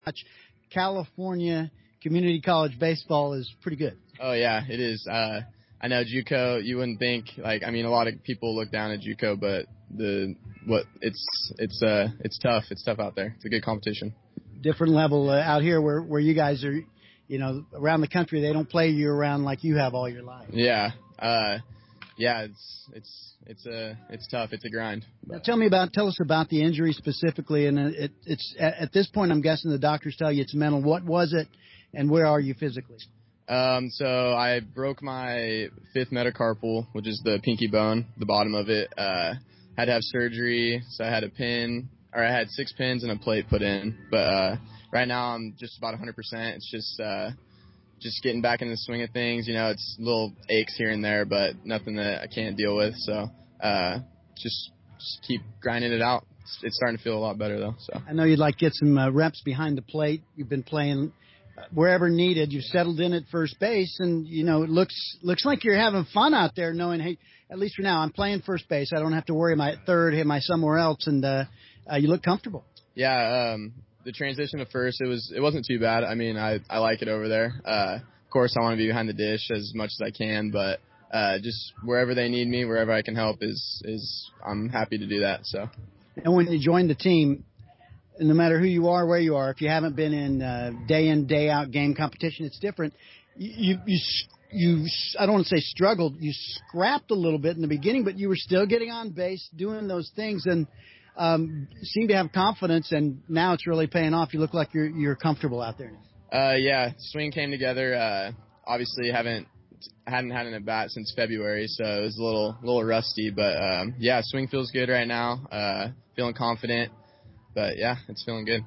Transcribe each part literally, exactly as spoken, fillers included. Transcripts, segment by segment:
California Community College baseball is pretty good. Oh, yeah, it is. Uh, I know JUCO, you wouldn't think, like, I mean, a lot of people look down at JUCO, but the what it's it's uh it's tough. It's tough out there. It's a good competition. Different level uh, out here where, where you guys are, you know, around the country, they don't play you around like you have all your life. Yeah. Uh, yeah, it's it's it's a it's tough. It's a grind. Now tell me about tell us about the injury specifically, and it, it's at, at this point I'm guessing the doctors tell you it's mental. What was it, and where are you physically? Um, so I broke my fifth metacarpal, which is the pinky bone, the bottom of it. Uh, had to have surgery, so I had a pin, or I had six pins and a plate put in. But uh, right now I'm just about one hundred percent. It's just uh, just getting back in the swing of things. You know, it's little aches here and there, but nothing that I can't deal with. So uh, just just keep grinding it out. It's, it's starting to feel a lot better though. So I know you'd like to get some uh, reps behind the plate. You've been playing wherever needed. You've settled in at first base, and you know it looks looks like you're having fun out there, knowing, hey, at least for now, I'm playing first base. I don't have to worry. Am I at third? Am I somewhere else? And uh, uh, you look comfortable. Yeah, um, the transition to first, it was it wasn't too bad. I mean, I I like it over there. Uh, of course, I want to be behind the dish as much as I can, but uh, just wherever they need me, wherever I can help, is is I'm happy to do that. So. And when you joined the team, no matter who you are, where you are, if you haven't been in uh, day in, day out game competition, it's different. You, you, you, I don't want to say struggled. You scrapped a little bit in the beginning, but you were still getting on base, doing those things, and um, seemed to have confidence. And now it's really paying off. You look like you're you're comfortable out there. Uh, yeah, swing came together. Uh, obviously, haven't hadn't had an at bat since February, so it was a little little rusty. But um, yeah, swing feels good right now. Uh, feeling confident. But, yeah, it's feeling good.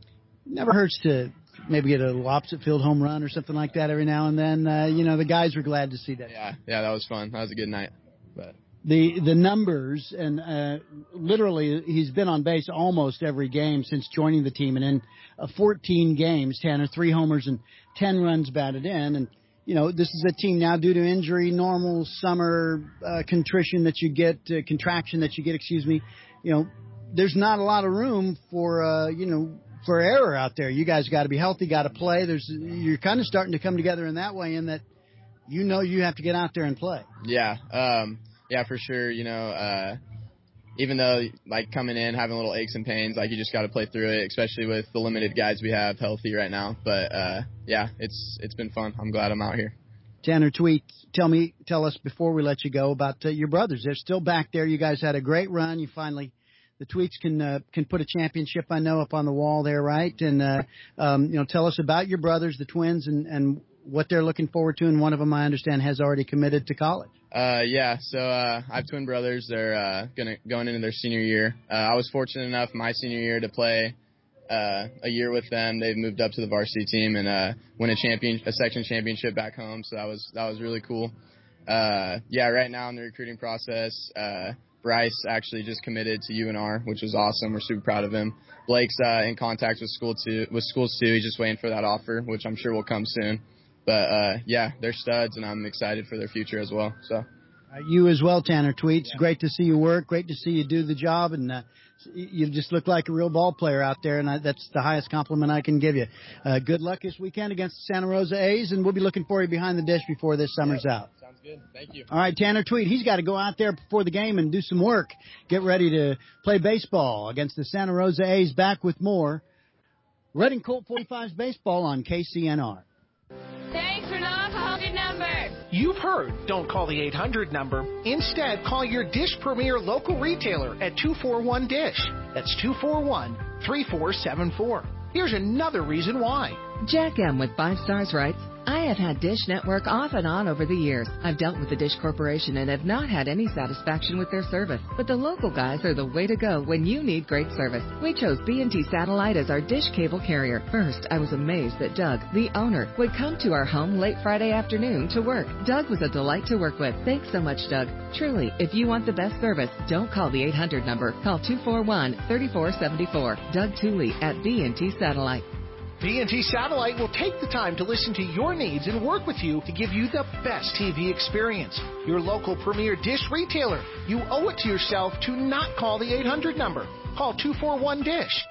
Never hurts to maybe get a little opposite field home run or something like that every now and then. Uh, you know, the guys were glad to see that. Yeah, yeah, that was fun. That was a good night. But The the numbers, and uh, literally he's been on base almost every game since joining the team. And in uh, fourteen games, Tanner, three homers and ten runs batted in. And, you know, this is a team now due to injury, normal summer uh, contrition that you get, uh, contraction that you get, excuse me, you know, there's not a lot of room for, uh, you know, for error out there. You guys got to be healthy, got to play. There's, you're kind of starting to come together in that way, in that, you know, you have to get out there and play. Yeah. Um, yeah, for sure. You know, uh, even though like coming in, having little aches and pains, like you just got to play through it, especially with the limited guys we have healthy right now. But, uh, yeah, it's, it's been fun. I'm glad I'm out here. Tanner Tweet, tell me, tell us before we let you go about uh, your brothers. They're still back there. You guys had a great run. You finally, the Tweets can uh, can put a championship, I know, up on the wall there, right? And, uh, um, you know, tell us about your brothers, the twins, and, and what they're looking forward to. And one of them, I understand, has already committed to college. Uh, yeah, so uh, I have twin brothers. They're uh, gonna going into their senior year. Uh, I was fortunate enough my senior year to play uh, a year with them. They've moved up to the varsity team and uh, win a champion, a section championship back home. So that was that was really cool. Uh, yeah, right now in the recruiting process, uh, Bryce actually just committed to U N R, which was awesome. We're super proud of him. Blake's uh, in contact with school too. With schools too. He's just waiting for that offer, which I'm sure will come soon. But uh, yeah, they're studs, and I'm excited for their future as well. So uh, you as well, Tanner Tweets. Yeah. Great to see you work. Great to see you do the job, and uh, you just look like a real ball player out there, and I, that's the highest compliment I can give you. Uh, good luck this weekend against the Santa Rosa A's, and we'll be looking for you behind the dish before this summer's yeah, out. Sounds good. Thank you. All right, Tanner Tweet. He's got to go out there before the game and do some work. Get ready to play baseball against the Santa Rosa A's. Back with more Reading Colt forty-five's baseball on K C N R. Thanks for not calling number. You've heard, don't call the eight hundred number. Instead, call your Dish Premier local retailer at two four one DISH. That's two four one, three four seven four. Here's another reason why. Jack M. with Five Stars writes, I have had Dish Network off and on over the years. I've dealt with the Dish Corporation and have not had any satisfaction with their service. But the local guys are the way to go when you need great service. We chose B and T Satellite as our Dish cable carrier. First, I was amazed that Doug, the owner, would come to our home late Friday afternoon to work. Doug was a delight to work with. Thanks so much, Doug. Truly, if you want the best service, don't call the eight hundred number. Call two four one, three four seven four. Doug Tooley at B and T Satellite. B and T Satellite will take the time to listen to your needs and work with you to give you the best T V experience. Your local premier Dish retailer. You owe it to yourself to not call the eight hundred number. Call two four one DISH.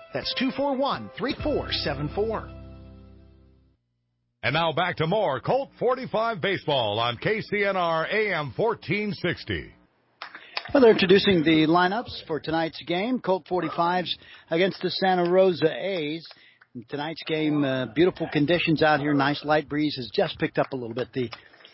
That's two four one, three four seven four. And now back to more Colt forty-five baseball on K C N R A M fourteen sixty. Well, they're introducing the lineups for tonight's game. Colt forty-fives against the Santa Rosa A's. In tonight's game, uh, beautiful conditions out here. Nice light breeze has just picked up a little bit. The,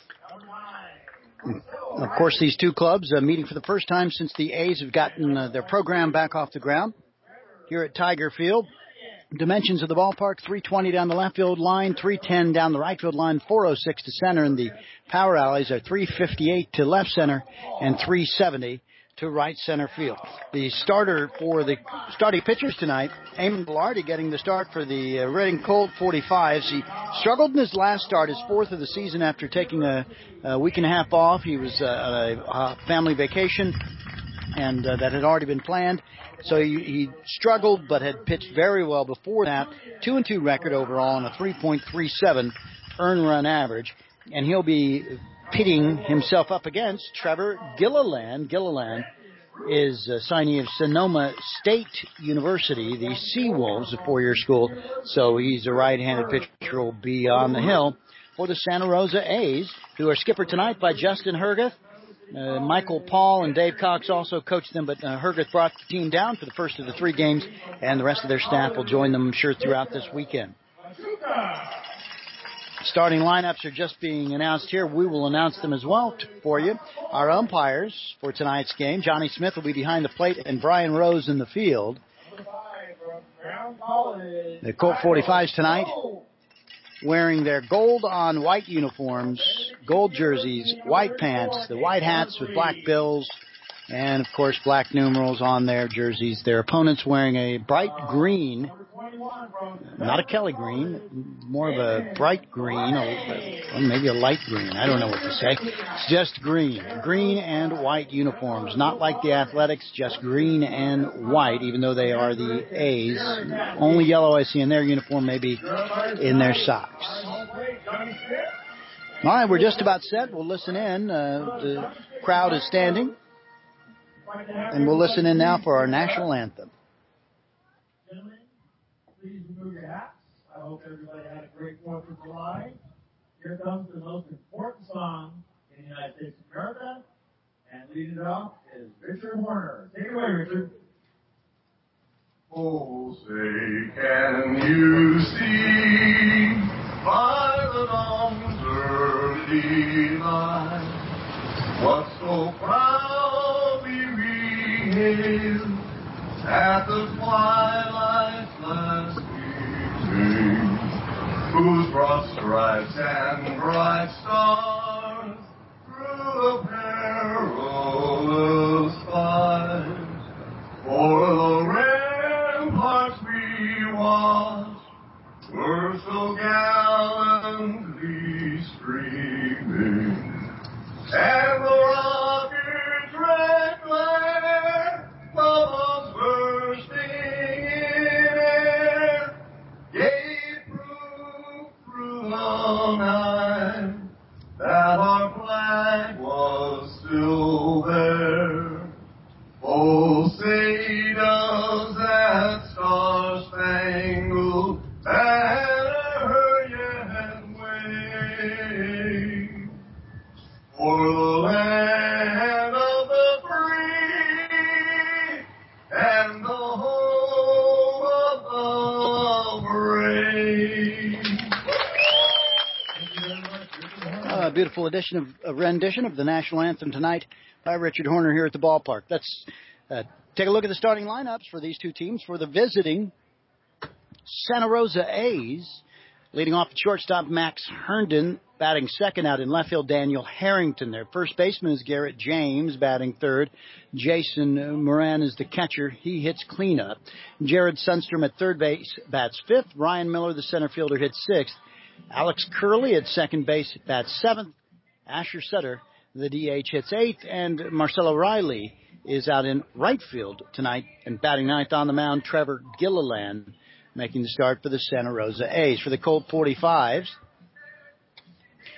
of course, these two clubs uh, meeting for the first time since the A's have gotten uh, their program back off the ground here at Tiger Field. Dimensions of the ballpark, three twenty down the left field line, three ten down the right field line, four oh six to center, and the power alleys are three fifty-eight to left center and three seventy to right center field. The starter for the starting pitchers tonight, Eamon Velarde, getting the start for the uh, Reading Colt forty-fives. He struggled in his last start, his fourth of the season, after taking a, a week and a half off. He was uh, on a, a family vacation, and uh, that had already been planned. So he, he struggled, but had pitched very well before that. Two and two record overall, and a three point three seven earned run average. And he'll be pitting himself up against Trevor Gilliland. Gilliland is a signee of Sonoma State University, the Seawolves, a four-year school. So he's a right-handed pitcher who will be on the hill for the Santa Rosa A's, who are skippered tonight by Justin Herguth. Uh, Michael Paul and Dave Cox also coached them, but uh, Herguth brought the team down for the first of the three games, and the rest of their staff will join them, I'm sure, throughout this weekend. Starting lineups are just being announced here. We will announce them as well t- for you. Our umpires for tonight's game, Johnny Smith will be behind the plate and Brian Rose in the field. The Colt forty-fives tonight wearing their gold on white uniforms, gold jerseys, white pants, the white hats with black bills, and, of course, black numerals on their jerseys. Their opponents wearing a bright green, not a Kelly green, more of a bright green, or maybe a light green. I don't know what to say. It's just green. Green and white uniforms. Not like the Athletics, just green and white, even though they are the A's. Only yellow I see in their uniform, maybe in their socks. All right, we're just about set. We'll listen in. Uh, the crowd is standing. And we'll listen in now for our national anthem. Gentlemen, please remove your hats. I hope everybody had a great fourth of July. Here comes the most important song in the United States of America. And leading it off is Richard Horner. Take it away, Richard. Oh, say, can you see by the dawn's early light what so proudly we hailed at the twilight's last evening, whose broad stripes and bright stars through the perilous fight for the ramparts we watched were so gallantly streaming, and the rocket's red glare, bubbles bursting in air, gave proof through the night that our flag was still there. Oh, say does that star-spangled banner yet wave for the land of the free and the home of the brave. A beautiful edition of a rendition of the national anthem tonight by Richard Horner here at the ballpark. Let's uh, take a look at the starting lineups for these two teams for the visiting Santa Rosa A's. Leading off at shortstop, Max Herndon. Batting second out in left field, Daniel Harrington. Their first baseman is Garrett James, batting third. Jason Moran is the catcher. He hits cleanup. Jared Sundstrom at third base bats fifth. Ryan Miller, the center fielder, hits sixth. Alex Curley at second base bats seventh. Asher Sutter, the D H, hits eighth. And Marcelo Riley is out in right field tonight. And batting ninth on the mound, Trevor Gilliland, making the start for the Santa Rosa A's. For the Colt forty-fives,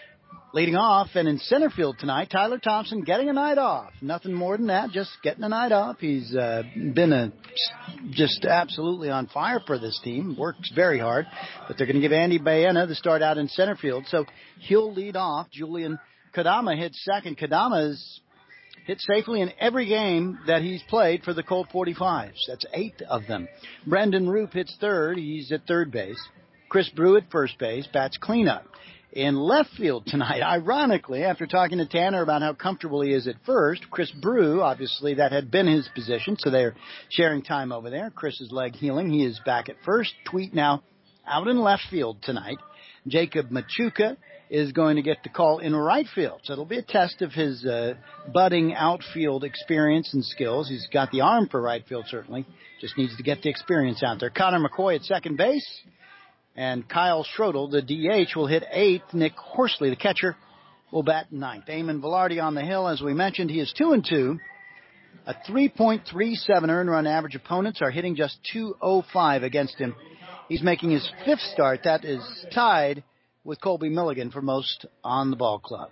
leading off. And in center field tonight, Tyler Thompson getting a night off. Nothing more than that, just getting a night off. He's uh, been a, just absolutely on fire for this team. Works very hard. But they're going to give Andy Baena the start out in center field. So he'll lead off. Julian Kadama hits second. Kadama's hit safely in every game that he's played for the Colt forty-fives. That's eight of them. Brendan Roop hits third. He's at third base. Chris Brew at first base. Bats cleanup. In left field tonight, ironically, after talking to Tanner about how comfortable he is at first, Chris Brew, obviously that had been his position, so they're sharing time over there. Chris's leg healing. He is back at first. Tweet now out in left field tonight. Jacob Machuca is going to get the call in right field. So it'll be a test of his uh, budding outfield experience and skills. He's got the arm for right field, certainly. Just needs to get the experience out there. Connor McCoy at second base. And Kyle Schrodel, the D H, will hit eighth. Nick Horsley, the catcher, will bat ninth. Eamon Velarde on the hill, as we mentioned. He is two and two. A three point three seven earned run average. Opponents are hitting just two oh five against him. He's making his fifth start. That is tied with Colby Milligan for most on the ball club.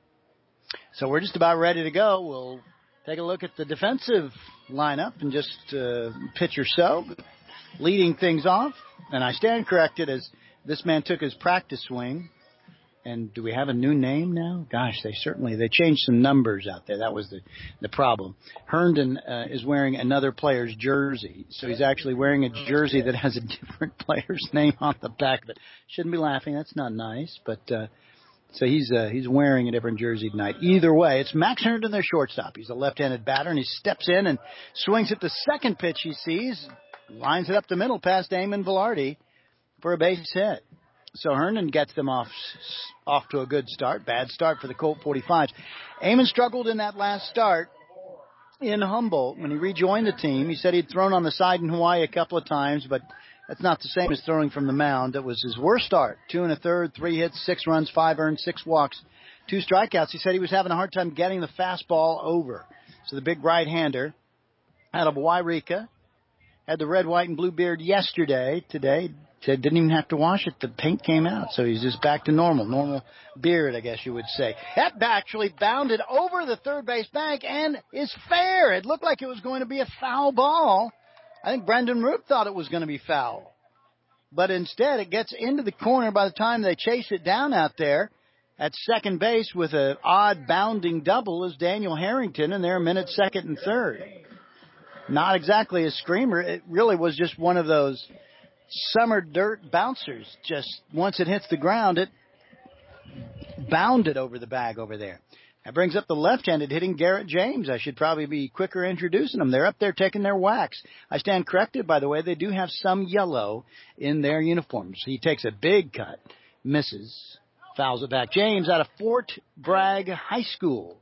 So we're just about ready to go. We'll take a look at the defensive lineup in just a pitch or so. Leading things off, and I stand corrected as this man took his practice swing. And do we have a new name now? Gosh, they certainly, they changed some numbers out there. That was the, the problem. Herndon uh, is wearing another player's jersey. So he's actually wearing a jersey that has a different player's name on the back of it. Shouldn't be laughing. That's not nice. But, uh, so he's, uh, he's wearing a different jersey tonight. Either way, it's Max Herndon, their shortstop. He's a left-handed batter, and he steps in and swings at the second pitch he sees. Lines it up the middle past Eamon Velarde for a base hit. So Herndon gets them off off to a good start. Bad start for the Colt forty-fives. Eamon struggled in that last start in Humboldt when he rejoined the team. He said he'd thrown on the side in Hawaii a couple of times, but that's not the same as throwing from the mound. That was his worst start. Two and a third, three hits, six runs, five earned, six walks, two strikeouts. He said he was having a hard time getting the fastball over. So the big right-hander out of Wairika had the red, white, and blue beard yesterday. Today, said didn't even have to wash it. The paint came out, so he's just back to normal. Normal beard, I guess you would say. That actually bounded over the third base bank and is fair. It looked like it was going to be a foul ball. I think Brendan Roop thought it was going to be foul. But instead, it gets into the corner by the time they chase it down out there. At second base with an odd bounding double is Daniel Harrington, and they're a minute second and third. Not exactly a screamer. It really was just one of those summer dirt bouncers. Just once it hits the ground, it bounded over the bag over there. That brings up the left-handed hitting Garrett James. I should probably be quicker introducing them. They're up there taking their whacks. I stand corrected, by the way. They do have some yellow in their uniforms. He takes a big cut, misses, fouls it back. James out of Fort Bragg High School.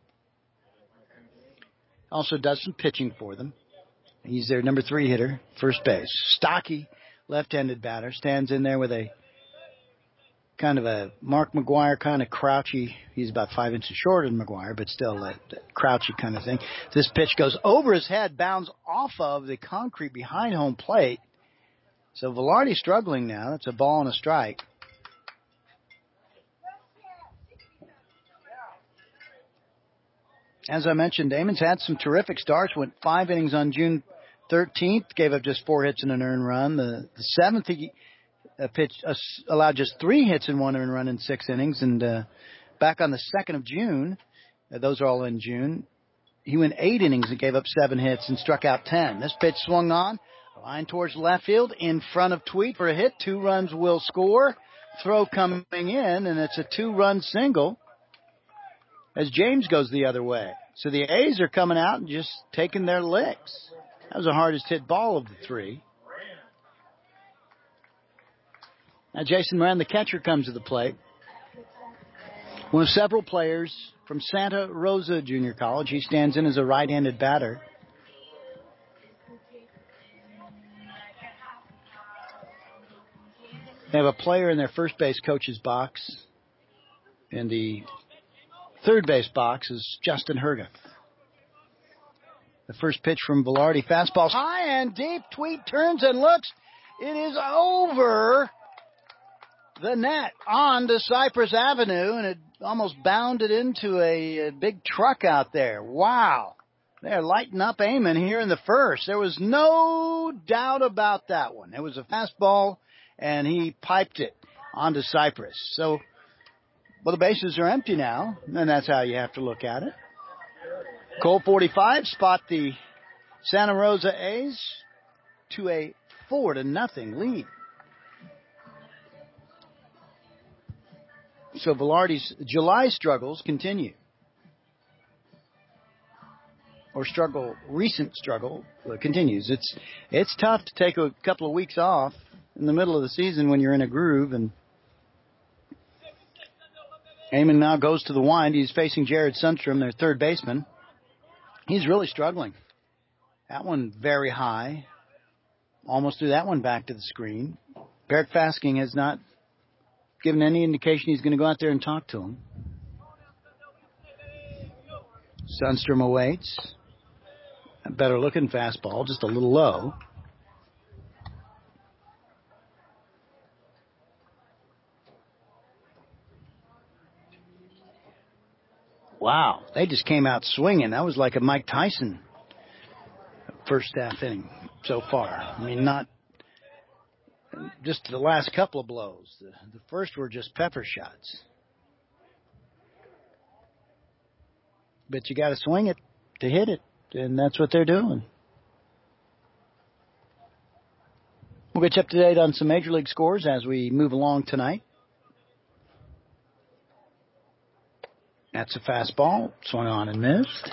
Also does some pitching for them. He's their number three hitter, first base. Stocky, left-handed batter, stands in there with a kind of a Mark McGuire kind of crouchy. He's about five inches shorter than McGuire, but still that, that crouchy kind of thing. This pitch goes over his head, bounds off of the concrete behind home plate. So Velarde struggling now. That's a ball and a strike. As I mentioned, Damon's had some terrific starts. Went five innings on June thirteenth. Gave up just four hits and an earned run. The, the seventh, he uh, pitched, uh, allowed just three hits and one earned run in six innings. And uh, back on the second of June, uh, those are all in June, he went eight innings and gave up seven hits and struck out ten. This pitch swung on, line towards left field, in front of Tweet for a hit. Two runs will score. Throw coming in, and it's a two-run single as James goes the other way. So the A's are coming out and just taking their licks. That was the hardest hit ball of the three. Now Jason Moran, the catcher, comes to the plate. One of several players from Santa Rosa Junior College. He stands in as a right-handed batter. They have a player in their first base coach's box. In the third base box is Justin Herga. The first pitch from Velarde. Fastball high and deep. Tweet turns and looks. It is over. the net on to Cypress Avenue, and it almost bounded into a, a big truck out there. Wow. They're lighting up Amon here in the first. There was no doubt about that one. It was a fastball, and he piped it onto Cypress. So, well, the bases are empty now, and that's how you have to look at it. Colt forty-five spot the Santa Rosa A's to a four to nothing lead. So Velarde's July struggles continue. Or struggle, recent struggle continues. It's it's tough to take a couple of weeks off in the middle of the season when you're in a groove. And Amon now goes to the wind. He's facing Jared Sundstrom, their third baseman. He's really struggling. That one very high. Almost threw that one back to the screen. Barrett Fasking has not given any indication he's going to go out there and talk to him. Sundstrom awaits. A better looking fastball, just a little low. Wow, they just came out swinging. That was like a Mike Tyson first half inning so far. I mean, not just the last couple of blows. The, the first were just pepper shots. But you got to swing it to hit it, and that's what they're doing. We'll get you up to date on some Major League scores as we move along tonight. That's a fastball. Swung on and missed.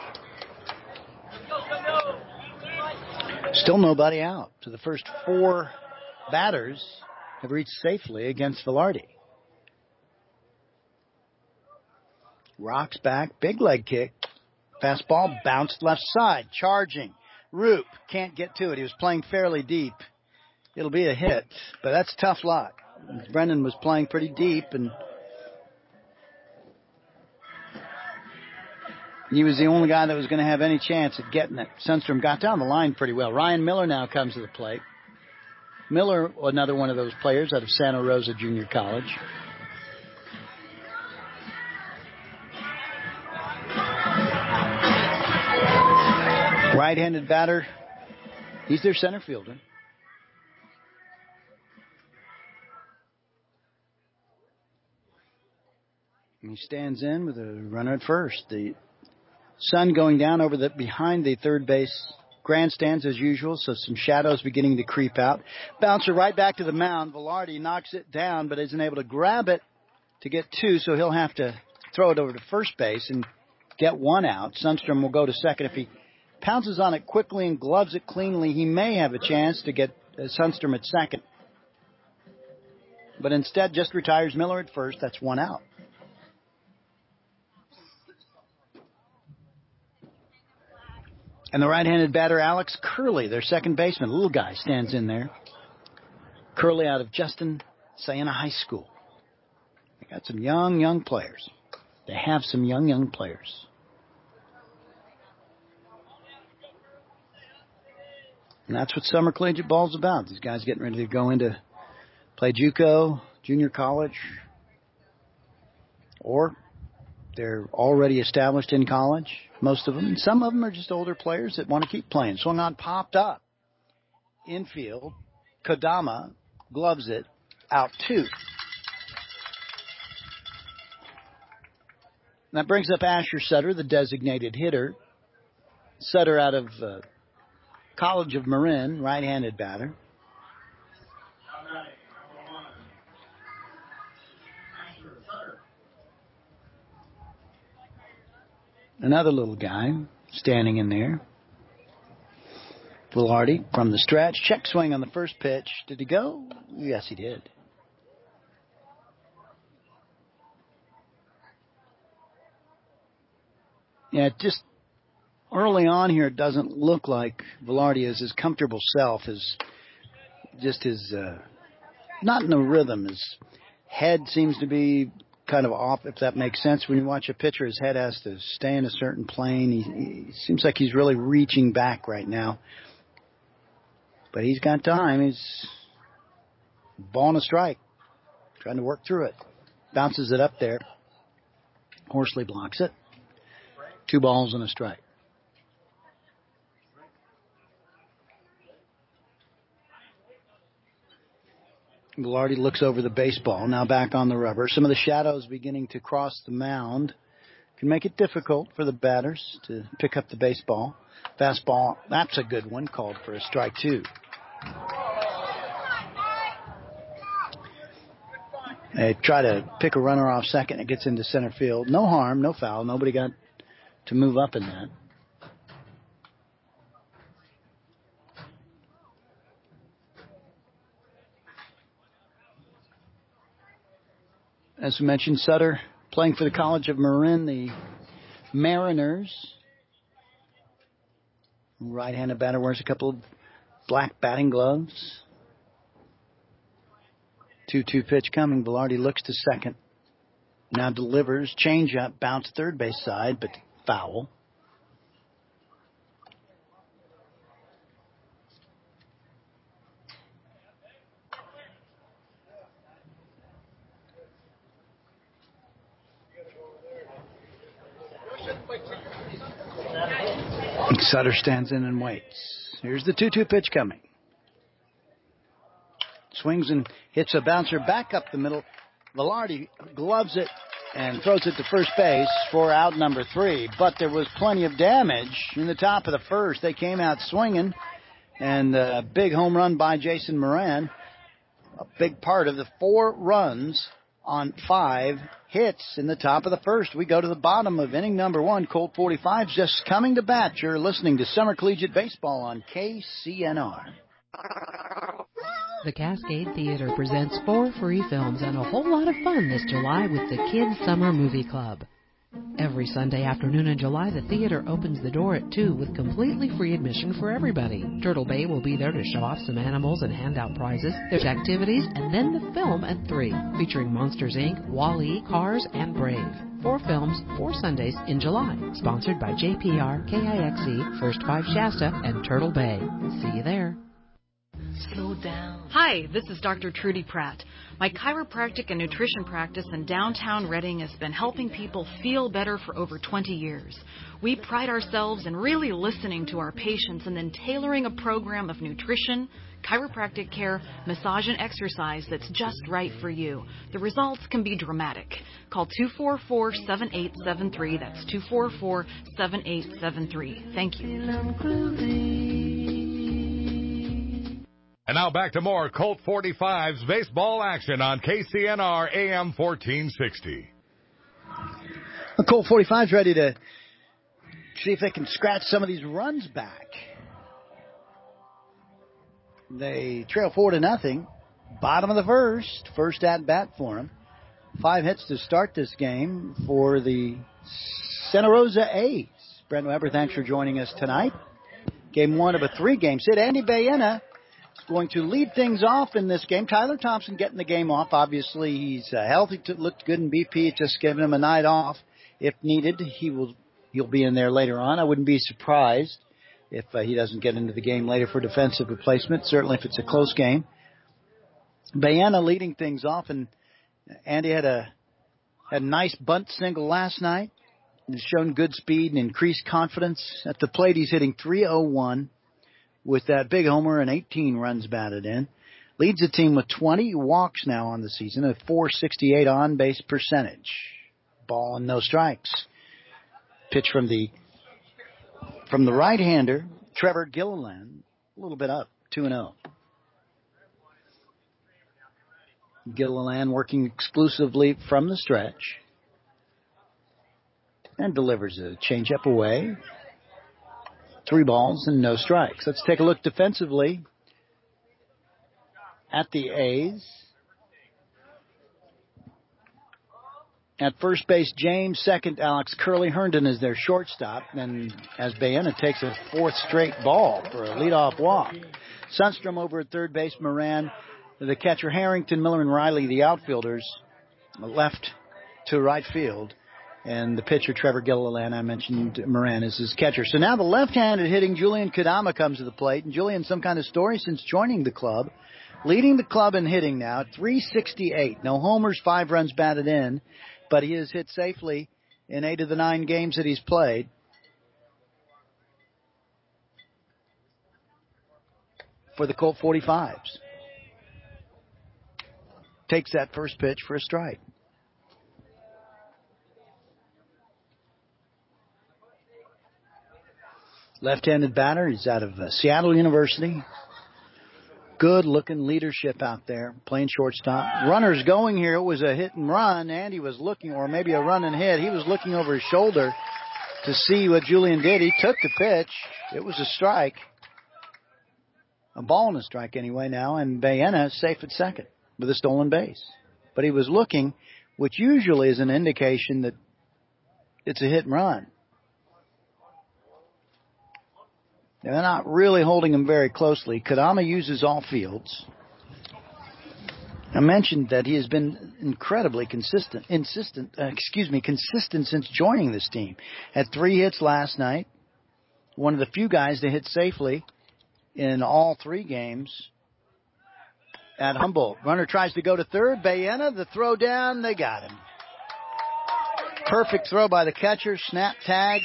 Still nobody out. So the first four batters have reached safely against Velarde. Rocks back. Big leg kick. Fastball bounced left side. Charging. Roop can't get to it. He was playing fairly deep. It'll be a hit, but that's tough luck. Brennan was playing pretty deep, and he was the only guy that was going to have any chance at getting it. Sundstrom got down the line pretty well. Ryan Miller now comes to the plate. Miller, another one of those players out of Santa Rosa Junior College. Right-handed batter. He's their center fielder. And he stands in with a runner at first. The sun going down over the behind the third base grandstands as usual, so some shadows beginning to creep out. Bouncer right back to the mound. Velarde knocks it down, but isn't able to grab it to get two, so he'll have to throw it over to first base and get one out. Sundstrom will go to second. If he pounces on it quickly and gloves it cleanly, he may have a chance to get uh, Sundstrom at second. But instead just retires Miller at first. That's one out. And the right-handed batter, Alex Curley, their second baseman, little guy, stands in there. Curley out of Justin Siena High School. They got some young, young players. They have some young, young players. And that's what summer collegiate ball is about. These guys getting ready to go into play JUCO, junior college, or they're already established in college, most of them. And some of them are just older players that want to keep playing. Swung on, popped up. Infield, Kodama gloves it, out two. And that brings up Asher Sutter, the designated hitter. Sutter out of uh, College of Marin, right-handed batter. Another little guy standing in there. Velarde from the stretch. Check swing on the first pitch. Did he go? Yes, he did. Yeah, just early on here, it doesn't look like Velarde is his comfortable self. His, just his, uh, not in the rhythm. His head seems to be kind of off, if that makes sense. When you watch a pitcher, his head has to stay in a certain plane. He, he seems like he's really reaching back right now. But he's got time. He's ball and a strike. trying to work through it. Bounces it up there. Horsley blocks it. Two balls and a strike. Velarde looks over the baseball, now back on the rubber. Some of the shadows beginning to cross the mound can make it difficult for the batters to pick up the baseball. Fastball, that's a good one, called for a strike two. They try to pick a runner off second. It gets into center field. No harm, no foul. Nobody got to move up in that. As we mentioned, Sutter playing for the College of Marin, the Mariners. Right-handed batter wears a couple of black batting gloves. two two pitch coming. Velarde looks to second. Now delivers. Change up. Bounce third base side, but foul. Sutter stands in and waits. Here's the two two pitch coming. Swings and hits a bouncer back up the middle. Velarde gloves it and throws it to first base for out number three. But there was plenty of damage in the top of the first. They came out swinging, and a big home run by Jason Moran. A big part of the four runs on five hits in the top of the first. We go to the bottom of inning number one. Colt forty-five just coming to bat. You're listening to Summer Collegiate Baseball on K C N R. The Cascade Theater presents four free films and a whole lot of fun this July with the Kids Summer Movie Club. Every Sunday afternoon in July, the theater opens the door at two with completely free admission for everybody. Turtle Bay will be there to show off some animals and hand out prizes. There's activities and then the film at three, featuring Monsters, Incorporated, Wall-E, Cars, and Brave. Four films, four Sundays in July. Sponsored by J P R, K I X E, First Five Shasta, and Turtle Bay. See you there. Slow down. Hi, this is Doctor Trudy Pratt. My chiropractic and nutrition practice in downtown Reading has been helping people feel better for over twenty years. We pride ourselves in really listening to our patients and then tailoring a program of nutrition, chiropractic care, massage, and exercise that's just right for you. The results can be dramatic. Call two four four, seven eight seven three. That's two four four, seven eight seven three. Thank you. And now back to more Colt forty-five's baseball action on K C N R A M fourteen sixty. The Colt forty-five's ready to see if they can scratch some of these runs back. They trail four to nothing. Bottom of the first. First at bat for them. Five hits to start this game for the Santa Rosa A's. Brent Weber, thanks for joining us tonight. Game one of a three-game set. Andy Baena going to lead things off in this game. Tyler Thompson getting the game off. Obviously, he's uh, healthy, to, looked good in B P. Just giving him a night off if needed. He will he'll be in there later on. I wouldn't be surprised if uh, he doesn't get into the game later for defensive replacement. Certainly, if it's a close game. Baena leading things off, and Andy had a had a nice bunt single last night. He's shown good speed and increased confidence at the plate. He's hitting three oh one. With that big homer and eighteen runs batted in. Leads the team with twenty walks now on the season, a four sixty-eight on-base percentage. Ball and no strikes. Pitch from the from the right-hander, Trevor Gilliland, a little bit up, two and oh. Gilliland working exclusively from the stretch. And delivers a changeup away. Three balls and no strikes. Let's take a look defensively at the A's. At first base, James. Second, Alex Curley. Herndon is their shortstop. And as Baena takes a fourth straight ball for a leadoff walk. Sundstrom over at third base. Moran, the catcher. Harrington, Miller, and Riley, the outfielders, left to right field. And the pitcher, Trevor Gilliland, I mentioned Moran is his catcher. So now the left-handed hitting Julian Kadama comes to the plate. And Julian, some kind of story since joining the club. leading the club in hitting now at three sixty-eight. No homers, five runs batted in, but he has hit safely in eight of the nine games that he's played. For the Colt forty-fives. Takes that first pitch for a strike. Left-handed batter. He's out of uh, Seattle University. Good-looking leadership out there, playing shortstop. Runners going here. It was a hit and run. Andy was looking, or maybe a run and hit. He was looking over his shoulder to see what Julian did. He took the pitch. It was a strike. A ball and a strike anyway now, and Baena is safe at second with a stolen base. But he was looking, which usually is an indication that it's a hit and run. They're not really holding him very closely. Kodama uses all fields. I mentioned that he has been incredibly consistent, insistent, uh, excuse me, consistent since joining this team. Had three hits last night. One of the few guys to hit safely in all three games at Humboldt. Runner tries to go to third. Baena, the throw down, they got him. Perfect throw by the catcher. Snap tag.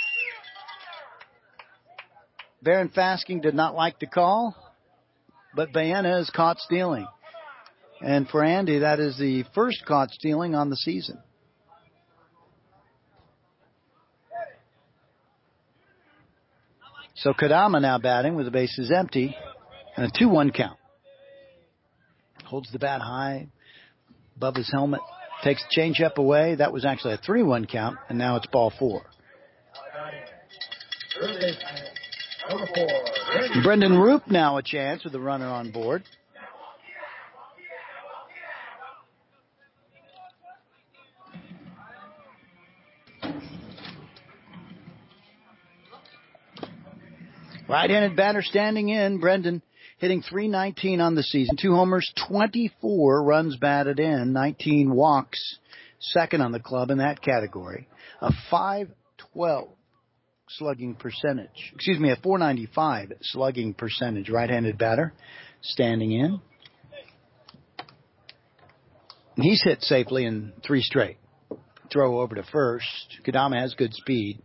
Baron Fasking did not like the call, but Baena is caught stealing. And for Andy, that is the first caught stealing on the season. So Kodama now batting with the bases empty and a two one count. Holds the bat high above his helmet, takes the changeup away. That was actually a three one count, and now it's ball four. Brendan Roop now a chance with a runner on board. Right-handed batter standing in. Brendan hitting three nineteen on the season. Two homers, twenty-four runs batted in, nineteen walks. Second on the club in that category. A five twelve slugging percentage. Excuse me, a four ninety-five slugging percentage. Right-handed batter standing in. He's hit safely in three straight. Throw over to first. Kodama has good speed.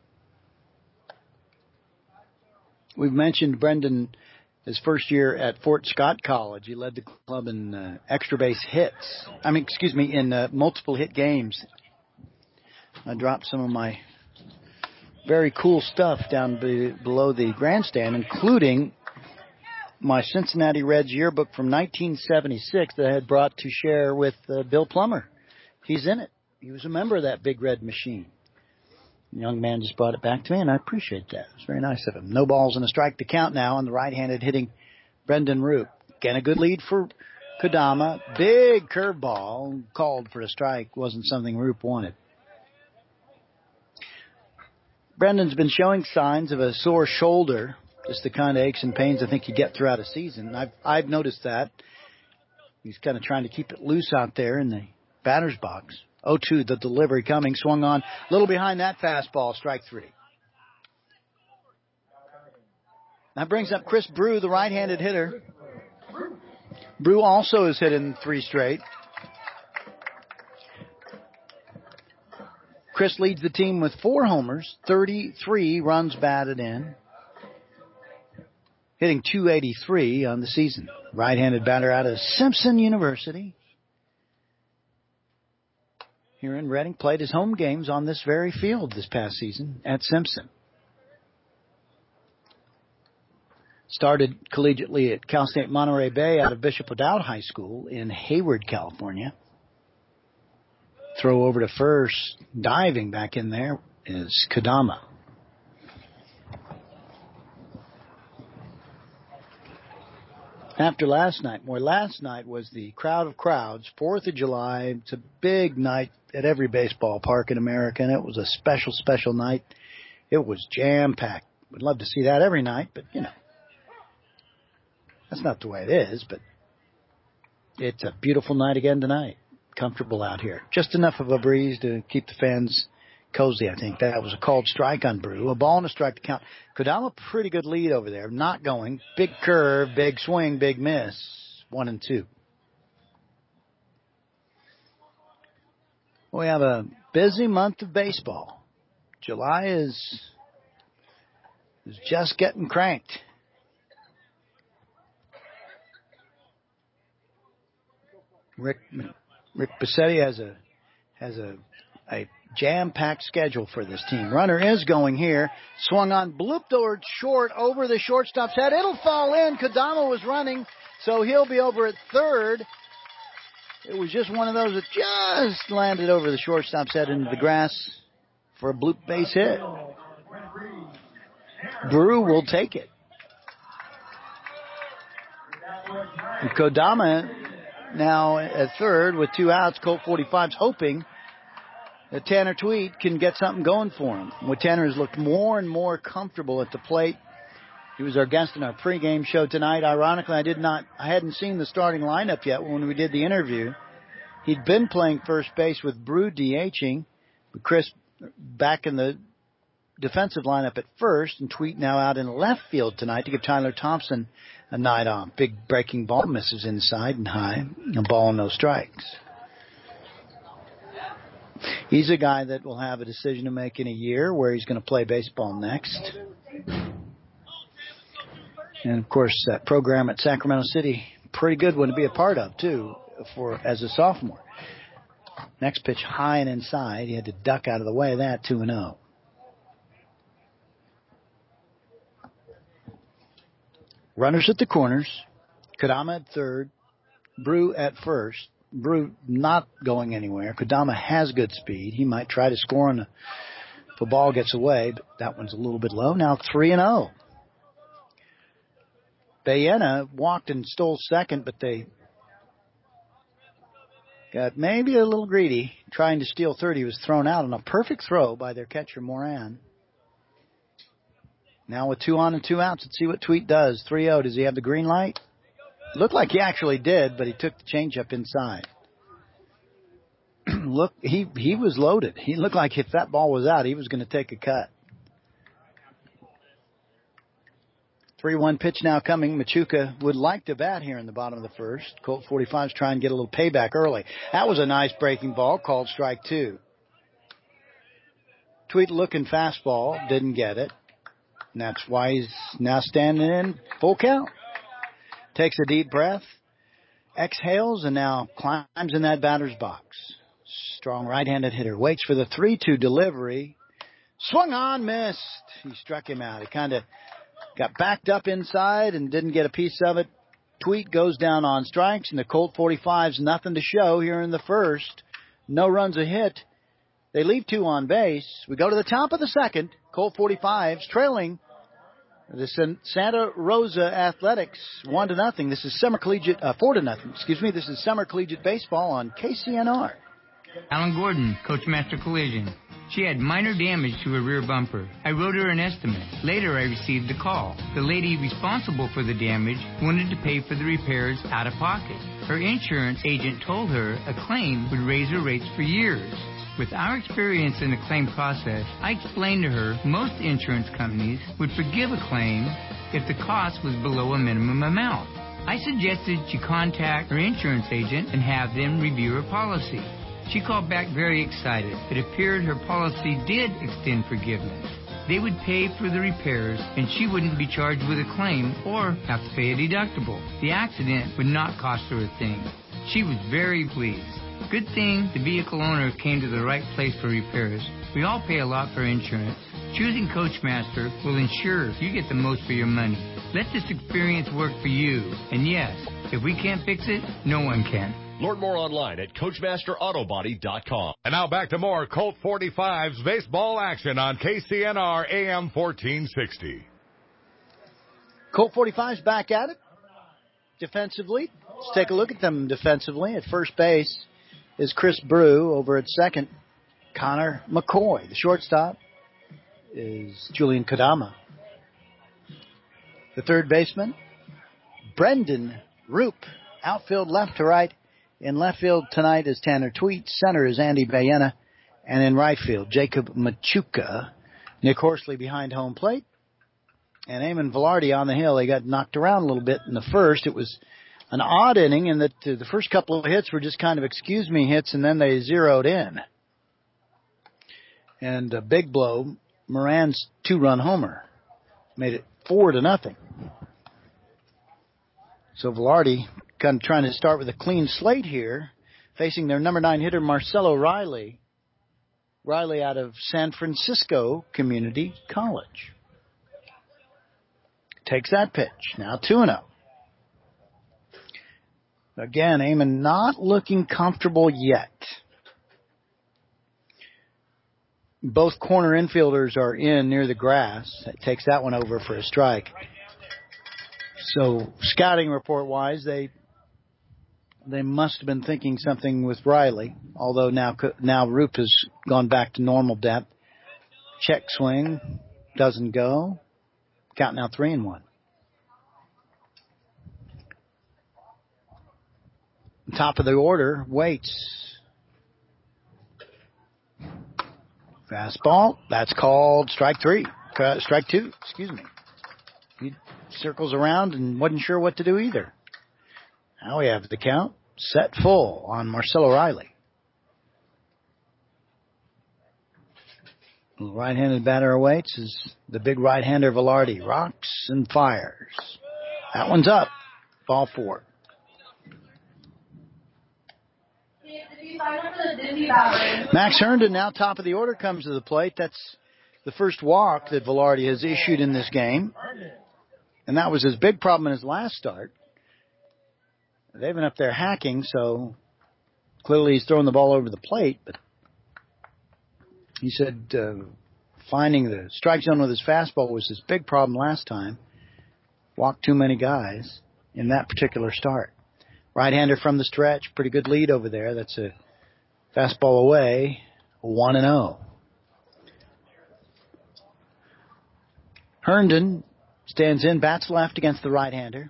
We've mentioned Brendan, his first year at Fort Scott College. He led the club in uh, extra base hits. I mean, excuse me, in uh, multiple hit games. I dropped some of my very cool stuff down be- below the grandstand, including my Cincinnati Reds yearbook from nineteen seventy-six that I had brought to share with uh, Bill Plummer. He's in it. He was a member of that Big Red Machine. The young man just brought it back to me, and I appreciate that. It's very nice of him. No balls and a strike to count now on the right-handed hitting Brendan Roop. Again, a good lead for Kodama. Big curveball called for a strike. Wasn't something Roop wanted. Brendan's been showing signs of a sore shoulder, just the kind of aches and pains I think you get throughout a season. I've, I've noticed that. He's kind of trying to keep it loose out there in the batter's box. oh two, the delivery coming, swung on, a little behind that fastball, strike three. That brings up Chris Brew, the right-handed hitter. Brew also has hit in three straight. Chris leads the team with four homers, thirty-three runs batted in, hitting two eighty-three on the season. Right-handed batter out of Simpson University. Here in Reading, played his home games on this very field this past season at Simpson. Started collegiately at Cal State Monterey Bay out of Bishop O'Dowd High School in Hayward, California. Throw over to first, diving back in there is Kodama. After last night, more last night was the crowd of crowds, fourth of July. It's a big night at every baseball park in America, and it was a special, special night. It was jam-packed. Would love to see that every night, but, you know, that's not the way it is, but it's a beautiful night again tonight. Comfortable out here. Just enough of a breeze to keep the fans cozy, I think. That was a called strike on Brew. A ball and a strike to count. Kodama, pretty good lead over there. Not going. Big curve, big swing, big miss one and two. We have a busy month of baseball. July is, is just getting cranked. Rick Rick Bassetti has a has a a jam-packed schedule for this team. Runner is going here. Swung on, blooped towards short, over the shortstop's head. It'll fall in. Kodama was running, so he'll be over at third. It was just one of those that just landed over the shortstop's head into the grass for a bloop base hit. Brew will take it. And Kodama now at third with two outs. Colt forty-five's hoping that Tanner Tweet can get something going for him. Well, Tanner has looked more and more comfortable at the plate. He was our guest in our pregame show tonight. Ironically, I did not, I hadn't seen the starting lineup yet when we did the interview. He'd been playing first base with Brew DHing, but Chris back in the defensive lineup at first, and Tweet now out in left field tonight to give Tyler Thompson a night off. Big breaking ball misses inside and high. A ball and no strikes. He's a guy that will have a decision to make in a year where he's going to play baseball next. And, of course, that program at Sacramento City, pretty good one to be a part of, too, for as a sophomore. Next pitch high and inside. He had to duck out of the way of that, two and oh. Runners at the corners. Kodama at third. Brew at first. Brew not going anywhere. Kodama has good speed. He might try to score on the, if the ball gets away, but that one's a little bit low. Now three and oh. Bayena walked and stole second, but they got maybe a little greedy trying to steal third. He was thrown out on a perfect throw by their catcher, Moran. Now with two on and two outs, let's see what Tweet does. three oh. Does he have the green light? Looked like he actually did, but he took the changeup inside. Look, he he was loaded. He looked like if that ball was out, he was going to take a cut. three one pitch now coming. Machuca would like to bat here in the bottom of the first. Colt forty-five's trying to get a little payback early. That was a nice breaking ball, called strike two. Tweet looking fastball, didn't get it. And that's why he's now standing in full count. Takes a deep breath, exhales, and now climbs in that batter's box. Strong right-handed hitter. Waits for the three two delivery. Swung on, missed. He struck him out. He kind of got backed up inside and didn't get a piece of it. Tweet goes down on strikes, and the Colt forty-five's nothing to show here in the first. No runs a hit. They leave two on base. We go to the top of the second. Colt forty-five's trailing the Santa Rosa Athletics one to nothing. This is summer collegiate uh, four to nothing. Excuse me. This is summer collegiate baseball on K C N R. Alan Gordon, Coachmaster Collision. She had minor damage to her rear bumper. I wrote her an estimate. Later, I received a call. The lady responsible for the damage wanted to pay for the repairs out of pocket. Her insurance agent told her a claim would raise her rates for years. With our experience in the claim process, I explained to her most insurance companies would forgive a claim if the cost was below a minimum amount. I suggested she contact her insurance agent and have them review her policy. She called back very excited. It appeared her policy did extend forgiveness. They would pay for the repairs, and she wouldn't be charged with a claim or have to pay a deductible. The accident would not cost her a thing. She was very pleased. Good thing the vehicle owner came to the right place for repairs. We all pay a lot for insurance. Choosing Coachmaster will ensure you get the most for your money. Let this experience work for you. And yes, if we can't fix it, no one can. Learn more online at Coachmaster Auto Body dot com. And now back to more Colt forty-five's baseball action on K C N R A M fourteen sixty. Colt forty-five's back at it defensively. Let's take a look at them defensively. At first base is Chris Brew. Over at second, Connor McCoy. The shortstop is Julian Kodama. The third baseman, Brendan Roop. Outfield left to right. In left field tonight is Tanner Tweet. Center is Andy Bayena. And in right field, Jacob Machuca. Nick Horsley behind home plate. And Eamon Velarde on the hill. He got knocked around a little bit in the first. It was an odd inning in that uh, the first couple of hits were just kind of excuse me hits, and then they zeroed in. And a big blow, Moran's two-run homer made it four to nothing. So Velarde kind of trying to start with a clean slate here, facing their number nine hitter, Marcelo Riley. Riley out of San Francisco Community College. Takes that pitch. Now two and oh. Again, Amon not looking comfortable yet. Both corner infielders are in near the grass. That takes that one over for a strike. So scouting report-wise, they they must have been thinking something with Riley, although now now Roop has gone back to normal depth. Check swing, doesn't go. Count now three and one. Top of the order, Waits. Fastball, that's called strike three. Uh, strike two, excuse me. He circles around and wasn't sure what to do either. Now we have the count set full on Marcelo Riley. The right-handed batter awaits is the big right-hander Velarde. Rocks and fires. That one's up. Ball four. Max Herndon now top of the order comes to the plate. That's the first walk that Velarde has issued in this game. And that was his big problem in his last start. They've been up there hacking, so clearly he's throwing the ball over the plate. But he said uh, finding the strike zone with his fastball was his big problem last time. Walked too many guys in that particular start. Right-hander from the stretch, pretty good lead over there. That's a fastball away, one and oh. Herndon stands in, bats left against the right-hander.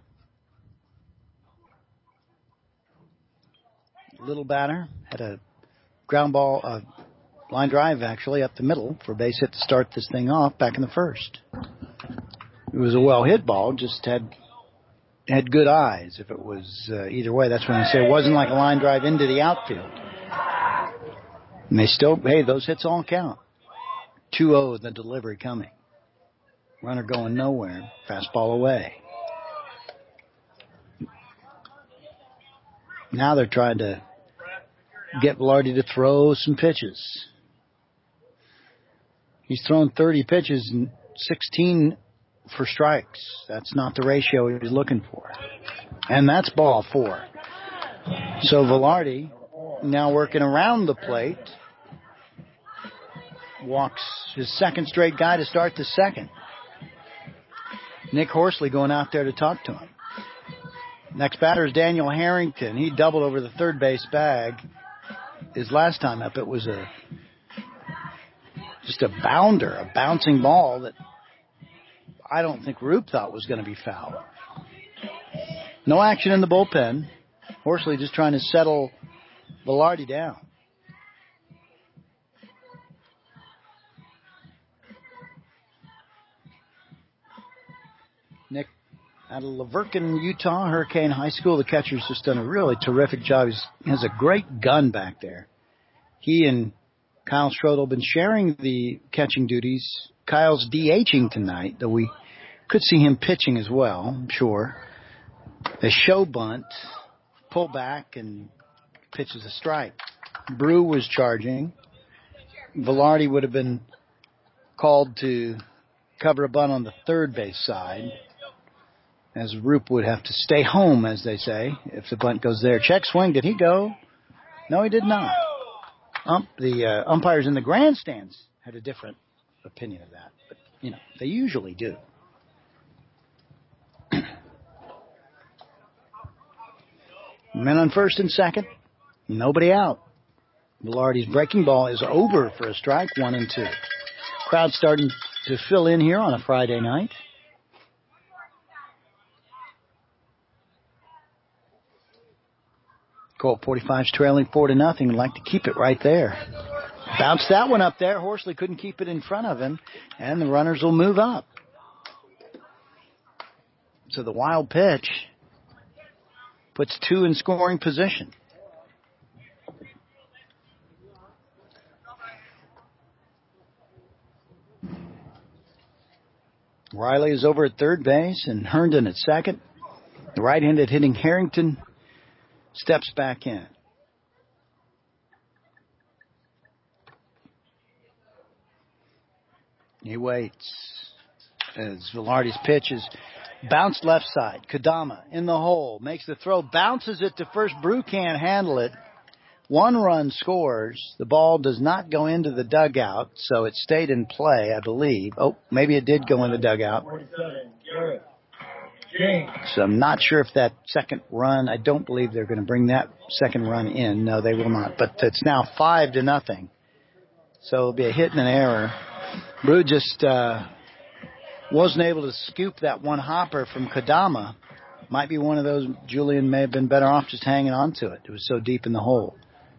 Little batter, had a ground ball, uh, line drive actually, up the middle for a base hit to start this thing off back in the first. It was a well-hit ball, just had had good eyes. If it was uh, either way, that's when I say it wasn't like a line drive into the outfield. And they still, hey, those hits all count. two oh, the delivery coming. Runner going nowhere. Fastball away. Now they're trying to get Velarde to throw some pitches. He's thrown thirty pitches and sixteen for strikes. That's not the ratio he was looking for. And that's ball four. So Velarde now working around the plate. Walks his second straight guy to start the second. Nick Horsley going out there to talk to him. Next batter is Daniel Harrington. He doubled over the third base bag. His last time up, it was a just a bounder, a bouncing ball that I don't think Roop thought was going to be foul. No action in the bullpen. Horsley just trying to settle Velarde down. Nick out of Laverkin, Utah, Hurricane High School. The catcher's just done a really terrific job. He has a great gun back there. He and Kyle Schrodel have been sharing the catching duties. Kyle's DHing tonight, though we could see him pitching as well, I'm sure. They show bunt, pull back, and pitches a strike. Brew was charging. Velarde would have been called to cover a bunt on the third base side, as Roop would have to stay home, as they say, if the bunt goes there. Check swing. Did he go? No, he did not. Um, the uh, umpires in the grandstands had a different opinion of that, but, you know, they usually do. Men on first and second. Nobody out. Velarde's breaking ball is over for a strike, one and two. Crowd starting to fill in here on a Friday night. Colt forty-five's trailing four to nothing. Would like to keep it right there. Bounced that one up there. Horsley couldn't keep it in front of him, and the runners will move up. So the wild pitch. puts two in scoring position. Riley is over at third base and Herndon at second. The right-handed hitting Harrington steps back in. He waits as Velarde's pitch is bounced left side. Kodama in the hole, makes the throw, bounces it to first. Brew can't handle it. One run scores. The ball does not go into the dugout, so it stayed in play, I believe. Oh, maybe it did go in the dugout. So I'm not sure if that second run, I don't believe they're going to bring that second run in. No, they will not. But it's now five to nothing. So it'll be a hit and an error. Brew just uh, wasn't able to scoop that one hopper from Kodama. Might be one of those, Julian may have been better off just hanging on to it. It was so deep in the hole.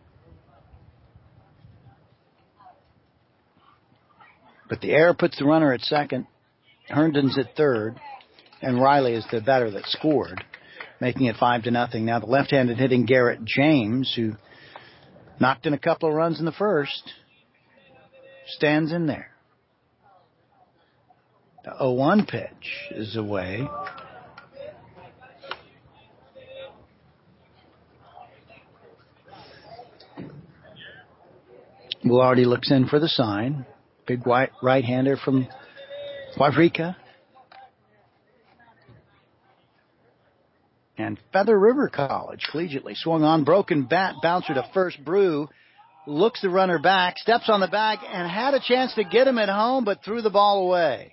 But the error puts the runner at second. Herndon's at third. And Riley is the batter that scored, making it five to nothing. Now the left-handed hitting Garrett James, who knocked in a couple of runs in the first, stands in there. The oh one pitch is away. Velarde looks in for the sign. Big white right-hander from Wairika. And Feather River College, collegiately, swung on, broken bat, bouncer to first. Brew looks the runner back, steps on the bag, and had a chance to get him at home, but threw the ball away.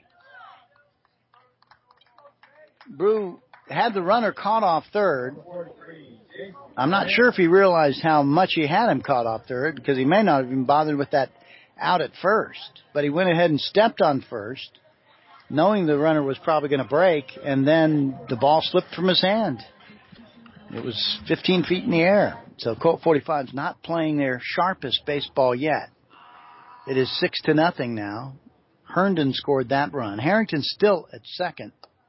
Brew had the runner caught off third. I'm not sure if he realized how much he had him caught off third, because he may not have even bothered with that out at first. But he went ahead and stepped on first, knowing the runner was probably going to break, and then the ball slipped from his hand. It was fifteen feet in the air. So Colt forty-five is not playing their sharpest baseball yet. It is six to nothing now. Herndon scored that run. Harrington's still at second.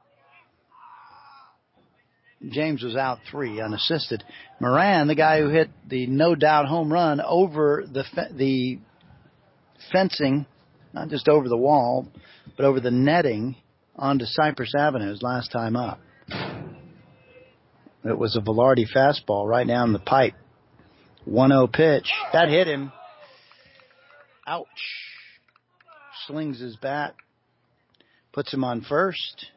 James was out three, unassisted. Moran, the guy who hit the no-doubt home run over the fe- the fencing, not just over the wall, but over the netting onto Cypress Avenue his last time up. It was a Velarde fastball right down the pipe. one oh pitch. That hit him. Ouch. Slings his bat. Puts him on first.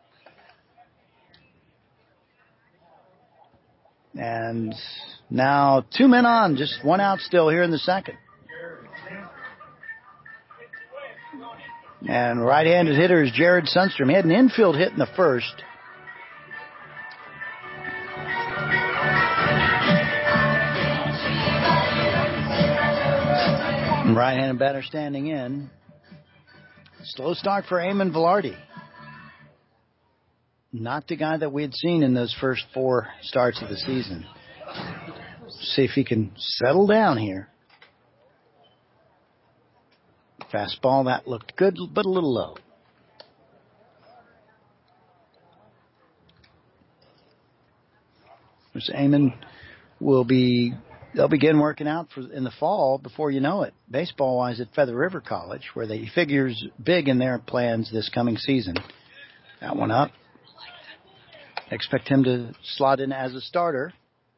And now two men on, just one out still here in the second. And right-handed hitter is Jared Sundstrom. He had an infield hit in the first. And right-handed batter standing in. Slow start for Eamon Velarde. Not the guy that we had seen in those first four starts of the season. See if he can settle down here. Fastball, that looked good, but a little low. This Eamon will be, they'll begin working out for in the fall before you know it, baseball-wise at Feather River College, where they figures big in their plans this coming season. That one up. Expect him to slot in as a starter.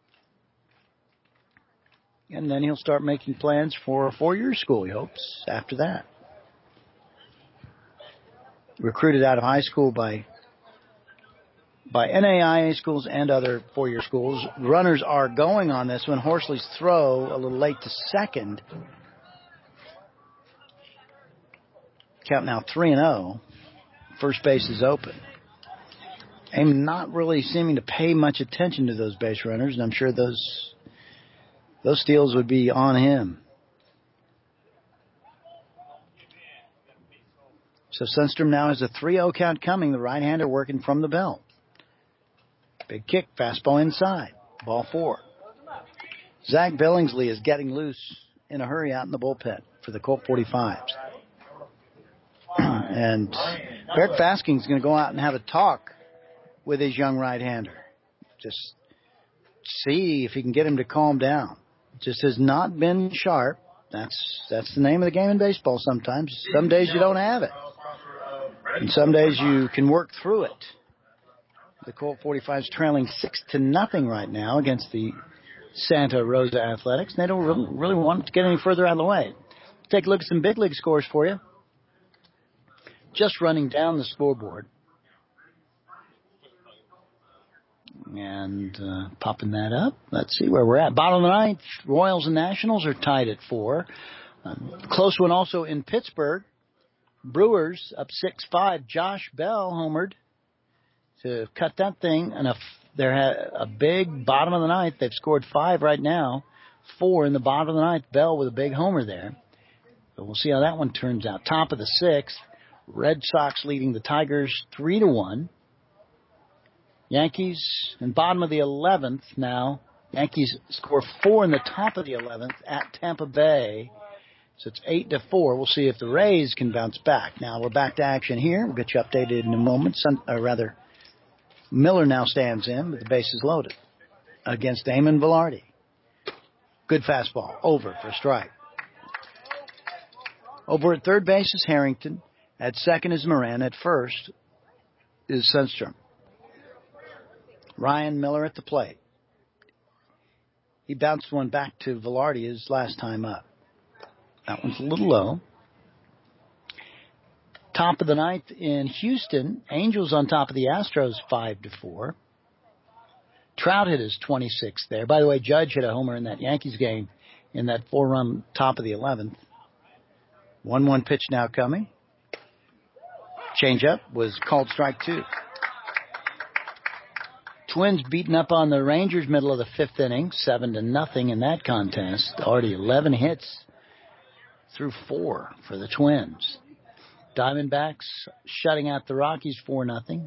And then he'll start making plans for a four-year school, he hopes, after that. Recruited out of high school by by N A I A schools and other four-year schools. Runners are going on this one. Horsley's throw a little late to second. Count now three and oh. First base is open. I'm not really seeming to pay much attention to those base runners, and I'm sure those those steals would be on him. So Sundstrom now has a three oh count coming. The right-hander working from the belt. Big kick, fastball inside. Ball four. Zach Billingsley is getting loose in a hurry out in the bullpen for the Colt forty-fives. And Barrett Fasking is going to go out and have a talk with his young right-hander. Just see if he can get him to calm down. Just has not been sharp. That's that's the name of the game in baseball sometimes. Some days you don't have it. And some days you can work through it. The Colt forty-five is trailing six to nothing right now against the Santa Rosa Athletics. They don't really, really want to get any further out of the way. Take a look at some big league scores for you. Just running down the scoreboard. And uh, popping that up. Let's see where we're at. Bottom of the ninth, Royals and Nationals are tied at four. Uh, close one also in Pittsburgh. Brewers up six five. Josh Bell homered to cut that thing. And a, they're a big bottom of the ninth. They've scored five right now. Four in the bottom of the ninth. Bell with a big homer there. But we'll see how that one turns out. Top of the sixth. Red Sox leading the Tigers three to one. Yankees in bottom of the eleventh now. Yankees score four in the top of the eleventh at Tampa Bay. So it's eight to four. We'll see if the Rays can bounce back. Now we're back to action here. We'll get you updated in a moment. Sun, or rather, Miller now stands in with the bases loaded against Damon Velarde. Good fastball. Over for a strike. Over at third base is Harrington. At second is Moran. At first is Sundstrom. Ryan Miller at the plate. He bounced one back to Velarde his last time up. That one's a little low. Top of the ninth in Houston. Angels on top of the Astros five to four. Trout hit his twenty-sixth there. By the way, Judge hit a homer in that Yankees game in that four-run top of the eleventh. one one pitch now coming. Changeup was called strike two. Twins beating up on the Rangers middle of the fifth inning, seven to nothing in that contest. Already eleven hits through four for the Twins. Diamondbacks shutting out the Rockies four nothing.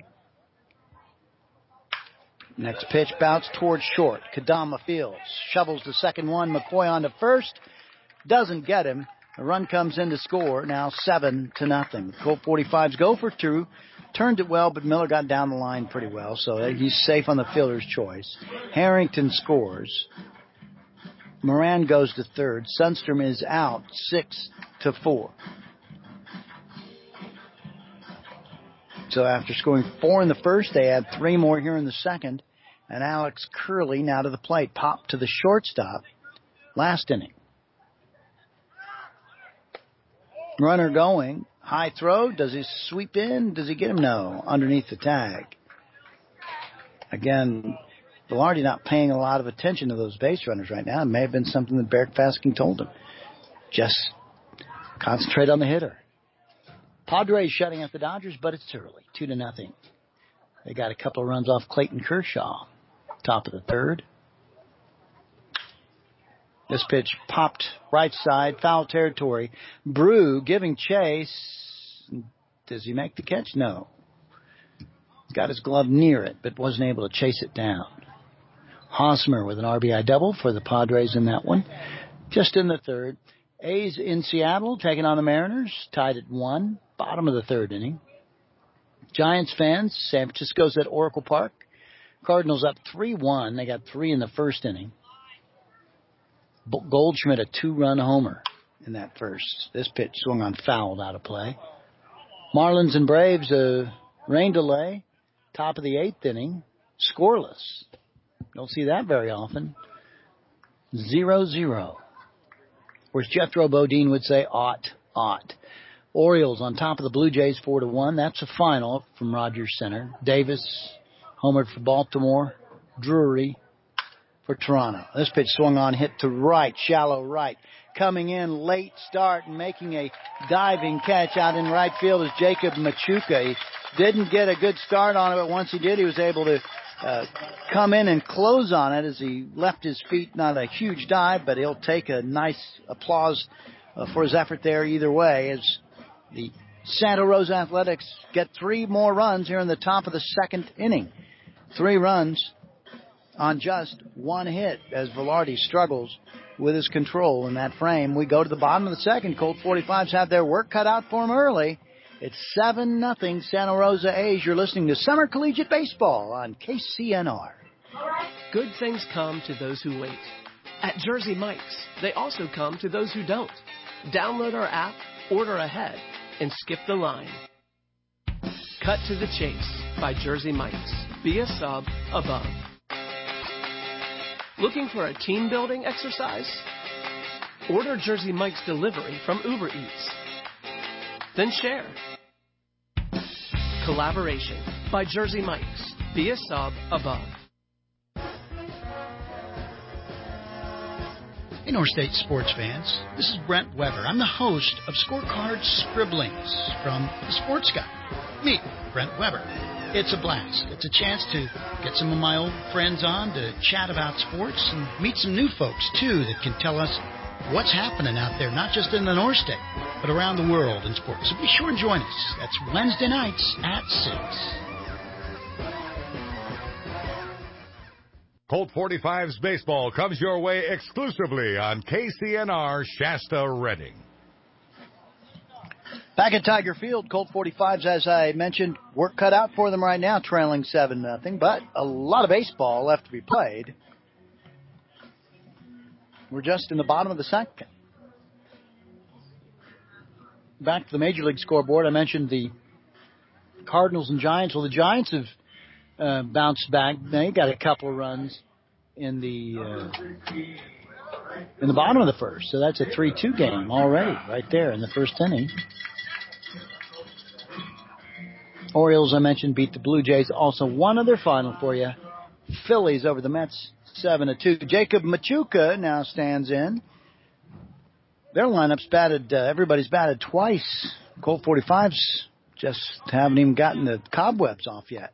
Next pitch bounced towards short. Kadama fields, shovels the second one. McCoy on to first, doesn't get him. A run comes in to score, now seven to nothing. Colt forty-fives go for two. Turned it well, but Miller got down the line pretty well, so he's safe on the fielder's choice. Harrington scores. Moran goes to third. Sundstrom is out, six to four. So after scoring four in the first, they add three more here in the second. And Alex Curley now to the plate, popped to the shortstop last inning. Runner going. High throw. Does he sweep in? Does he get him? No. Underneath the tag. Again, Velarde not paying a lot of attention to those base runners right now. It may have been something that Barrett Fasking told him. Just concentrate on the hitter. Padres shutting out the Dodgers, but it's early. Two to nothing. They got a couple of runs off Clayton Kershaw. Top of the third. This pitch popped right side, foul territory. Brew giving chase. Does he make the catch? No. He's got his glove near it, but wasn't able to chase it down. Hosmer with an R B I double for the Padres in that one. Just in the third. A's in Seattle taking on the Mariners. Tied at one. Bottom of the third inning. Giants fans, San Francisco's at Oracle Park. Cardinals up three one. They got three in the first inning. Goldschmidt a two-run homer in that first. This pitch swung on fouled out of play. Marlins and Braves, a rain delay. Top of the eighth inning. Scoreless. Don't see that very often. zero zero. Or as Jethro Bodine would say, ought, ought. Orioles on top of the Blue Jays four to one. That's a final from Rogers Center. Davis homered for Baltimore. Drury for Toronto. This pitch swung on, hit to right, shallow right. Coming in late start and making a diving catch out in right field is Jacob Machuca. He didn't get a good start on it, but once he did, he was able to uh, come in and close on it as he left his feet. Not a huge dive, but he'll take a nice applause uh, for his effort there either way, as the Santa Rosa Athletics get three more runs here in the top of the second inning. Three runs on just one hit as Velarde struggles with his control in that frame. We go to the bottom of the second. Colt forty-fives have their work cut out for them early. It's seven nothing Santa Rosa A's. You're listening to Summer Collegiate Baseball on K C N R. Good things come to those who wait. At Jersey Mike's, they also come to those who don't. Download our app, order ahead, and skip the line. Cut to the Chase by Jersey Mike's. Be a sub above. Looking for a team-building exercise? Order Jersey Mike's delivery from Uber Eats. Then share. Collaboration by Jersey Mike's. Be a sub above. Hey, North State sports fans. This is Brent Weber. I'm the host of Scorecard Scribblings from The Sports Guy. Me, Brent Weber. It's a blast. It's a chance to get some of my old friends on to chat about sports and meet some new folks, too, that can tell us what's happening out there, not just in the North State, but around the world in sports. So be sure and join us. That's Wednesday nights at six. Colt forty-five's baseball comes your way exclusively on K C N R Shasta Redding. Back at Tiger Field, Colt forty-fives, as I mentioned, work cut out for them right now, trailing seven nothing, but a lot of baseball left to be played. We're just in the bottom of the second. Back to the Major League scoreboard, I mentioned the Cardinals and Giants. Well, the Giants have uh, bounced back. They got a couple of runs in the uh, in the bottom of the first, so that's a three two game already right there in the first inning. Orioles, I mentioned, beat the Blue Jays. Also, one other final for you. Phillies over the Mets, seven to two. Jacob Machuca now stands in. Their lineup's batted, uh, everybody's batted twice. Colt forty-fives just haven't even gotten the cobwebs off yet.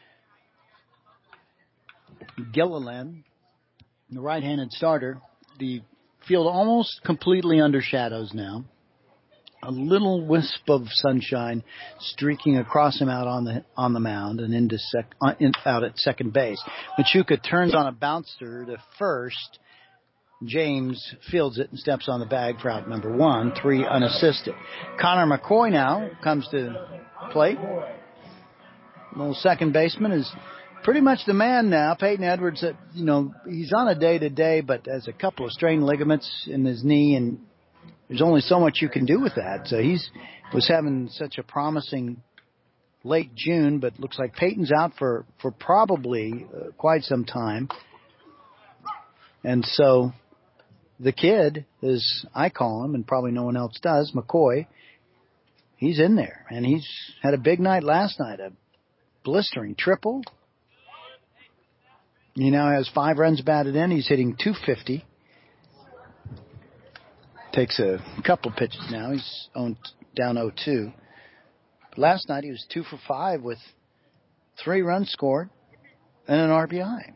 Gilliland, the right-handed starter. The field almost completely under shadows now. A little wisp of sunshine streaking across him out on the on the mound and into sec, uh, in, out at second base. Machuca turns on a bouncer to first. James fields it and steps on the bag for out number one, three unassisted. Connor McCoy now comes to plate. Little second baseman is pretty much the man now. Peyton Edwards, uh, you know, he's on a day-to-day, but has a couple of strained ligaments in his knee, and there's only so much you can do with that. So he's was having such a promising late June, but looks like Peyton's out for, for probably uh, quite some time. And so the kid, as I call him, and probably no one else does, McCoy, he's in there. And he's had a big night last night, a blistering triple. He now has five runs batted in. He's hitting two fifty. Takes a couple of pitches now. He's on down oh two. But last night he was two for five with three runs scored and an R B I.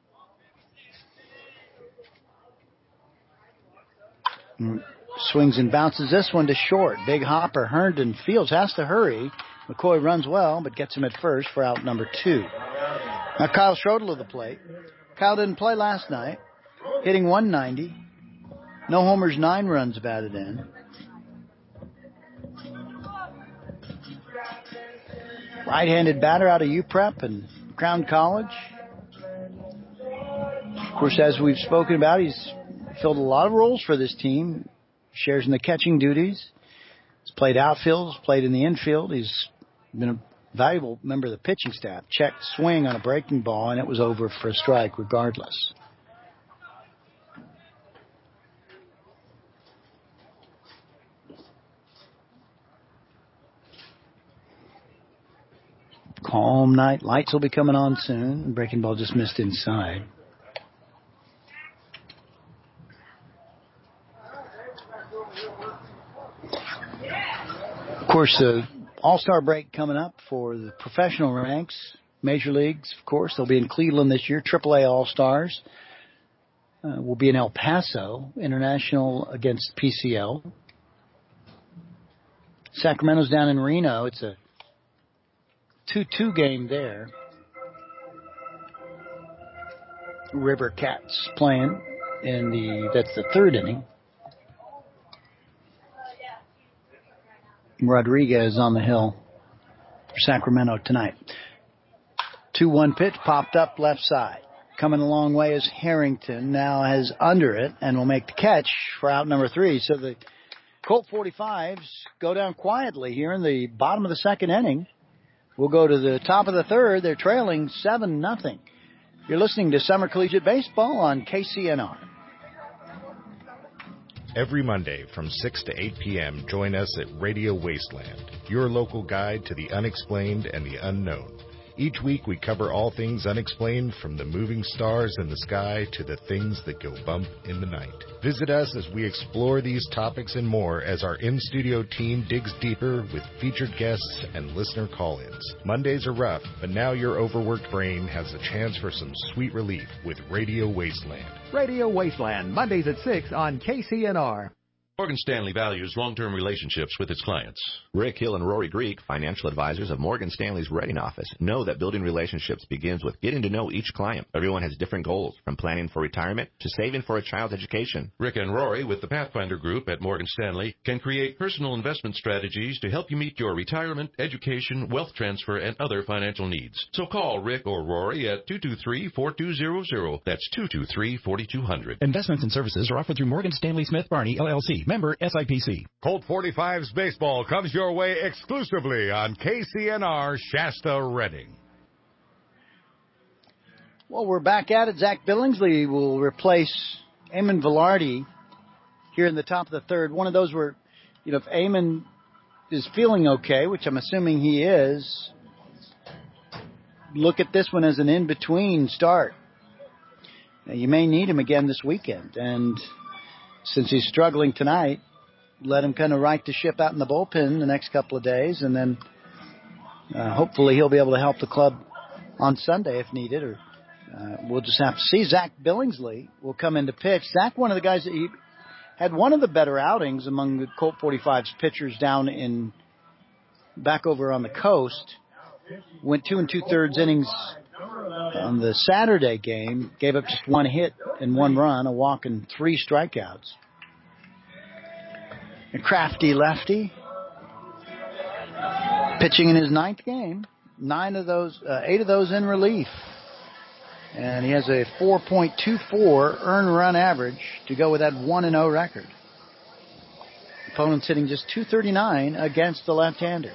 And swings and bounces this one to short. Big hopper. Herndon fields, has to hurry. McCoy runs well, but gets him at first for out number two. Now Kyle Schrodel to the plate. Kyle didn't play last night. Hitting one ninety. No homers, nine runs batted in. Right-handed batter out of U P R E P and Crown College. Of course, as we've spoken about, he's filled a lot of roles for this team. Shares in the catching duties. He's played outfield, he's played in the infield. He's been a valuable member of the pitching staff. Checked swing on a breaking ball, and it was over for a strike regardless. Calm night. Lights will be coming on soon. Breaking ball just missed inside. Of course, the All-Star break coming up for the professional ranks. Major leagues, of course. They'll be in Cleveland this year. triple A All-Stars uh, will be in El Paso. International against P C L. Sacramento's down in Reno. It's a two two game there. River Cats playing in the, that's the third inning. Rodriguez on the hill for Sacramento tonight. two one pitch popped up left side. coming a long way as Harrington now has under it and will make the catch for out number three. So the Colt forty-fives go down quietly here in the bottom of the second inning. We'll go to the top of the third. They're trailing seven nothing. You're listening to Summer Collegiate Baseball on K C N R. Every Monday from six to eight p.m., join us at Radio Wasteland, your local guide to the unexplained and the unknown. Each week we cover all things unexplained, from the moving stars in the sky to the things that go bump in the night. Visit us as we explore these topics and more as our in-studio team digs deeper with featured guests and listener call-ins. Mondays are rough, but now your overworked brain has a chance for some sweet relief with Radio Wasteland. Radio Wasteland, Mondays at six on K C N R. Morgan Stanley values long-term relationships with its clients. Rick Hill and Rory Greek, financial advisors of Morgan Stanley's Reading office, know that building relationships begins with getting to know each client. Everyone has different goals, from planning for retirement to saving for a child's education. Rick and Rory, with the Pathfinder Group at Morgan Stanley, can create personal investment strategies to help you meet your retirement, education, wealth transfer, and other financial needs. So call Rick or Rory at two two three, four two zero zero. That's two two three, four two zero zero. Investments and services are offered through Morgan Stanley Smith Barney, L L C. Member S I P C. Colt forty-fives baseball comes your way exclusively on K C N R Shasta Reading. Well, we're back at it. Zach Billingsley will replace Eamon Velarde here in the top of the third. One of those where, you know, if Eamon is feeling okay, which I'm assuming he is, look at this one as an in-between start. Now, you may need him again this weekend, and since he's struggling tonight, let him kind of right the ship out in the bullpen the next couple of days, and then uh, hopefully he'll be able to help the club on Sunday if needed, or uh, we'll just have to see. Zach Billingsley will come in to pitch. Zach, one of the guys that he had one of the better outings among the Colt forty-fives pitchers down in back over on the coast. Went two and two-thirds innings on the Saturday game, gave up just one hit and one run, a walk and three strikeouts. A crafty lefty, pitching in his ninth game, nine of those, uh, eight of those in relief. And he has a four point two four earned run average to go with that one and oh record. Opponent's hitting just two thirty-nine against the left-hander.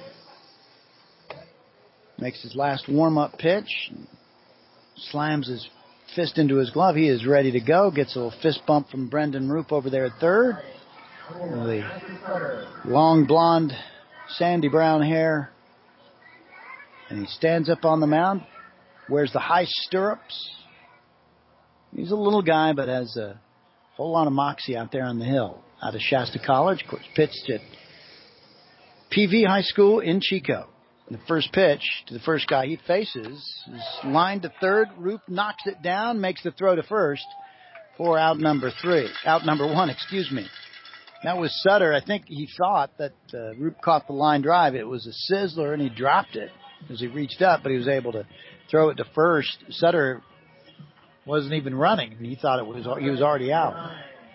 Makes his last warm-up pitch, slams his fist into his glove. He is ready to go. Gets a little fist bump from Brendan Roop over there at third. The long blonde, sandy brown hair. And he stands up on the mound, wears the high stirrups. He's a little guy, but has a whole lot of moxie out there on the hill. Out of Shasta College, of course, pitched at P V High School in Chico. The first pitch to the first guy he faces is lined to third. Roop knocks it down, makes the throw to first for out number three. Out number one, excuse me. That was Sutter. I think he thought that uh, Roop caught the line drive. It was a sizzler, and he dropped it as he reached up, but he was able to throw it to first. Sutter wasn't even running, and he thought it was he was already out.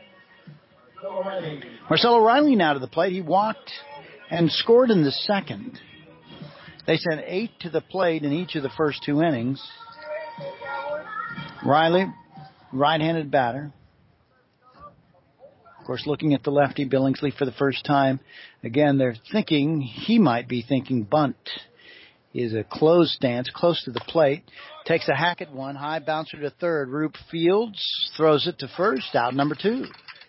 Marcelo Riley now to the plate. He walked and scored in the second. They sent eight to the plate in each of the first two innings. Riley, right-handed batter. Of course, looking at the lefty, Billingsley, for the first time. Again, they're thinking, he might be thinking bunt. He is a closed stance, close to the plate. Takes a hack at one, high bouncer to third. Roop fields, throws it to first, out number two.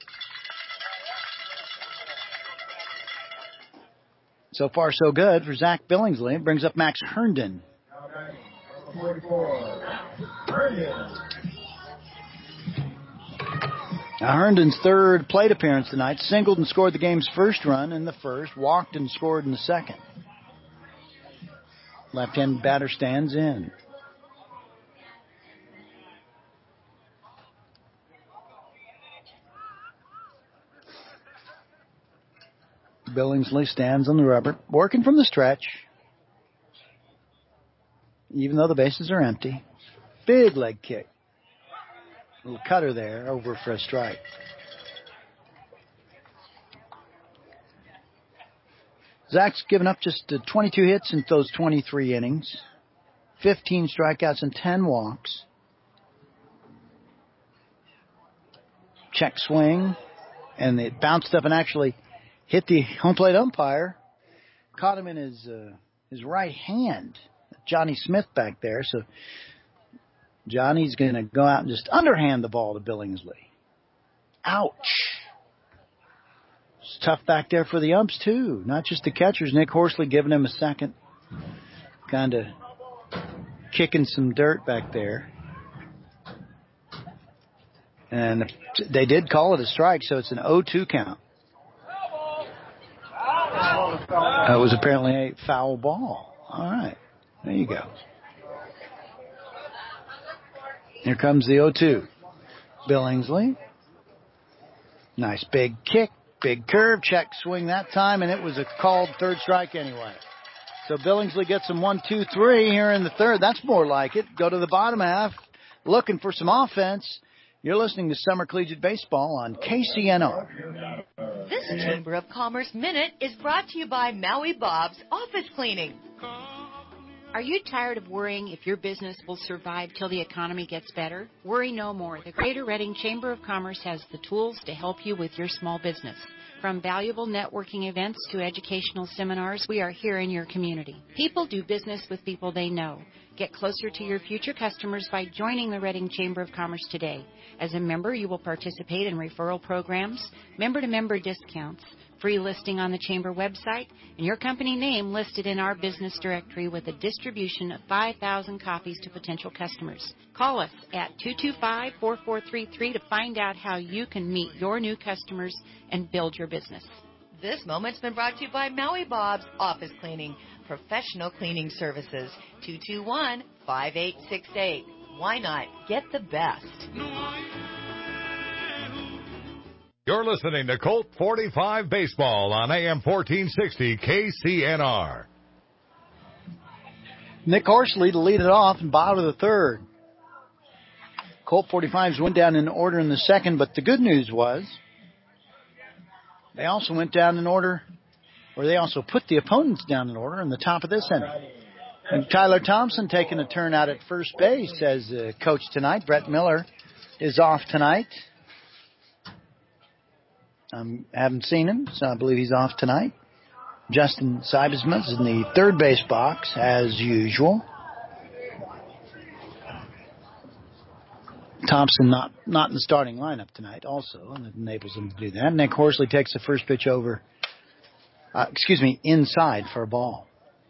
So far, so good for Zach Billingsley. It brings up Max Herndon. Now, Herndon's third plate appearance tonight. Singled and scored the game's first run in the first. Walked and scored in the second. Left-hand batter stands in. Billingsley stands on the rubber, working from the stretch, even though the bases are empty. Big leg kick. Little cutter there, over for a strike. Zach's given up just twenty-two hits in those twenty-three innings, fifteen strikeouts and ten walks. check swing, and it bounced up and actually hit the home plate umpire. Caught him in his uh, his right hand. Johnny Smith back there. So Johnny's going to go out and just underhand the ball to Billingsley. Ouch. It's tough back there for the umps, too. Not just the catchers. Nick Horsley giving him a second. Kind of kicking some dirt back there. And they did call it a strike, so it's an oh two count. That was apparently a foul ball. All right. There you go. Here comes the oh two. Billingsley. Nice big kick, big curve, check swing that time, and it was a called third strike anyway. So Billingsley gets some one, two, three here in the third. That's more like it. Go to the bottom half, looking for some offense. You're listening to Summer Collegiate Baseball on K C N R. This Chamber of Commerce Minute is brought to you by Maui Bob's Office Cleaning. Are you tired of worrying if your business will survive till the economy gets better? Worry no more. The Greater Reading Chamber of Commerce has the tools to help you with your small business. From valuable networking events to educational seminars, we are here in your community. People do business with people they know. Get closer to your future customers by joining the Reading Chamber of Commerce today. As a member, you will participate in referral programs, member-to-member discounts, free listing on the Chamber website, and your company name listed in our business directory with a distribution of five thousand copies to potential customers. Call us at two two five, four four three three to find out how you can meet your new customers and build your business. This moment's been brought to you by Maui Bob's Office Cleaning, professional cleaning services, two two one, five eight six eight. Why not get the best? You're listening to Colt forty-five Baseball on A M fourteen sixty K C N R. Nick Horsley to lead it off and bottom of the third. Colt forty-fives went down in order in the second, but the good news was they also went down in order, or they also put the opponents down in order in the top of this inning. And Tyler Thompson taking a turn out at first base as uh, coach tonight. Brett Miller is off tonight. I um, haven't seen him, so I believe he's off tonight. Justin Seibesman is in the third base box, as usual. Thompson not, not in the starting lineup tonight also, and it enables him to do that. Nick Horsley takes the first pitch over, uh, excuse me, inside for a ball.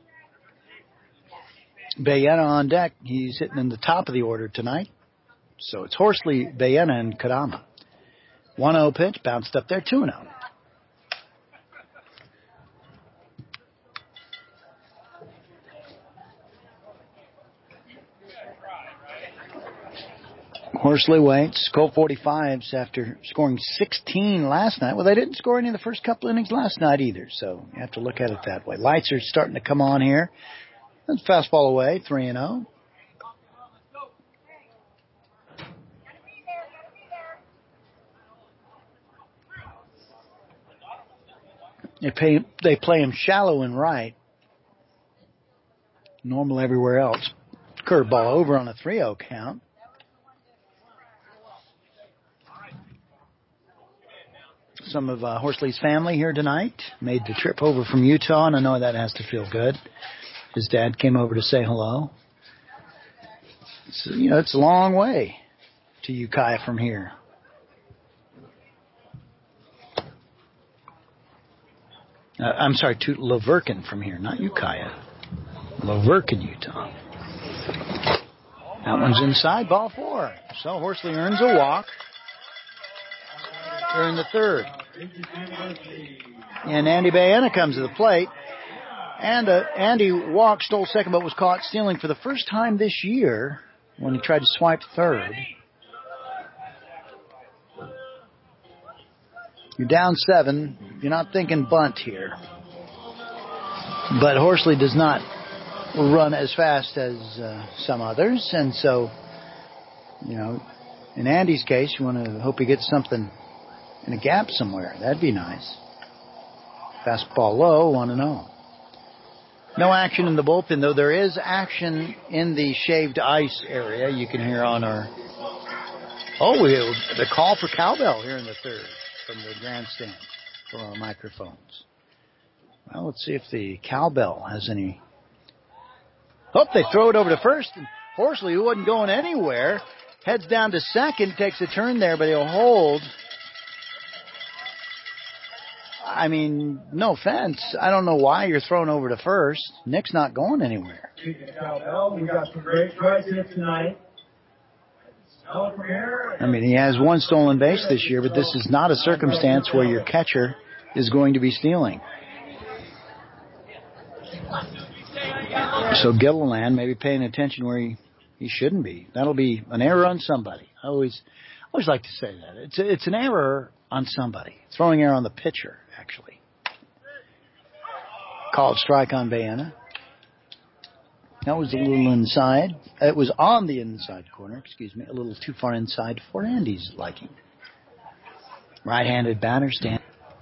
Bayena on deck. He's hitting in the top of the order tonight. So it's Horsley, Bayena, and Kadama. one oh pitch, bounced up there, two oh. Horsley waits. Colt forty-fives after scoring sixteen last night. Well, they didn't score any in the first couple innings last night either, so you have to look at it that way. Lights are starting to come on here. That's fastball away, three and oh. They, pay, they play him shallow and right. Normal everywhere else. Curveball over on a three oh count. Some of uh, Horsley's family here tonight made the trip over from Utah, and I know that has to feel good. His dad came over to say hello. So, you know, it's a long way to Ukiah from here. Uh, I'm sorry, to Laverkin from here, not Ukiah. Laverkin, Utah. That one's inside, ball four. So Horsley earns a walk. They're in the third. And Andy Bayena comes to the plate. And uh, Andy walked, stole second, but was caught stealing for the first time this year when he tried to swipe third. You're down seven. You're not thinking bunt here. But Horsley does not run as fast as uh, some others. And so, you know, in Andy's case, you want to hope he gets something in a gap somewhere. That'd be nice. Fastball low, one and oh. No action in the bullpen, though there is action in the shaved ice area. You can hear on our Oh, we, the call for cowbell here in the third from the grandstand for our microphones. Well, let's see if the cowbell has any. Oh, they throw it over to first. And Horsley, who wasn't going anywhere, heads down to second, takes a turn there, but he'll hold. I mean, no offense. I don't know why you're thrown over to first. Nick's not going anywhere. Cowbell, we got some great tries here tonight. I mean, he has one stolen base this year, but this is not a circumstance where your catcher is going to be stealing. So Gilliland maybe paying attention where he, he shouldn't be. That'll be an error on somebody. I always always like to say that. It's a, it's an error on somebody. Throwing error on the pitcher, actually. Called strike on Baena. That was a little inside. It was on the inside corner, excuse me, a little too far inside for Andy's liking. Right-handed batter stand.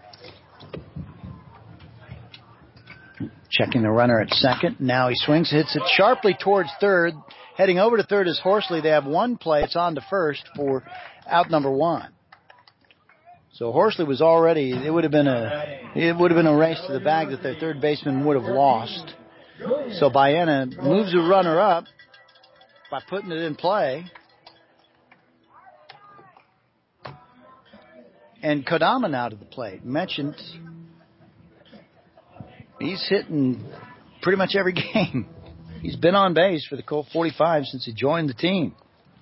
Checking the runner at second. Now he swings, hits it sharply towards third. Heading over to third is Horsley. They have one play. It's on to first for out number one. So Horsley was already, it would have been a, it would have been a race to the bag that their third baseman would have lost. So Baena moves the runner up by putting it in play. And Kodama now to the plate. Mentioned he's hitting pretty much every game. He's been on base for the Colt forty-five since he joined the team.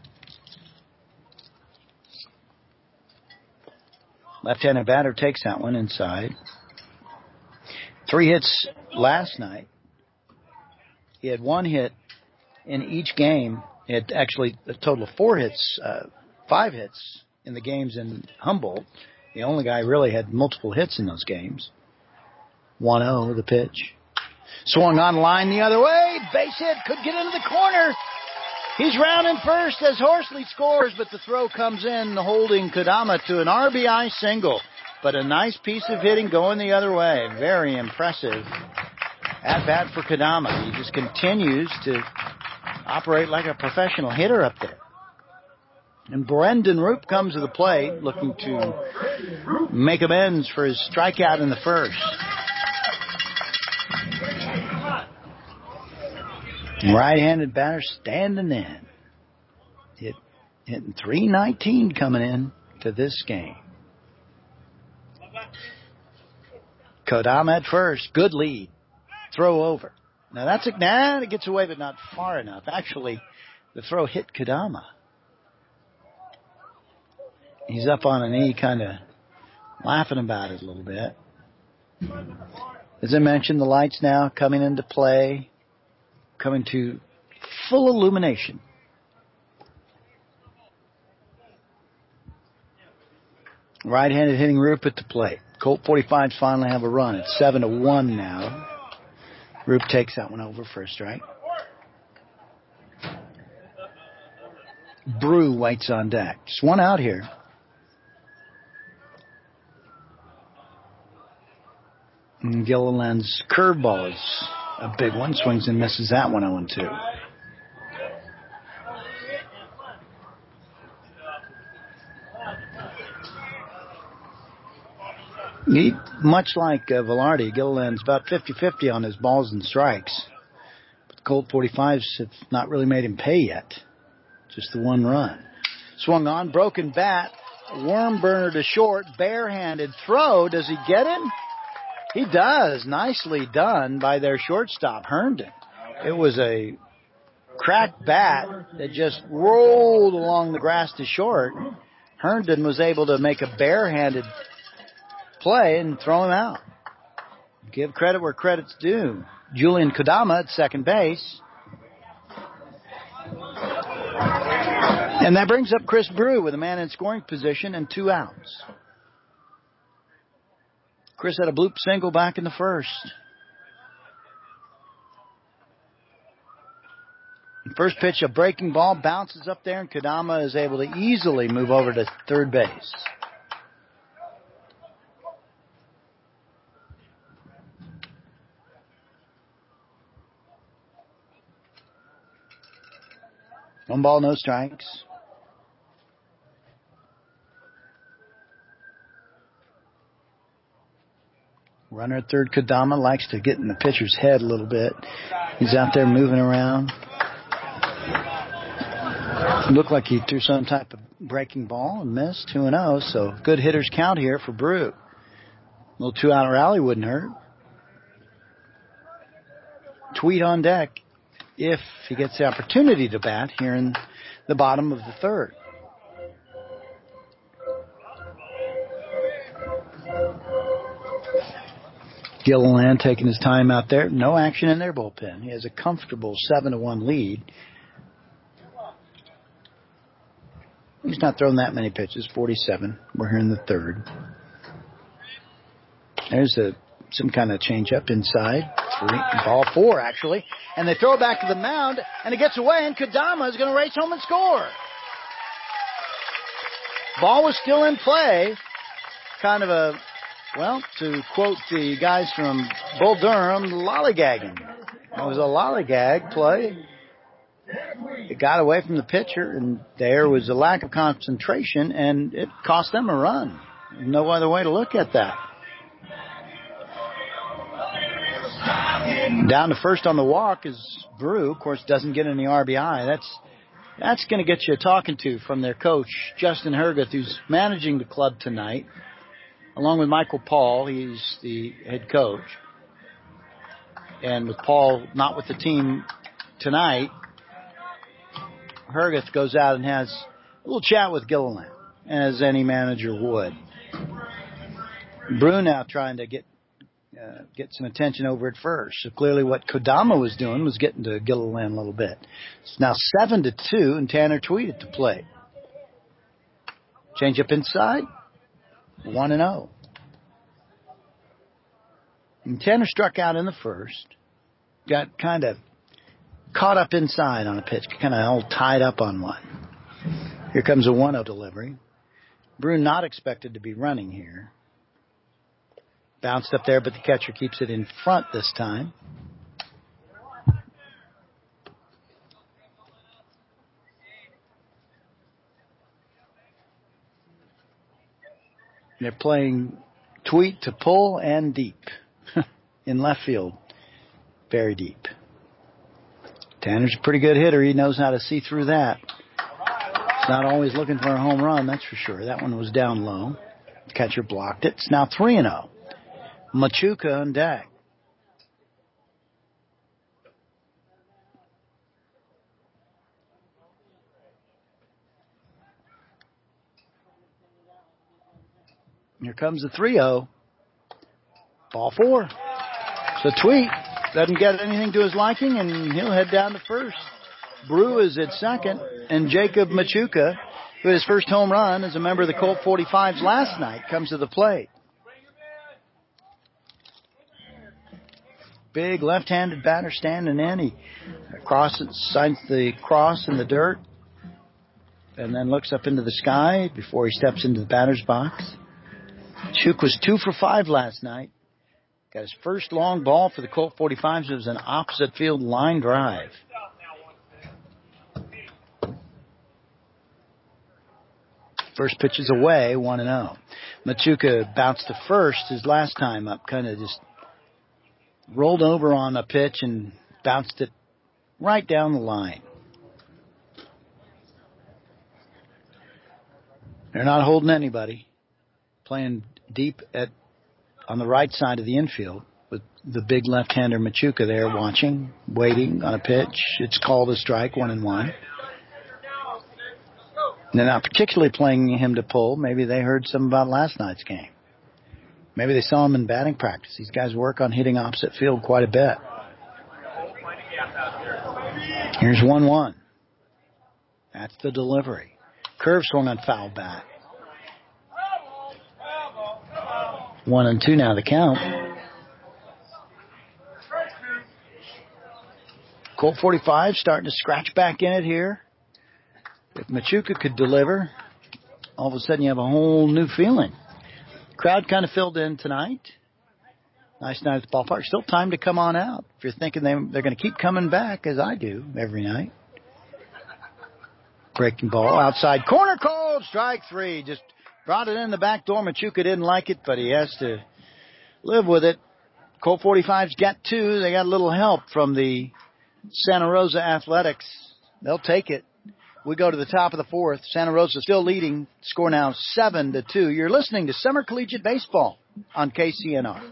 Left-handed batter takes that one inside. Three hits last night. He had one hit in each game. He had actually a total of four hits, uh, five hits in the games in Humboldt. The only guy really had multiple hits in those games. one oh, the pitch. Swung on line the other way. Base hit. Could get into the corner. He's rounding first as Horsley scores, but the throw comes in, holding Kodama to an R B I single. But a nice piece of hitting going the other way. Very impressive at bat for Kodama. He just continues to operate like a professional hitter up there. And Brendan Roop comes to the plate looking to make amends for his strikeout in the first. Right-handed batter standing in. Hit, hitting three nineteen coming in to this game. Kodama at first. Good lead. Throw over. Now that's a, nah, it gets away, but not far enough. Actually, the throw hit Kodama. He's up on a knee, kind of laughing about it a little bit. As I mentioned, the lights now coming into play, coming to full illumination. Right-handed hitting Roop at the plate. Colt forty-fives finally have a run. It's seven to one now. Roop takes that one over for a strike. Brew waits on deck. Just one out here. And Gilliland's curveball is a big one. Swings and misses that one oh and two. He, much like uh, Velarde, Gilliland's about fifty-fifty on his balls and strikes. But the Colt forty-fives have not really made him pay yet. Just the one run. Swung on, broken bat, worm burner to short, barehanded throw. Does he get him? He does. Nicely done by their shortstop, Herndon. It was a cracked bat that just rolled along the grass to short. Herndon was able to make a barehanded play and throw him out. Give credit where credit's due. Julian Kodama at second base. And that brings up Chris Brew with a man in scoring position and two outs. Chris had a bloop single back in the first. First pitch, a breaking ball, bounces up there, and Kodama is able to easily move over to third base. One ball, no strikes. Runner at third, Kodama, likes to get in the pitcher's head a little bit. He's out there moving around. Looked like he threw some type of breaking ball and missed. two and oh, so good hitter's count here for Brew. A little two-out rally wouldn't hurt. Tweed on deck if he gets the opportunity to bat here in the bottom of the third. Gilliland taking his time out there. No action in their bullpen. He has a comfortable seven to one lead. He's not thrown that many pitches, forty-seven. We're here in the third. There's a some kind of change-up inside. Three, ball four, actually. And they throw it back to the mound, and it gets away, and Kodama is going to race home and score. Ball was still in play. Kind of a, well, to quote the guys from Bull Durham, lollygagging. It was a lollygag play. It got away from the pitcher, and there was a lack of concentration, and it cost them a run. No other way to look at that. Down to first on the walk is Brew. Of course, doesn't get any R B I. That's that's going to get you a talking to from their coach, Justin Herguth, who's managing the club tonight, along with Michael Paul. He's the head coach. And with Paul not with the team tonight, Herguth goes out and has a little chat with Gilliland, as any manager would. Brew now trying to get uh, get some attention over at first. So clearly what Kodama was doing was getting to Gilliland a little bit. It's now seven to two, and Tanner Tweed at the plate. Change up inside, one and oh. And Tanner struck out in the first. Got kind of caught up inside on a pitch, kind of all tied up on one. Here comes a one oh delivery. Brew not expected to be running here. Bounced up there, but the catcher keeps it in front this time. They're playing Tweet to pull and deep in left field. Very deep. Tanner's a pretty good hitter. He knows how to see through that. He's not always looking for a home run, that's for sure. That one was down low. The catcher blocked it. It's now three and oh. Machuca on deck. Here comes the three oh. Ball four. So Tweet doesn't get anything to his liking, and he'll head down to first. Brew is at second, and Jacob Machuca, who had his first home run as a member of the Colt forty-fives last night, comes to the plate. Big left-handed batter standing in. He crosses, signs the cross in the dirt, and then looks up into the sky before he steps into the batter's box. Chuk was two for five last night. Got his first long ball for the Colt forty-fives. It was an opposite field line drive. First pitch is away, one and oh. Machuca bounced to first his last time up, kind of just rolled over on a pitch and bounced it right down the line. They're not holding anybody. Playing deep at on the right side of the infield with the big left-hander Machuca there watching, waiting on a pitch. It's called a strike, one and one. And they're not particularly playing him to pull. Maybe they heard something about last night's game. Maybe they saw him in batting practice. These guys work on hitting opposite field quite a bit. Here's one one. That's the delivery. Curve swung on foul bat. One and two now the count. Colt forty-five starting to scratch back in it here. If Machuca could deliver, all of a sudden you have a whole new feeling. Crowd kind of filled in tonight. Nice night at the ballpark. Still time to come on out. If you're thinking they, they're going to keep coming back, as I do every night. Breaking ball outside corner, called strike three. Just brought it in the back door. Machuca didn't like it, but he has to live with it. Colt forty-fives got two. They got a little help from the Santa Rosa Athletics. They'll take it. We go to the top of the fourth. Santa Rosa still leading. Score now seven to two. You're listening to Summer Collegiate Baseball on K C N R.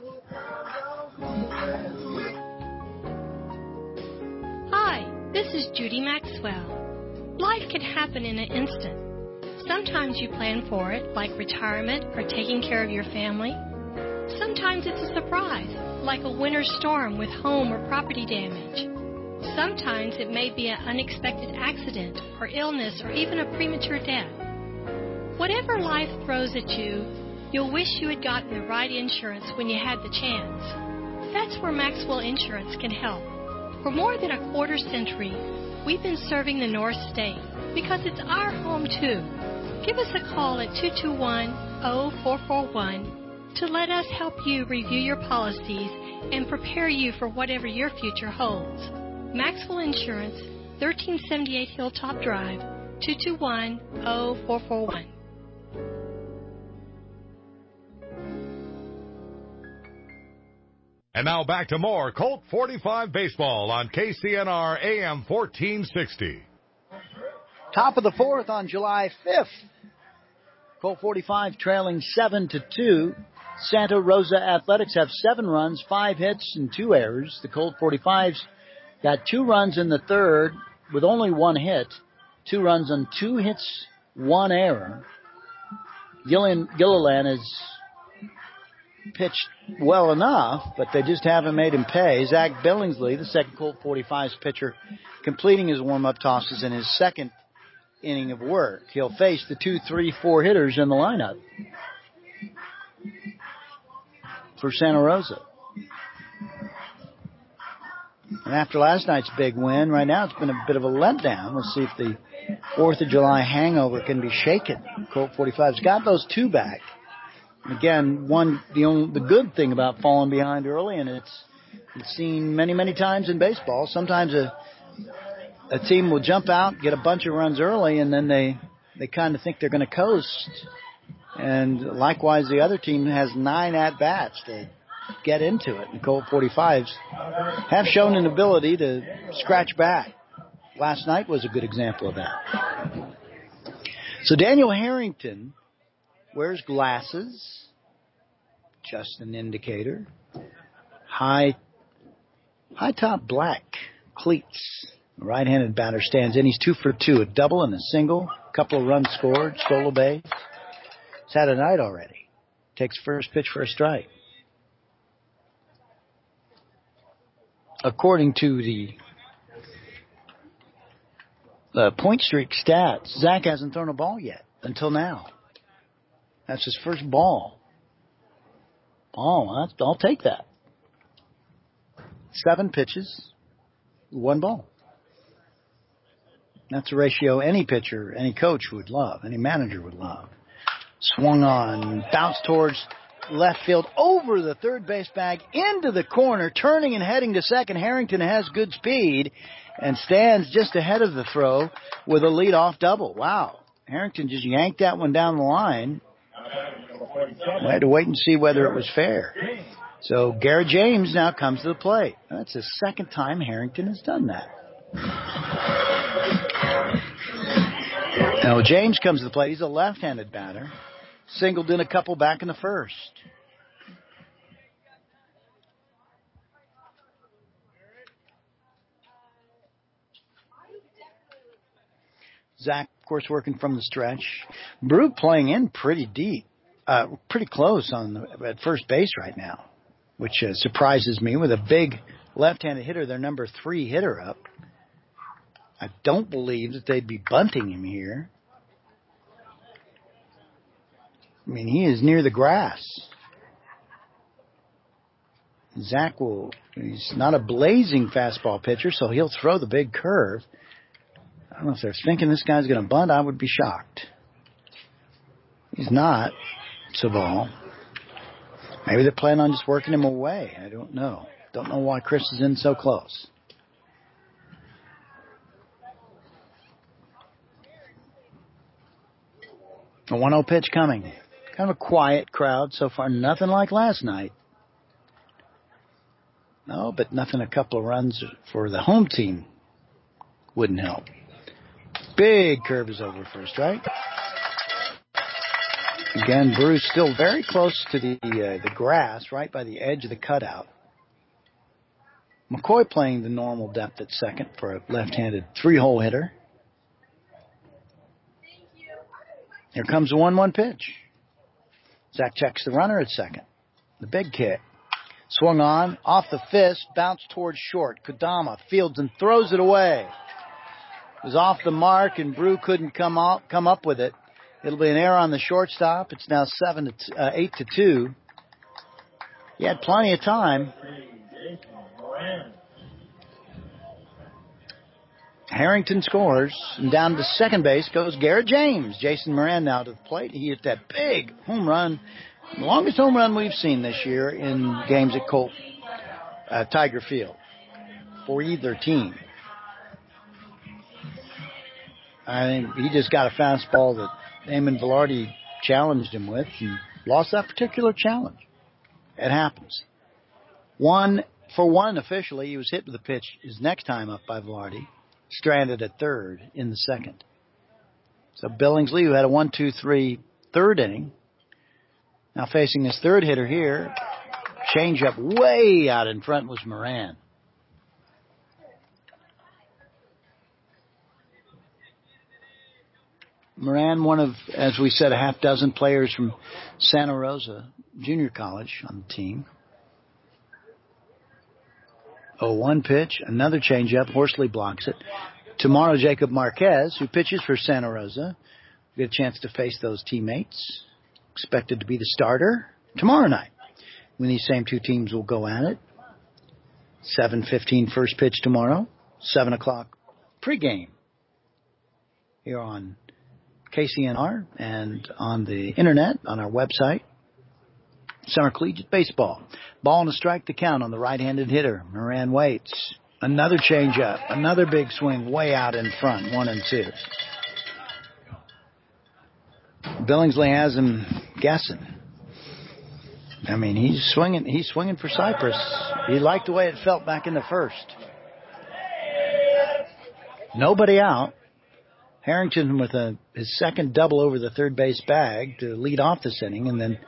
Hi, this is Judy Maxwell. Life can happen in an instant. Sometimes you plan for it, like retirement or taking care of your family. Sometimes it's a surprise, like a winter storm with home or property damage. Sometimes it may be an unexpected accident or illness or even a premature death. Whatever life throws at you, you'll wish you had gotten the right insurance when you had the chance. That's where Maxwell Insurance can help. For more than a quarter century, we've been serving the North State because it's our home too. Give us a call at two two one, zero four four one to let us help you review your policies and prepare you for whatever your future holds. Maxwell Insurance, thirteen seventy-eight Hilltop Drive, two two one, zero four four one. And now back to more Colt forty-five baseball on K C N R A M fourteen sixty. Top of the fourth on July fifth. Colt forty-five trailing seven to two. Santa Rosa Athletics have seven runs, five hits, and two errors. The Colt forty-fives got two runs in the third with only one hit. Two runs on two hits, one error. Gillian, Gilliland has pitched well enough, but they just haven't made him pay. Zach Billingsley, the second Colt forty-fives pitcher, completing his warm-up tosses in his second inning of work. He'll face the two, three, four hitters in the lineup for Santa Rosa. And after last night's big win, right now it's been a bit of a letdown. We'll see if the fourth of July hangover can be shaken. Colt forty-five's got those two back. Again, one the only the good thing about falling behind early, and it's it's seen many many times in baseball. Sometimes a a team will jump out, get a bunch of runs early, and then they they kind of think they're going to coast. And likewise, the other team has nine at bats to get into it. And Colt forty-fives have shown an ability to scratch back. Last night was a good example of that. So Daniel Harrington wears glasses, just an indicator. High, high top black cleats. The right-handed batter stands in. He's two for two, a double and a single. A couple of runs scored, stole a base. He's had a night already. Takes first pitch for a strike. According to the the point streak stats, Zach hasn't thrown a ball yet until now. That's his first ball. Oh, I'll take that. Seven pitches, one ball. That's a ratio any pitcher, any coach would love, any manager would love. Swung on, bounced towards left field, over the third base bag, into the corner, turning and heading to second. Harrington has good speed and stands just ahead of the throw with a leadoff double. Wow. Harrington just yanked that one down the line. We had to wait and see whether it was fair. So Garrett James now comes to the plate. That's the second time Harrington has done that. Now James comes to the plate. He's a left-handed batter. Singled in a couple back in the first. Zach, of course, working from the stretch. Brute playing in pretty deep, uh, pretty close on the, at first base right now, which uh, surprises me with a big left-handed hitter, their number three hitter up. I don't believe that they'd be bunting him here. I mean, he is near the grass. Zach will, he's not a blazing fastball pitcher, so he'll throw the big curve. I don't know if they're thinking this guy's going to bunt. I would be shocked. He's not. It's a ball. Maybe they're planning on just working him away. I don't know. Don't know why Chris is in so close. A one oh pitch coming. Kind of a quiet crowd so far. Nothing like last night. No, but nothing a couple of runs for the home team wouldn't help. Big curve is over for a strike. Again, Bruce still very close to the uh, the grass, right by the edge of the cutout. McCoy playing the normal depth at second for a left-handed three-hole hitter. Here comes the one one pitch. Zach checks the runner at second. The big kick. Swung on, off the fist, bounced towards short. Kodama fields and throws it away. It was off the mark, and Brew couldn't come out, come up with it. It'll be an error on the shortstop. It's now seven to t- uh, eight to two. He had plenty of time. Harrington scores, and down to second base goes Garrett James. Jason Moran now to the plate. He hit that big home run, the longest home run we've seen this year in games at Colt uh, Tiger Field for either team. I think he just got a fastball that Eamon Velarde challenged him with and lost that particular challenge. It happens. One for one officially, he was hit with a pitch his next time up by Velarde. Stranded at third in the second. So Billingsley, who had a one two three third inning, now facing his third hitter here. Change up way out in front was Moran. Moran, one of, as we said, a half dozen players from Santa Rosa Junior College on the team. oh one pitch, another changeup. Horsley blocks it. Tomorrow, Jacob Marquez, who pitches for Santa Rosa, will get a chance to face those teammates. Expected to be the starter tomorrow night when these same two teams will go at it. seven fifteen first pitch tomorrow. seven o'clock pregame here on K C N R and on the internet on our website. Summer Collegiate Baseball. Ball and a strike to count on the right-handed hitter. Moran waits. Another changeup. Another big swing way out in front. One and two. Billingsley has him guessing. I mean, he's swinging. He's swinging for Cypress. He liked the way it felt back in the first. Nobody out. Harrington with a his second double over the third base bag to lead off this inning, and then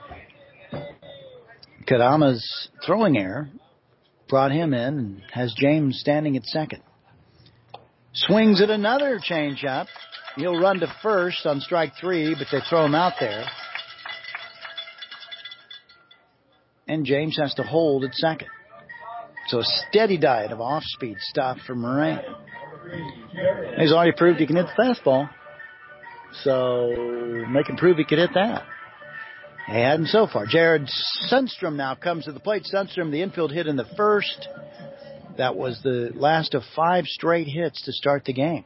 Kodama's throwing error brought him in and has James standing at second. Swings at another changeup. He'll run to first on strike three, but they throw him out there. And James has to hold at second. So a steady diet of off-speed stuff for Moran. He's already proved he can hit the fastball. So make him prove he could hit that. He hadn't so far. Jared Sundstrom now comes to the plate. Sundstrom, the infield hit in the first. That was the last of five straight hits to start the game.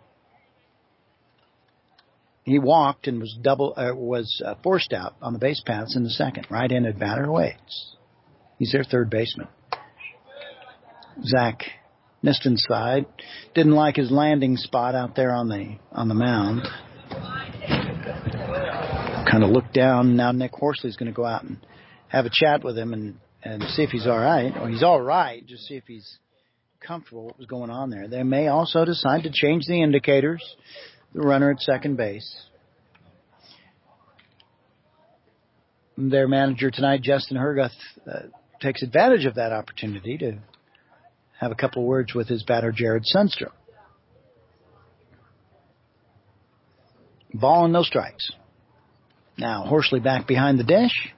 He walked and was double uh, was uh, forced out on the base paths in the second. Right-handed batter waits. He's their third baseman. Zach Niston's side didn't like his landing spot out there on the on the mound. Kind of looked down. Now Nick Horsley's going to go out and have a chat with him and, and see if he's all right. Or he's all right, just see if he's comfortable what was going on there. They may also decide to change the indicators. The runner at second base. Their manager tonight, Justin Herguth, uh, takes advantage of that opportunity to have a couple words with his batter, Jared Sundstrom. Ball and no strikes. Now, Horsley back behind the dish.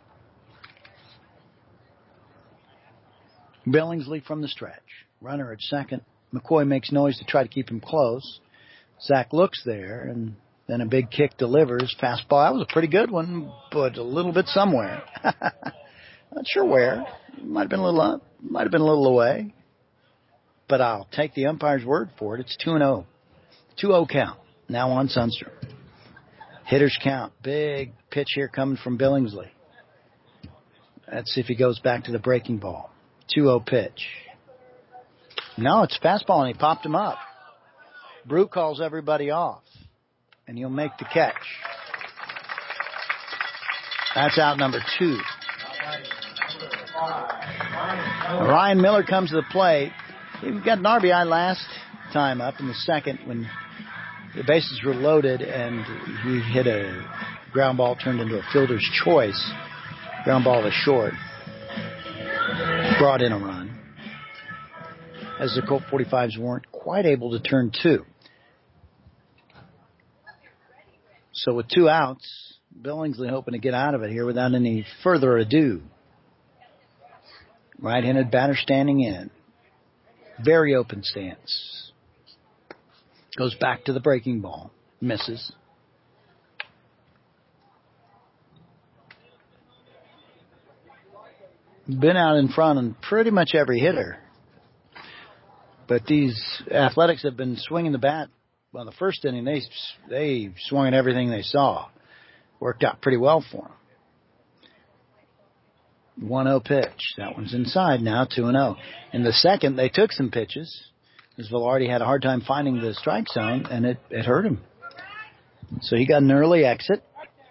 Billingsley from the stretch. Runner at second. McCoy makes noise to try to keep him close. Zach looks there, and then a big kick delivers. Fastball. That was a pretty good one, but a little bit somewhere. Not sure where. Might have been a little up. Might have been a little away. But I'll take the umpire's word for it. It's two and oh. two oh count. Now on Sundstrom. Hitters count. Big pitch here coming from Billingsley. Let's see if he goes back to the breaking ball. two oh pitch. No, it's fastball, and he popped him up. Brew calls everybody off, and he'll make the catch. That's out number two. Ryan Miller comes to the plate. He got an R B I last time up in the second when the bases were loaded and he hit a ground ball turned into a fielder's choice. Ground ball to short. Brought in a run. As the Colt forty-fives weren't quite able to turn two. So with two outs, Billingsley hoping to get out of it here without any further ado. Right-handed batter standing in. Very open stance. Goes back to the breaking ball. Misses. Been out in front on pretty much every hitter. But these Athletics have been swinging the bat. Well, the first inning, they they swung at everything they saw. Worked out pretty well for them. one oh pitch. That one's inside now, two and oh. In the second, they took some pitches, as Velarde had a hard time finding the strike zone, and it, it hurt him. So he got an early exit.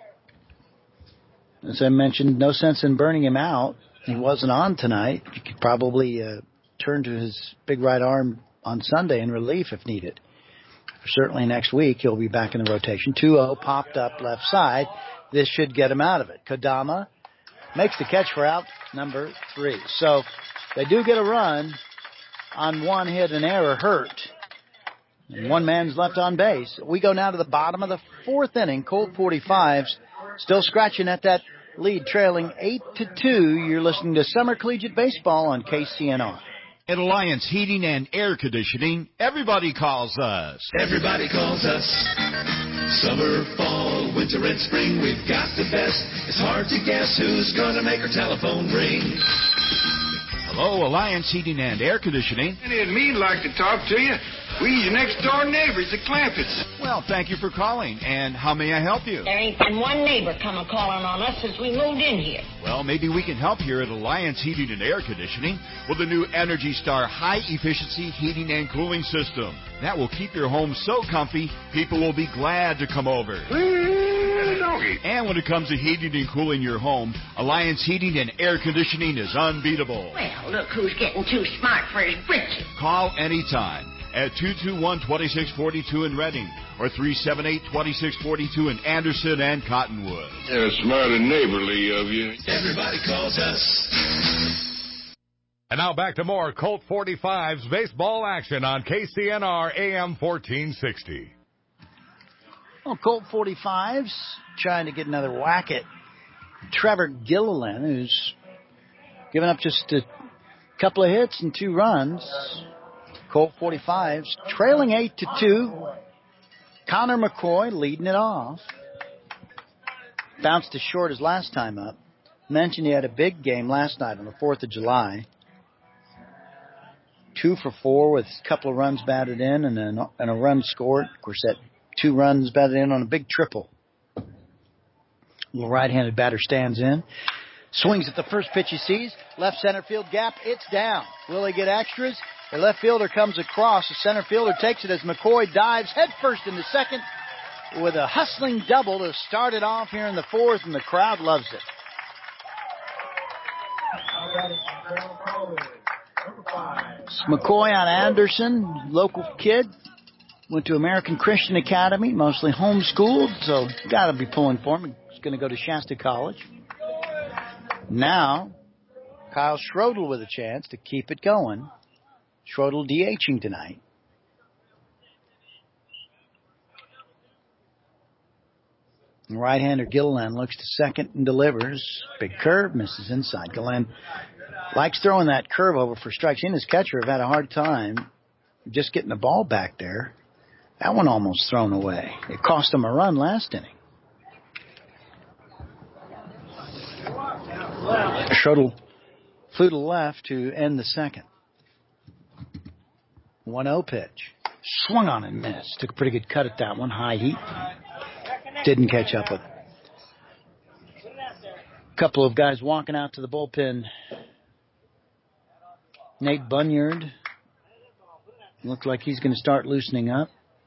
As I mentioned, no sense in burning him out. He wasn't on tonight. He could probably uh, turn to his big right arm on Sunday in relief if needed. Certainly next week he'll be back in the rotation. two oh popped up left side. This should get him out of it. Kodama makes the catch for out number three. So they do get a run on one hit, an error hurt. And one man's left on base. We go now to the bottom of the fourth inning. Colt forty-fives still scratching at that lead, trailing eight to two. You're listening to Summer Collegiate Baseball on K C N R. At Alliance Heating and Air Conditioning, everybody calls us. Everybody calls us. Summer, fall, winter, and spring, we've got the best. It's hard to guess who's gonna make our telephone ring. Hello, Alliance Heating and Air Conditioning. Andy and me'd like to talk to you. We your next door neighbors, the Clampetts. Well, thank you for calling. And how may I help you? There ain't been one neighbor come a calling on us since we moved in here. Well, maybe we can help here at Alliance Heating and Air Conditioning with the new Energy Star high-efficiency heating and cooling system. That will keep your home so comfy, people will be glad to come over. And when it comes to heating and cooling your home, Alliance Heating and Air Conditioning is unbeatable. Well, look who's getting too smart for his britches. Call anytime at two two one, two six four two in Reading or three seven eight, two six four two in Anderson and Cottonwood. Yeah, smart and neighborly of you. Everybody calls us. And now back to more Colt forty-fives baseball action on K C N R A M fourteen sixty. Well, Colt forty-fives trying to get another whack at Trevor Gilliland, who's given up just a couple of hits and two runs. Colt forty-fives trailing eight to two. Connor McCoy leading it off. Bounced as short as last time up. Mentioned he had a big game last night on the fourth of July. Two for four with a couple of runs batted in and a, and a run scored. Of course, that two runs batted in on a big triple. Little right-handed batter stands in. Swings at the first pitch he sees. Left center field gap. It's down. Will he get extras? The left fielder comes across. The center fielder takes it as McCoy dives headfirst into second with a hustling double to start it off here in the fourth, and the crowd loves it. McCoy on Anderson, local kid. Went to American Christian Academy, mostly homeschooled, so got to be pulling for him. He's going to go to Shasta College. Now, Kyle Schrodel with a chance to keep it going. Schrodel DHing tonight. Right-hander Gilliland looks to second and delivers. Big curve, misses inside. Gilliland likes throwing that curve over for strikes. He and his catcher have had a hard time just getting the ball back there. That one almost thrown away. It cost him a run last inning. Schrodel flew to left to end the second. one oh pitch. Swung on and missed. Took a pretty good cut at that one. High heat. Didn't catch up with it. A couple of guys walking out to the bullpen. Nate Bunyard. Looks like he's going to start loosening up.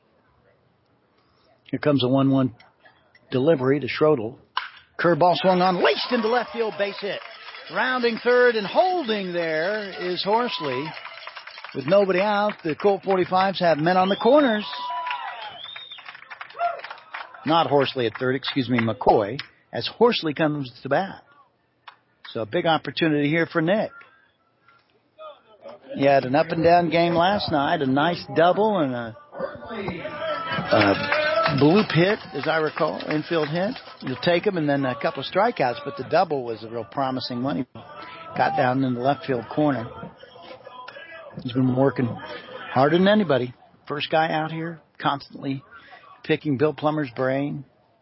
Here comes a one one delivery to Schrodel. Curveball swung on, laced into left field, base hit. Rounding third and holding there is Horsley. With nobody out, the Colt forty-fives have men on the corners. Not Horsley at third, excuse me, McCoy, as Horsley comes to bat. So a big opportunity here for Nick. He had an up-and-down game last night, a nice double and a, a bloop hit, as I recall, infield hit. You'll take him, and then a couple of strikeouts, but the double was a real promising one. He got down in the left field corner. He's been working harder than anybody. First guy out here, constantly picking Bill Plummer's brain.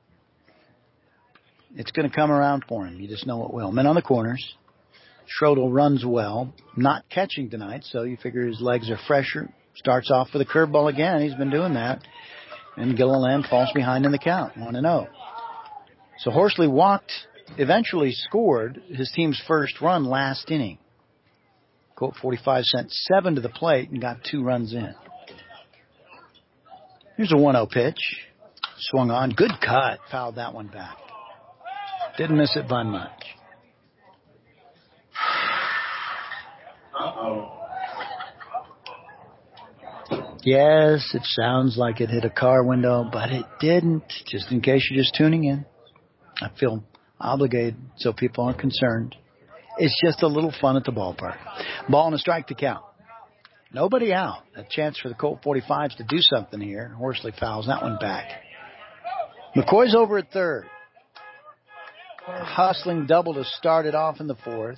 It's going to come around for him. You just know it will. Men on the corners. Schrodel runs well. Not catching tonight, so you figure his legs are fresher. Starts off with a curveball again. He's been doing that. And Gilliland falls behind in the count, one and oh. So Horsley walked, eventually scored his team's first run last inning. Colt forty-five sent seven to the plate and got two runs in. Here's a one oh pitch. Swung on. Good cut. Fouled that one back. Didn't miss it by much. Uh-oh. Yes, it sounds like it hit a car window, but it didn't. Just in case you're just tuning in. I feel obligated so people aren't concerned. It's just a little fun at the ballpark. Ball and a strike to count. Nobody out. A chance for the Colt forty-fives to do something here. Horsley fouls that one back. McCoy's over at third. A hustling double to start it off in the fourth.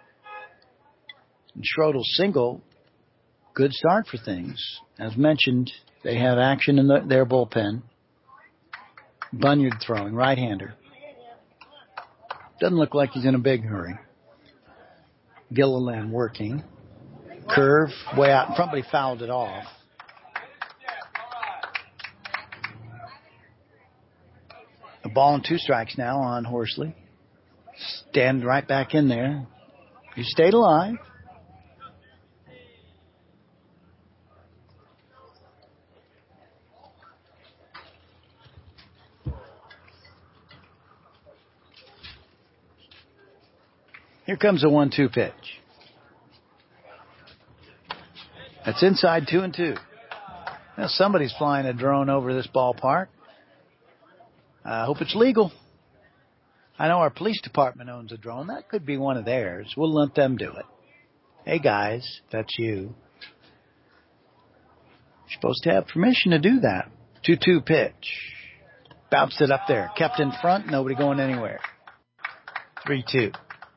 And Schrodel's single. Good start for things. As mentioned, they have action in the, their bullpen. Bunyard throwing, right-hander. Doesn't look like he's in a big hurry. Gilliland working. Curve, way out in front, but he fouled it off. A ball and two strikes now on Horsley. Stand right back in there. He stayed alive. Here comes a one two pitch. That's inside two and two. Now somebody's flying a drone over this ballpark. I hope it's legal. I know our police department owns a drone. That could be one of theirs. We'll let them do it. Hey guys, that's you. You're supposed to have permission to do that. two two pitch. Bounced it up there. Kept in front. Nobody going anywhere. three two.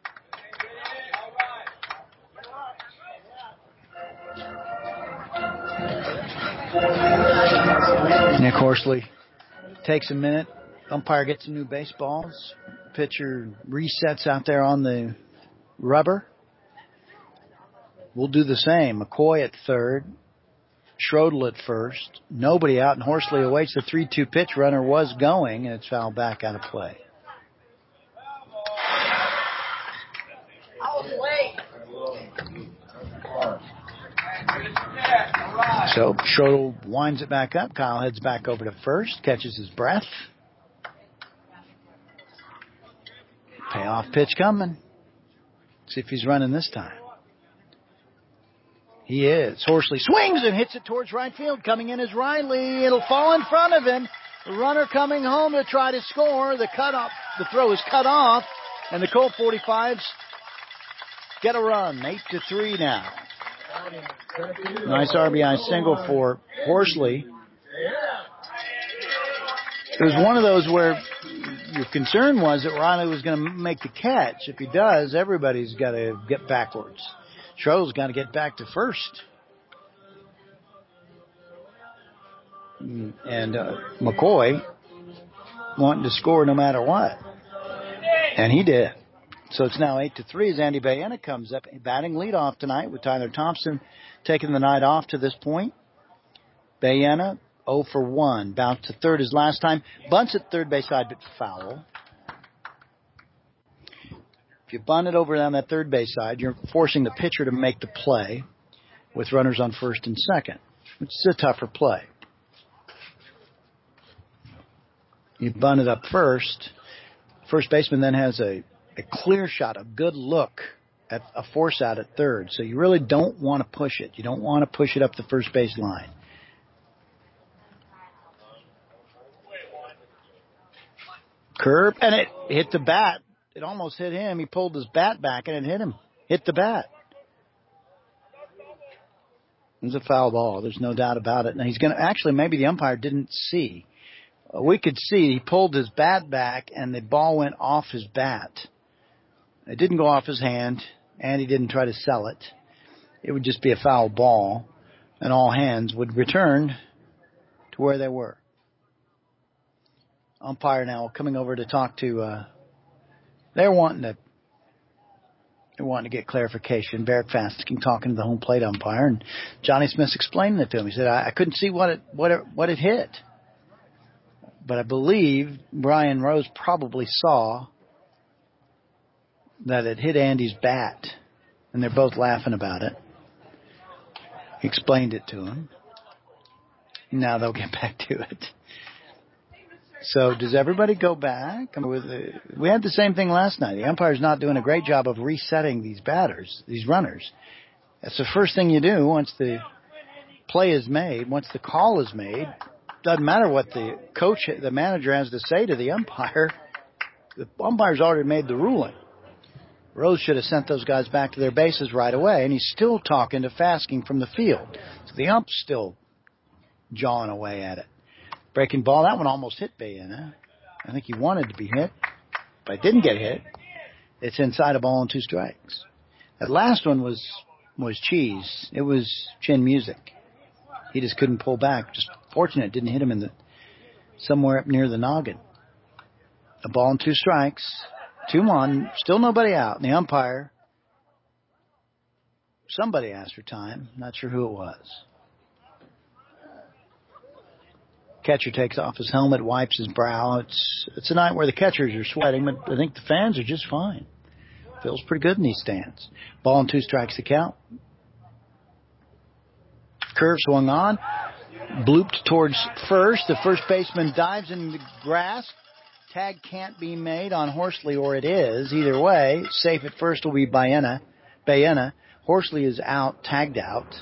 Nick Horsley takes a minute. Umpire gets some new baseballs. Pitcher resets out there on the rubber. We'll do the same. McCoy at third. Schrodel at first. Nobody out, and Horsley awaits. The three two pitch. Runner was going, and it's fouled back out of play. So Schrodel winds it back up. Kyle heads back over to first, catches his breath. Payoff pitch coming. See if he's running this time. He is. Horsley swings and hits it towards right field. Coming in is Riley. It'll fall in front of him. The runner coming home to try to score. The cut off, the throw is cut off, and the Colt forty-fives get a run. Eight to three now. Nice R B I single for Horsley. It was one of those where your concern was that Riley was going to make the catch. If he does, everybody's got to get backwards. Schrodel's got to get back to first. And uh, McCoy wanting to score no matter what. And he did. So it's now eight to three as Andy Baena comes up, batting leadoff tonight with Tyler Thompson taking the night off to this point. Baena oh for one, bounced to third his last time, bunts at third base side but foul. If you bunt it over on that third base side, you're forcing the pitcher to make the play with runners on first and second, which is a tougher play. You bunt it up first. First baseman then has a a clear shot, a good look at a force out at third. So you really don't want to push it. You don't want to push it up the first base line. Curve, and it hit the bat. It almost hit him. He pulled his bat back, and it hit him. Hit the bat. It was a foul ball. There's no doubt about it. Now he's going to actually, maybe the umpire didn't see. We could see he pulled his bat back, and the ball went off his bat. It didn't go off his hand, and he didn't try to sell it. It would just be a foul ball, and all hands would return to where they were. Umpire now coming over to talk to, uh, they're wanting to, they're wanting to get clarification. Barrick Fasking talking to the home plate umpire, and Johnny Smith's explaining it to him. He said, I, I couldn't see what it, what it, what it hit. But I believe Brian Rose probably saw that it hit Andy's bat, and they're both laughing about it. He explained it to him. Now they'll get back to it. So does everybody go back? I mean, with the, we had the same thing last night. The umpire's not doing a great job of resetting these batters, these runners. That's the first thing you do once the play is made, once the call is made. Doesn't matter what the coach, the manager has to say to the umpire. The umpire's already made the ruling. Rose should have sent those guys back to their bases right away, and he's still talking to Fasking from the field. So the ump's still jawing away at it. Breaking ball, that one almost hit Baena. I think he wanted to be hit, but it didn't get hit. It's inside a ball and two strikes. That last one was was cheese. It was chin music. He just couldn't pull back. Just fortunate it didn't hit him in the somewhere up near the noggin. A ball and two strikes. Two on. Still nobody out. And the umpire, somebody asked for time. Not sure who it was. Catcher takes off his helmet, wipes his brow. It's it's a night where the catchers are sweating, but I think the fans are just fine. Feels pretty good in these stands. Ball and two strikes to count. Curve swung on. Blooped towards first. The first baseman dives in the grass. Tag can't be made on Horsley, or it is. Either way, safe at first will be Baena. Baena. Horsley is out, tagged out.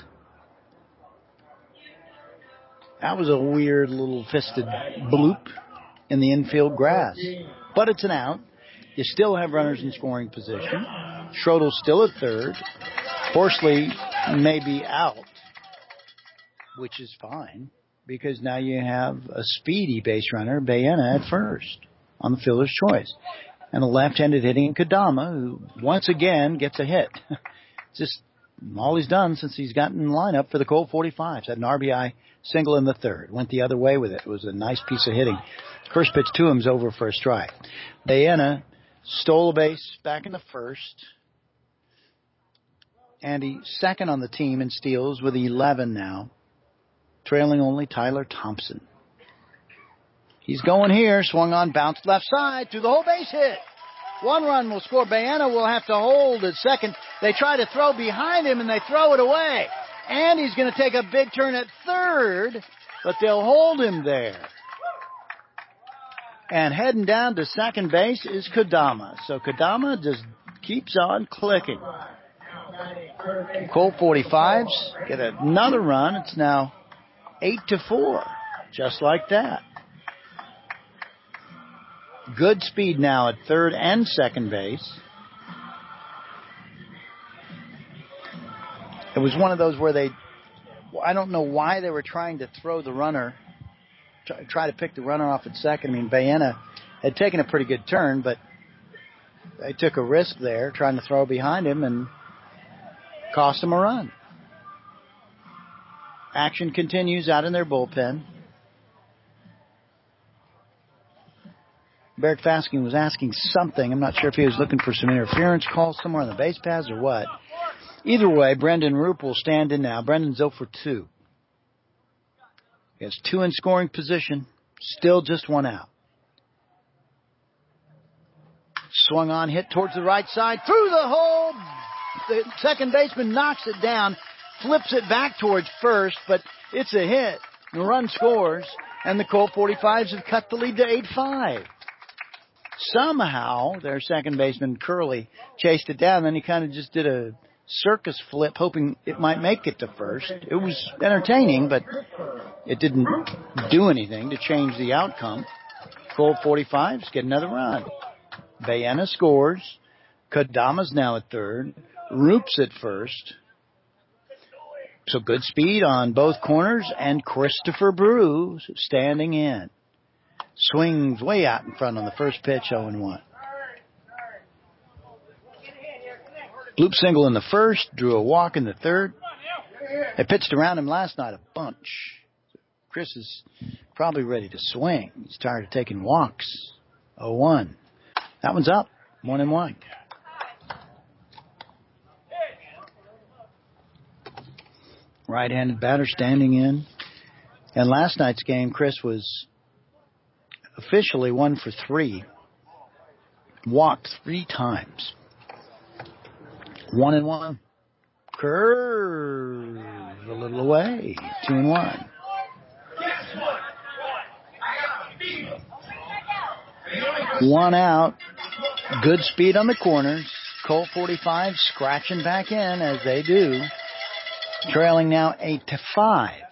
That was a weird little fisted bloop in the infield grass. But it's an out. You still have runners in scoring position. Schroeder's still at third. Horsley may be out, which is fine, because now you have a speedy base runner, Baena, at first on the fielder's choice. And a left-handed hitting Kadama, who once again gets a hit. Just all he's done since he's gotten in lineup for the Colt forty-fives. Had an R B I single in the third. Went the other way with it. It was a nice piece of hitting. First pitch to him's over for a strike. Baena stole a base back in the first. And he's second on the team in steals with eleven now. Trailing only Tyler Thompson. He's going here. Swung on, bounced left side to the whole base hit. One run will score. Baena will have to hold at second. They try to throw behind him, and they throw it away. And he's going to take a big turn at third, but they'll hold him there. And heading down to second base is Kadama. So Kadama just keeps on clicking. Colt forty-fives get another run. It's now eight to four, just like that. Good speed now at third and second base. It was one of those where they, I don't know why they were trying to throw the runner, try, try to pick the runner off at second. I mean, Baena had taken a pretty good turn, but they took a risk there trying to throw behind him and cost him a run. Action continues out in their bullpen. Barrett Fasking was asking something. I'm not sure if he was looking for some interference calls somewhere on the base paths or what. Either way, Brendan Roop will stand in now. Brendan's oh for two. He has two in scoring position. Still just one out. Swung on, hit towards the right side. Through the hole. The second baseman knocks it down. Flips it back towards first, but it's a hit. The run scores, and the Colt forty-fives have cut the lead to eight five. Somehow, their second baseman, Curley, chased it down. Then he kind of just did a circus flip, hoping it might make it to first. It was entertaining, but it didn't do anything to change the outcome. Colt forty-fives get another run. Baena scores. Kodama's now at third. Roop's at first. So good speed on both corners, and Christopher Brew standing in. Swings way out in front on the first pitch, oh and one. Bloop single in the first, drew a walk in the third. They pitched around him last night a bunch. Chris is probably ready to swing. He's tired of taking walks. oh one. That one's up, one and one. Right-handed batter standing in. And last night's game, Chris was officially one for three. Walked three times. One and one. Curve a little away. Two and one. One out. Good speed on the corners. Colt forty-five scratching back in as they do. Trailing now eight to five.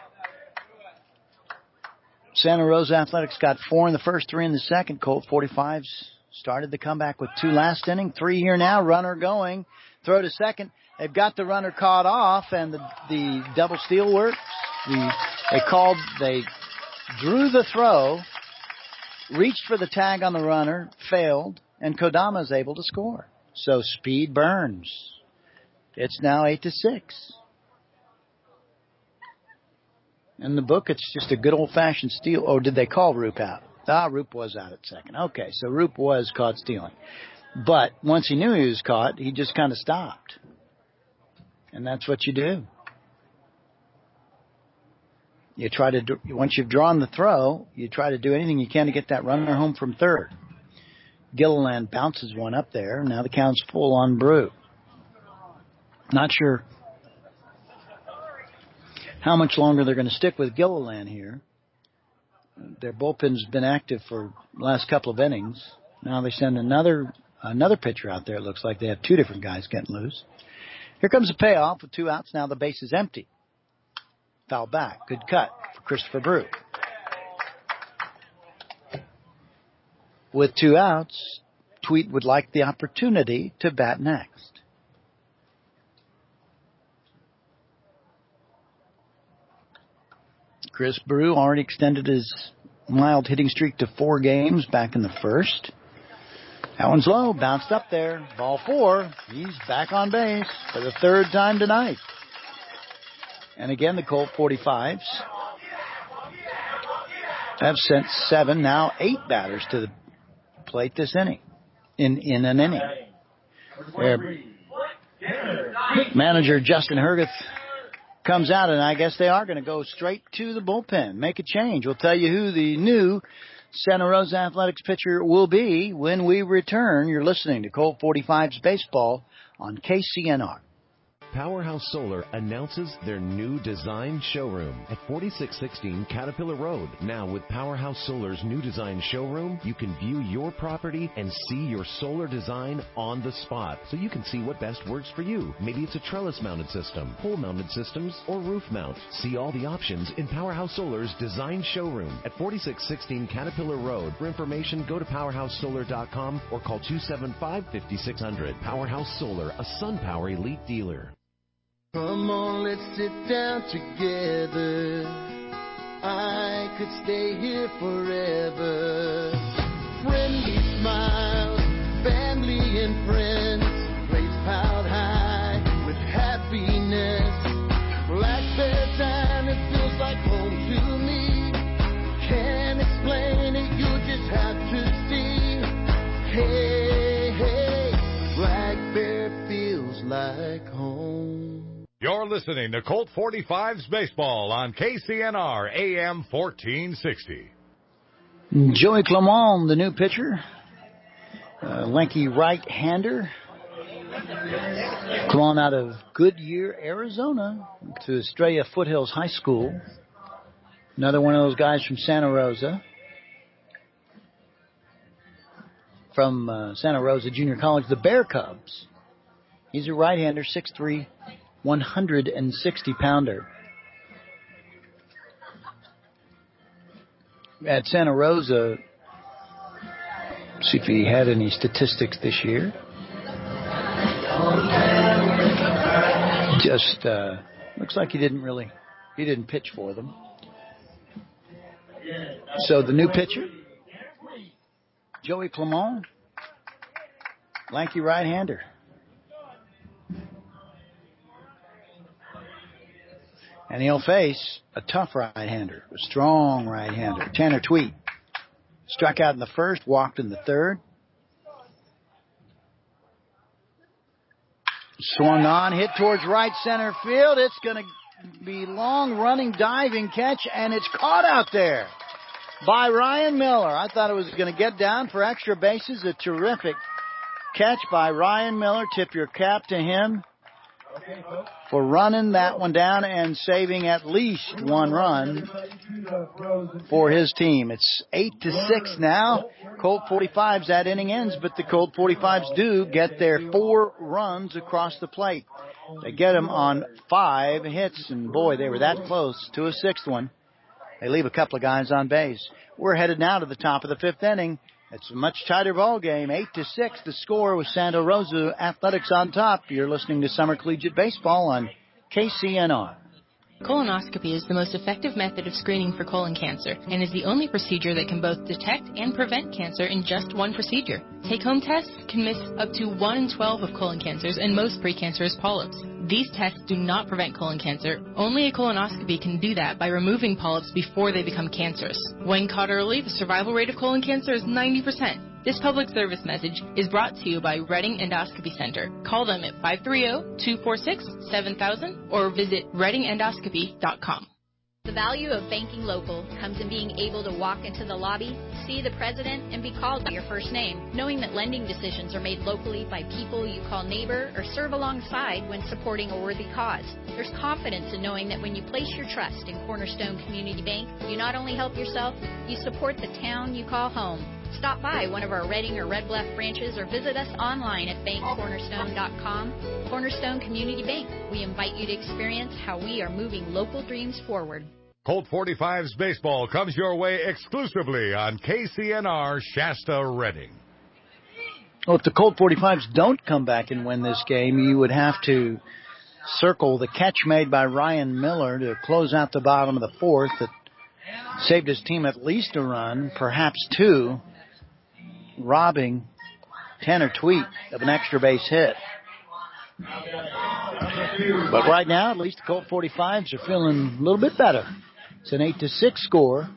Santa Rosa Athletics got four in the first, three in the second. Colt forty-fives started the comeback with two last inning. Three here now. Runner going. Throw to second. They've got the runner caught off, and the, the double steal works. The, they called, they drew the throw, reached for the tag on the runner, failed, and Kodama is able to score. So speed burns. It's now eight to six. In the book, it's just a good old-fashioned steal. Oh, did they call Roop out? Ah, Roop was out at second. Okay, so Roop was caught stealing. But once he knew he was caught, he just kind of stopped. And that's what you do. You try to, do, once you've drawn the throw, you try to do anything you can to get that runner home from third. Gilliland bounces one up there. Now the count's full on Brew. Not sure how much longer they're going to stick with Gilliland here. Their bullpen's been active for the last couple of innings. Now they send another another pitcher out there. It looks like they have two different guys getting loose. Here comes the payoff with two outs. Now the base is empty. Foul back. Good cut for Christopher Brew. With two outs, Tweet would like the opportunity to bat next. Chris Brew already extended his mild hitting streak to four games back in the first. That one's low, bounced up there. Ball four. He's back on base for the third time tonight. And again, the Colt forty-fives have sent seven, now eight batters to the plate this inning. In, in an inning. Their manager, Justin Herguth, comes out, and I guess they are going to go straight to the bullpen. Make a change. We'll tell you who the new Santa Rosa Athletics pitcher will be when we return. You're listening to Colt forty-fives Baseball on K C N R. Powerhouse Solar announces their new design showroom at forty-six sixteen Caterpillar Road. Now with Powerhouse Solar's new design showroom, you can view your property and see your solar design on the spot, so you can see what best works for you. Maybe it's a trellis mounted system, pole mounted systems, or roof mount. See all the options in Powerhouse Solar's design showroom at forty-six sixteen Caterpillar Road. For information, go to powerhouse solar dot com or call two seven five, five six zero zero. Powerhouse Solar, a SunPower elite dealer. Come on, let's sit down together. I could stay here forever. Friendly smiles, family and friends, place piled high with happiness. Black Bear time, it feels like home to me. Can't explain it, you just have to see. Hey, hey, Black Bear feels like home. You're listening to Colt forty-fives Baseball on K C N R A M fourteen sixty. Joey Clement, the new pitcher. Uh, lanky right-hander. Clement out of Goodyear, Arizona, to Estrella Foothills High School. Another one of those guys from Santa Rosa. from uh, Santa Rosa Junior College, the Bear Cubs. He's a right-hander, six three, one hundred sixty pounder. At Santa Rosa, see if he had any statistics this year. Just uh, looks like he didn't really, he didn't pitch for them. So the new pitcher, Joey Clement, lanky right-hander. And he'll face a tough right-hander, a strong right-hander, Tanner Tweet. Struck out in the first, walked in the third. Swung on, hit towards right center field. It's going to be long, running, diving catch, and it's caught out there by Ryan Miller. I thought it was going to get down for extra bases. A terrific catch by Ryan Miller. Tip your cap to him for running that one down and saving at least one run for his team. It's eight to six now. Colt forty-fives, that inning ends, but the Colt forty-fives do get their four runs across the plate. They get them on five hits, and boy, they were that close to a sixth one. They leave a couple of guys on base. We're headed now to the top of the fifth inning. It's a much tighter ball game, eight to six. The score with Santa Rosa Athletics on top. You're listening to Summer Collegiate Baseball on K C N R. Colonoscopy is the most effective method of screening for colon cancer and is the only procedure that can both detect and prevent cancer in just one procedure. Take-home tests can miss up to one in twelve of colon cancers and most precancerous polyps. These tests do not prevent colon cancer. Only a colonoscopy can do that by removing polyps before they become cancerous. When caught early, the survival rate of colon cancer is ninety percent. This public service message is brought to you by Reading Endoscopy Center. Call them at five three zero, two four six, seven thousand or visit reading endoscopy dot com. The value of banking local comes in being able to walk into the lobby, see the president, and be called by your first name, knowing that lending decisions are made locally by people you call neighbor or serve alongside when supporting a worthy cause. There's confidence in knowing that when you place your trust in Cornerstone Community Bank, you not only help yourself, you support the town you call home. Stop by one of our Reading or Red Bluff branches or visit us online at bank cornerstone dot com. Cornerstone Community Bank. We invite you to experience how we are moving local dreams forward. Colt forty-fives baseball comes your way exclusively on K C N R Shasta Reading. Well, if the Colt forty-fives don't come back and win this game, you would have to circle the catch made by Ryan Miller to close out the bottom of the fourth that saved his team at least a run, perhaps two, robbing Tanner Tweet of an extra base hit. But right now, at least the Colt forty-fives are feeling a little bit better. It's an eight to six score.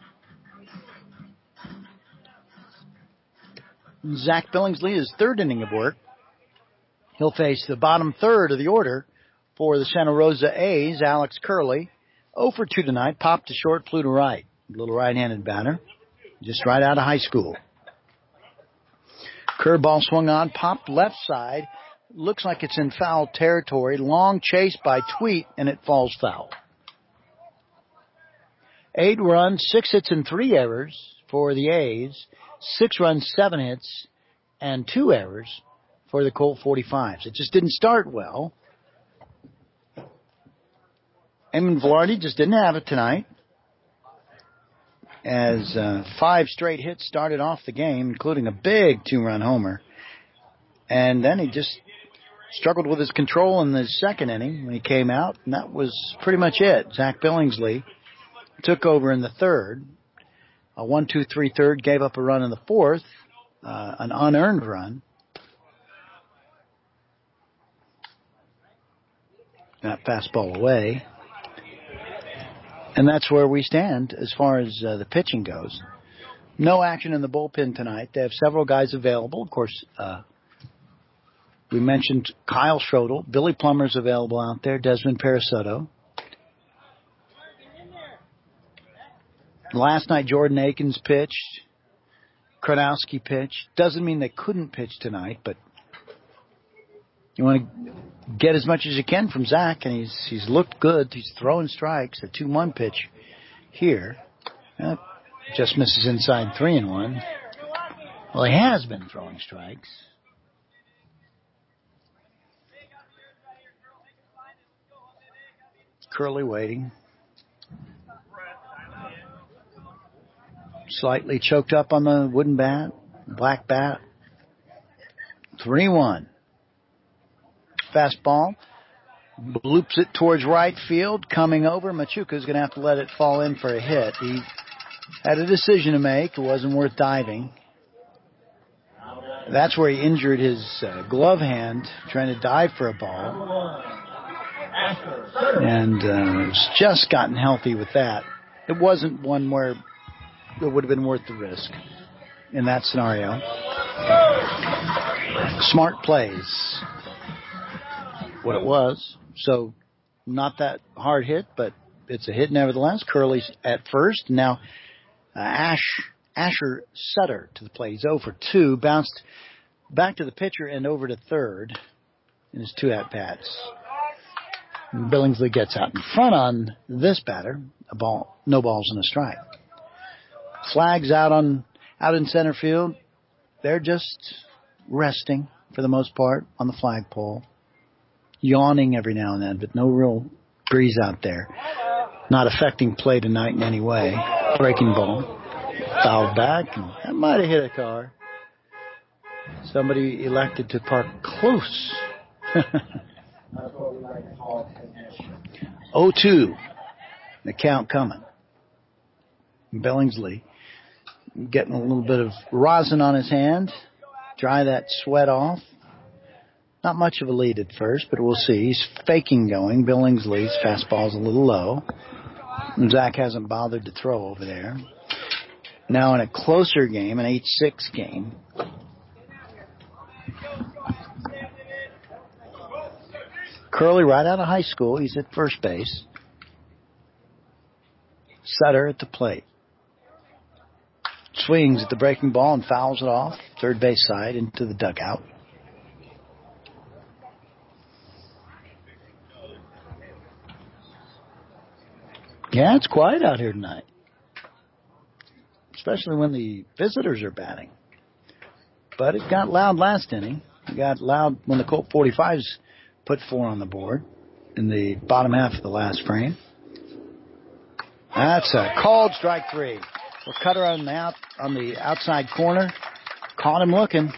Zach Billingsley, his third inning of work. He'll face the bottom third of the order for the Santa Rosa A's, Alex Curley. oh for two tonight, popped to short, flew to right. Little right-handed batter, just right out of high school. Curveball swung on, popped left side. Looks like it's in foul territory. Long chase by Tweet, and it falls foul. Eight runs, six hits, and three errors for the A's. Six runs, seven hits, and two errors for the Colt forty-fives. It just didn't start well. Eamon Velarde just didn't have it tonight, as uh, five straight hits started off the game, including a big two-run homer. And then he just struggled with his control in the second inning when he came out, and that was pretty much it. Zach Billingsley took over in the third. A one two three third, gave up a run in the fourth, uh, an unearned run. That fastball away. And that's where we stand as far as uh, the pitching goes. No action in the bullpen tonight. They have several guys available. Of course, uh, we mentioned Kyle Schrodel. Billy Plummer's available out there. Desmond Parasotto. Last night, Jordan Akins pitched. Kronowski pitched. Doesn't mean they couldn't pitch tonight, but you want to get as much as you can from Zach, and he's he's looked good. He's throwing strikes. A two one pitch here. Uh, just misses inside three and one. Well, he has been throwing strikes. Curley waiting. Slightly choked up on the wooden bat, black bat. three one. Fastball. Bloops it towards right field. Coming over. Machuca's going to have to let it fall in for a hit. He had a decision to make. It wasn't worth diving. That's where he injured his uh, glove hand trying to dive for a ball. And uh, it's just gotten healthy with that. It wasn't one where it would have been worth the risk in that scenario. Smart plays. What it was. So not that hard hit, but it's a hit nevertheless. Curley's at first. Now uh, Ash Asher Sutter to the plate. He's oh for two. Bounced back to the pitcher and over to third in his two at-bats. Billingsley gets out in front on this batter. A ball, no balls and a strike. Flags out on out in center field. They're just resting for the most part on the flagpole. Yawning every now and then, but no real breeze out there. Not affecting play tonight in any way. Breaking ball. Fouled back. And that might have hit a car. Somebody elected to park close. oh two. The count coming. Billingsley getting a little bit of rosin on his hand. Dry that sweat off. Not much of a lead at first, but we'll see. He's faking going. Billingsley's fastball's a little low. And Zach hasn't bothered to throw over there. Now in a closer game, an eight six game. Curley right out of high school. He's at first base. Sutter at the plate. Swings at the breaking ball and fouls it off. Third base side into the dugout. Yeah, it's quiet out here tonight. Especially when the visitors are batting. But it got loud last inning. It got loud when the Colt forty-fives put four on the board in the bottom half of the last frame. That's a called strike three. Well, Cutter on the out on the outside corner. Caught him looking.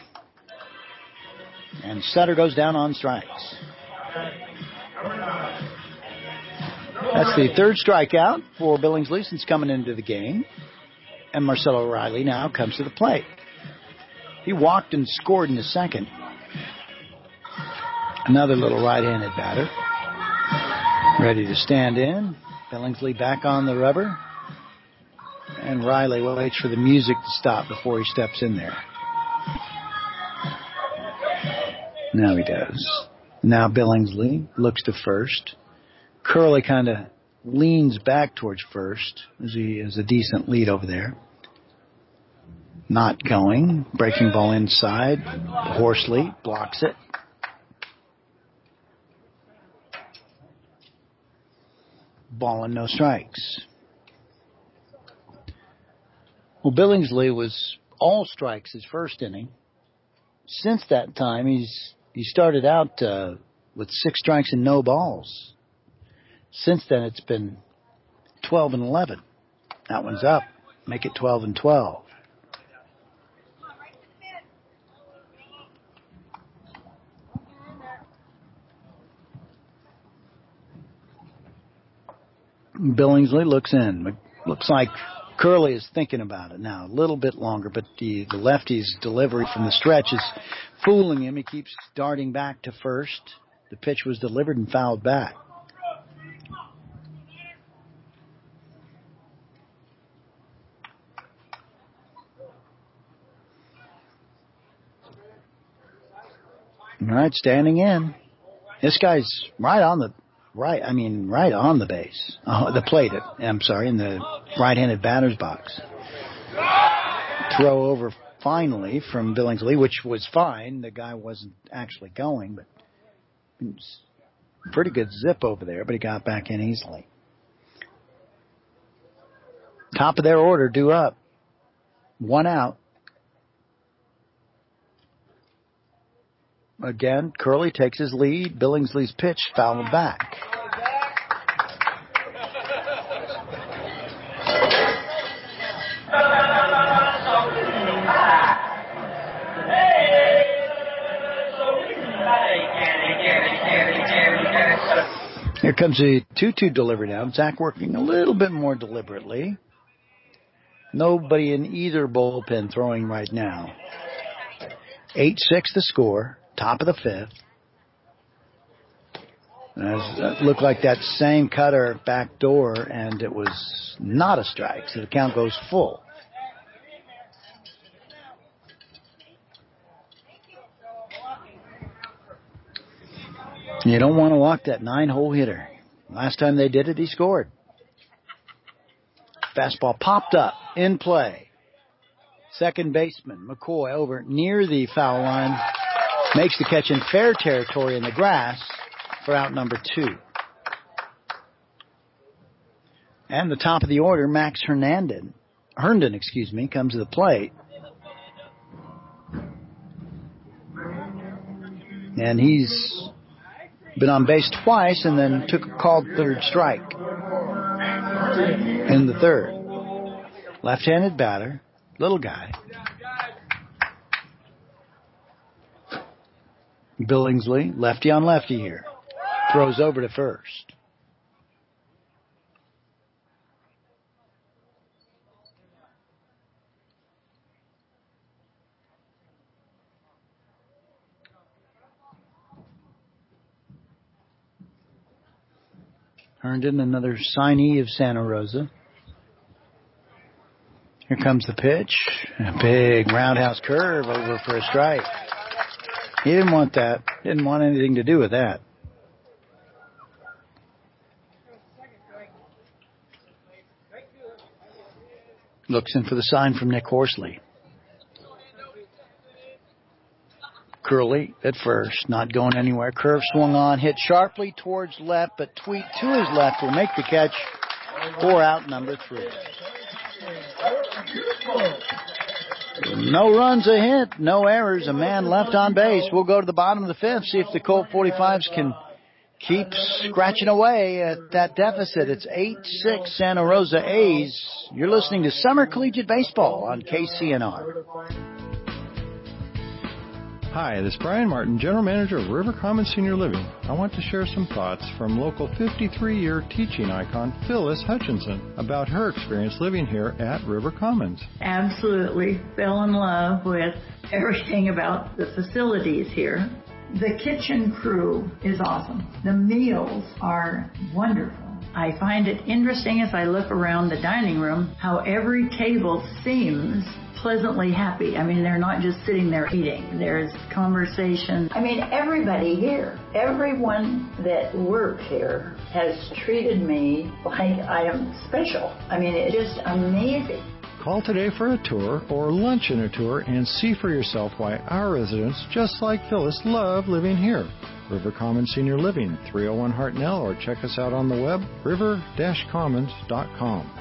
And Sutter goes down on strikes. That's the third strikeout for Billingsley since coming into the game. And Marcelo Riley now comes to the plate. He walked and scored in the second. Another little right-handed batter. Ready to stand in. Billingsley back on the rubber. And Riley waits for the music to stop before he steps in there. Now he does. Now Billingsley looks to first. Curley kind of leans back towards first as he has a decent lead over there. Not going. Breaking ball inside. Horsley blocks it. Ball and no strikes. Well, Billingsley was all strikes his first inning. Since that time, he's he started out uh, with six strikes and no balls. Since then, it's been twelve and eleven. That one's up. Make it twelve and twelve. Billingsley looks in. Looks like Curley is thinking about it now. A little bit longer, but the, the lefty's delivery from the stretch is fooling him. He keeps darting back to first. The pitch was delivered and fouled back. All right, standing in. This guy's right on the right. I mean, right on the base, uh, the plate. I'm sorry, in the right-handed batter's box. Throw over finally from Billingsley, which was fine. The guy wasn't actually going, but it was pretty good zip over there. But he got back in easily. Top of their order, due up. One out. again, Curley takes his lead. Billingsley's pitch fouled back. Here comes a two two delivery now. Zach working a little bit more deliberately. Nobody in either bullpen throwing right now. eight six the score, top of the fifth. It looked like that same cutter back door, and it was not a strike, so the count goes full. You don't want to walk that nine-hole hitter. Last time they did it, he scored. Fastball popped up, in play. Second baseman, McCoy, over near the foul line, makes the catch in fair territory in the grass for out number two. And the top of the order, Max Hernandez, Herndon, excuse me, comes to the plate. And he's been on base twice and then took a called third strike in the third. Left-handed batter, little guy. Billingsley, lefty on lefty here. Throws over to first. Herndon, another signee of Santa Rosa. Here comes the pitch. A big roundhouse curve over for a strike. He didn't want that. Didn't want anything to do with that. Looks in for the sign from Nick Horsley. Curley at first, not going anywhere. Curve swung on, hit sharply towards left, but Tweet to his left will make the catch for out number three. No runs, a hit, no errors, a man left on base. We'll go to the bottom of the fifth, see if the Colt forty-fives can keep scratching away at that deficit. It's eight six Santa Rosa A's. You're listening to Summer Collegiate Baseball on K C N R. Hi, this is Brian Martin, General Manager of River Commons Senior Living. I want to share some thoughts from local fifty-three-year teaching icon Phyllis Hutchinson about her experience living here at River Commons. Absolutely fell in love with everything about the facilities here. The kitchen crew is awesome. The meals are wonderful. I find it interesting as I look around the dining room how every table seems pleasantly happy. I mean, they're not just sitting there eating. There's conversation. I mean, everybody here, everyone that works here has treated me like I am special. I mean, it's just amazing. Call today for a tour or lunch and a tour and see for yourself why our residents, just like Phyllis, love living here. River Commons Senior Living, three oh one Hartnell, or check us out on the web, river dash commons dot com.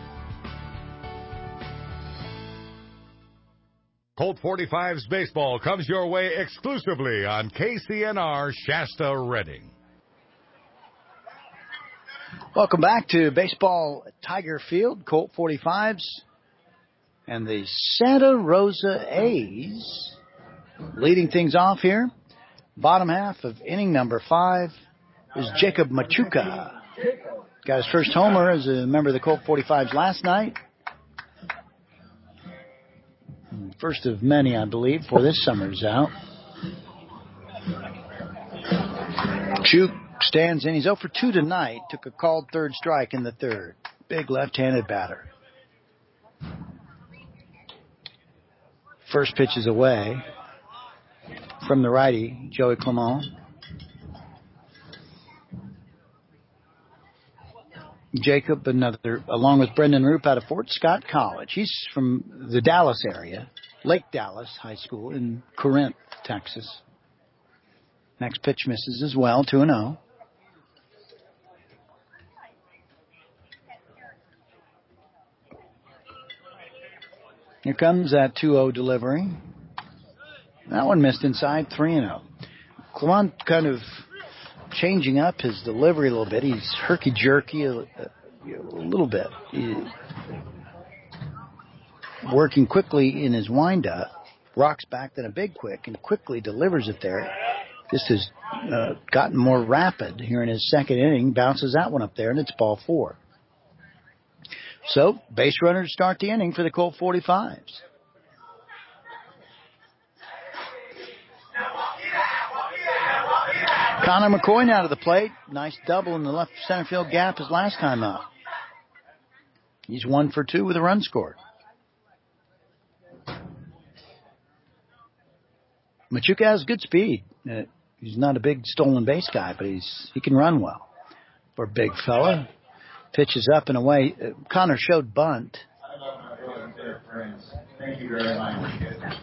Colt forty-fives baseball comes your way exclusively on K C N R Shasta Redding. Welcome back to Baseball at Tiger Field. Colt forty-fives and the Santa Rosa A's leading things off here. Bottom half of inning number five is Jacob Machuca. Got his first homer as a member of the Colt forty-fives last night. First of many, I believe, for this summer's out. Chuk stands in. He's oh for two tonight. Took a called third strike in the third. Big left-handed batter. First pitch is away from the righty, Joey Clement. Jacob, another, along with Brendan Roop out of Fort Scott College. He's from the Dallas area, Lake Dallas High School in Corinth, Texas. Next pitch misses as well, two and oh. Here comes that two oh delivery. That one missed inside, three and oh. Clement kind of changing up his delivery a little bit. He's herky-jerky a, a, a little bit. He, working quickly in his wind-up, rocks back then a big quick, and quickly delivers it there. This has uh, gotten more rapid here in his second inning. Bounces that one up there, and it's ball four. So, base runner to start the inning for the Colt forty-fives. Connor McCoy now to the plate. Nice double in the left center field gap his last time out. He's one for two with a run scored. Machuca has good speed. Uh, he's not a big stolen base guy, but he's he can run well for a big fella. Pitches up and away. Uh, Connor showed bunt. Thank you very much.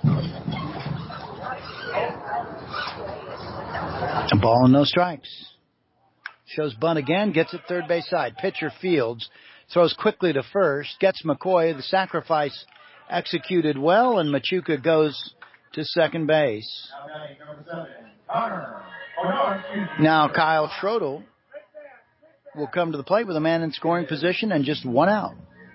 A ball and no strikes. Shows bunt again, gets it third base side. Pitcher fields, throws quickly to first, gets McCoy. The sacrifice executed well, and Machuca goes to second base. Now Kyle Schrodel will come to the plate with a man in scoring position and just one out.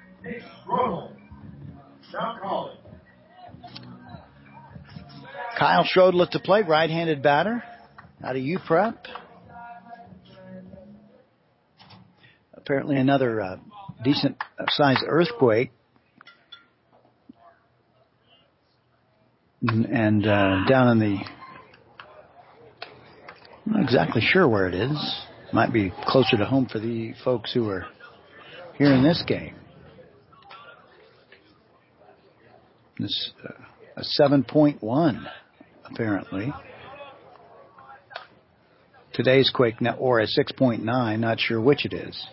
Kyle Schrodel at the plate, right-handed batter out of U P R E P. Apparently another uh, decent-sized earthquake. And uh, down in the, I'm not exactly sure where it is. Might be closer to home for the folks who are here in this game. This uh, a seven point one, apparently. Today's quake, now, or a six point nine, not sure which it is.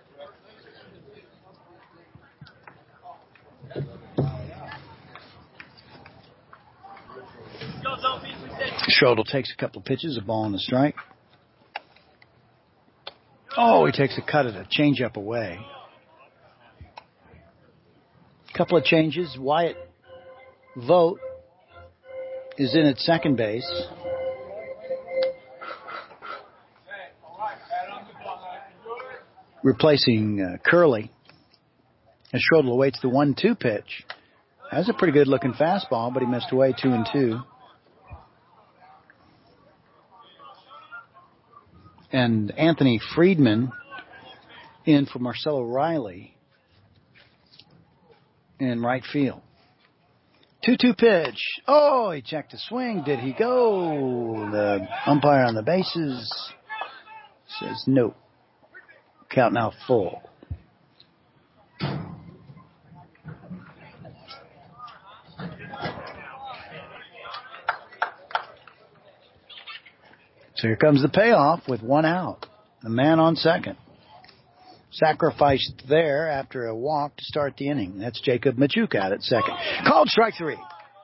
Schrodel takes a couple of pitches, a ball and a strike. Oh, he takes a cut at a changeup away. Couple of changes. Wyatt Vogt is in at second base. Replacing uh, Curley. As Schrodel awaits the one two pitch. That's a pretty good looking fastball, but he missed away two and two. And Anthony Friedman in for Marcelo Riley in right field. two two pitch. Oh, he checked the swing. Did he go? The umpire on the bases says no. Count now full. So here comes the payoff with one out. The man on second. Sacrificed there after a walk to start the inning. That's Jacob Machuca out at second. Called strike three.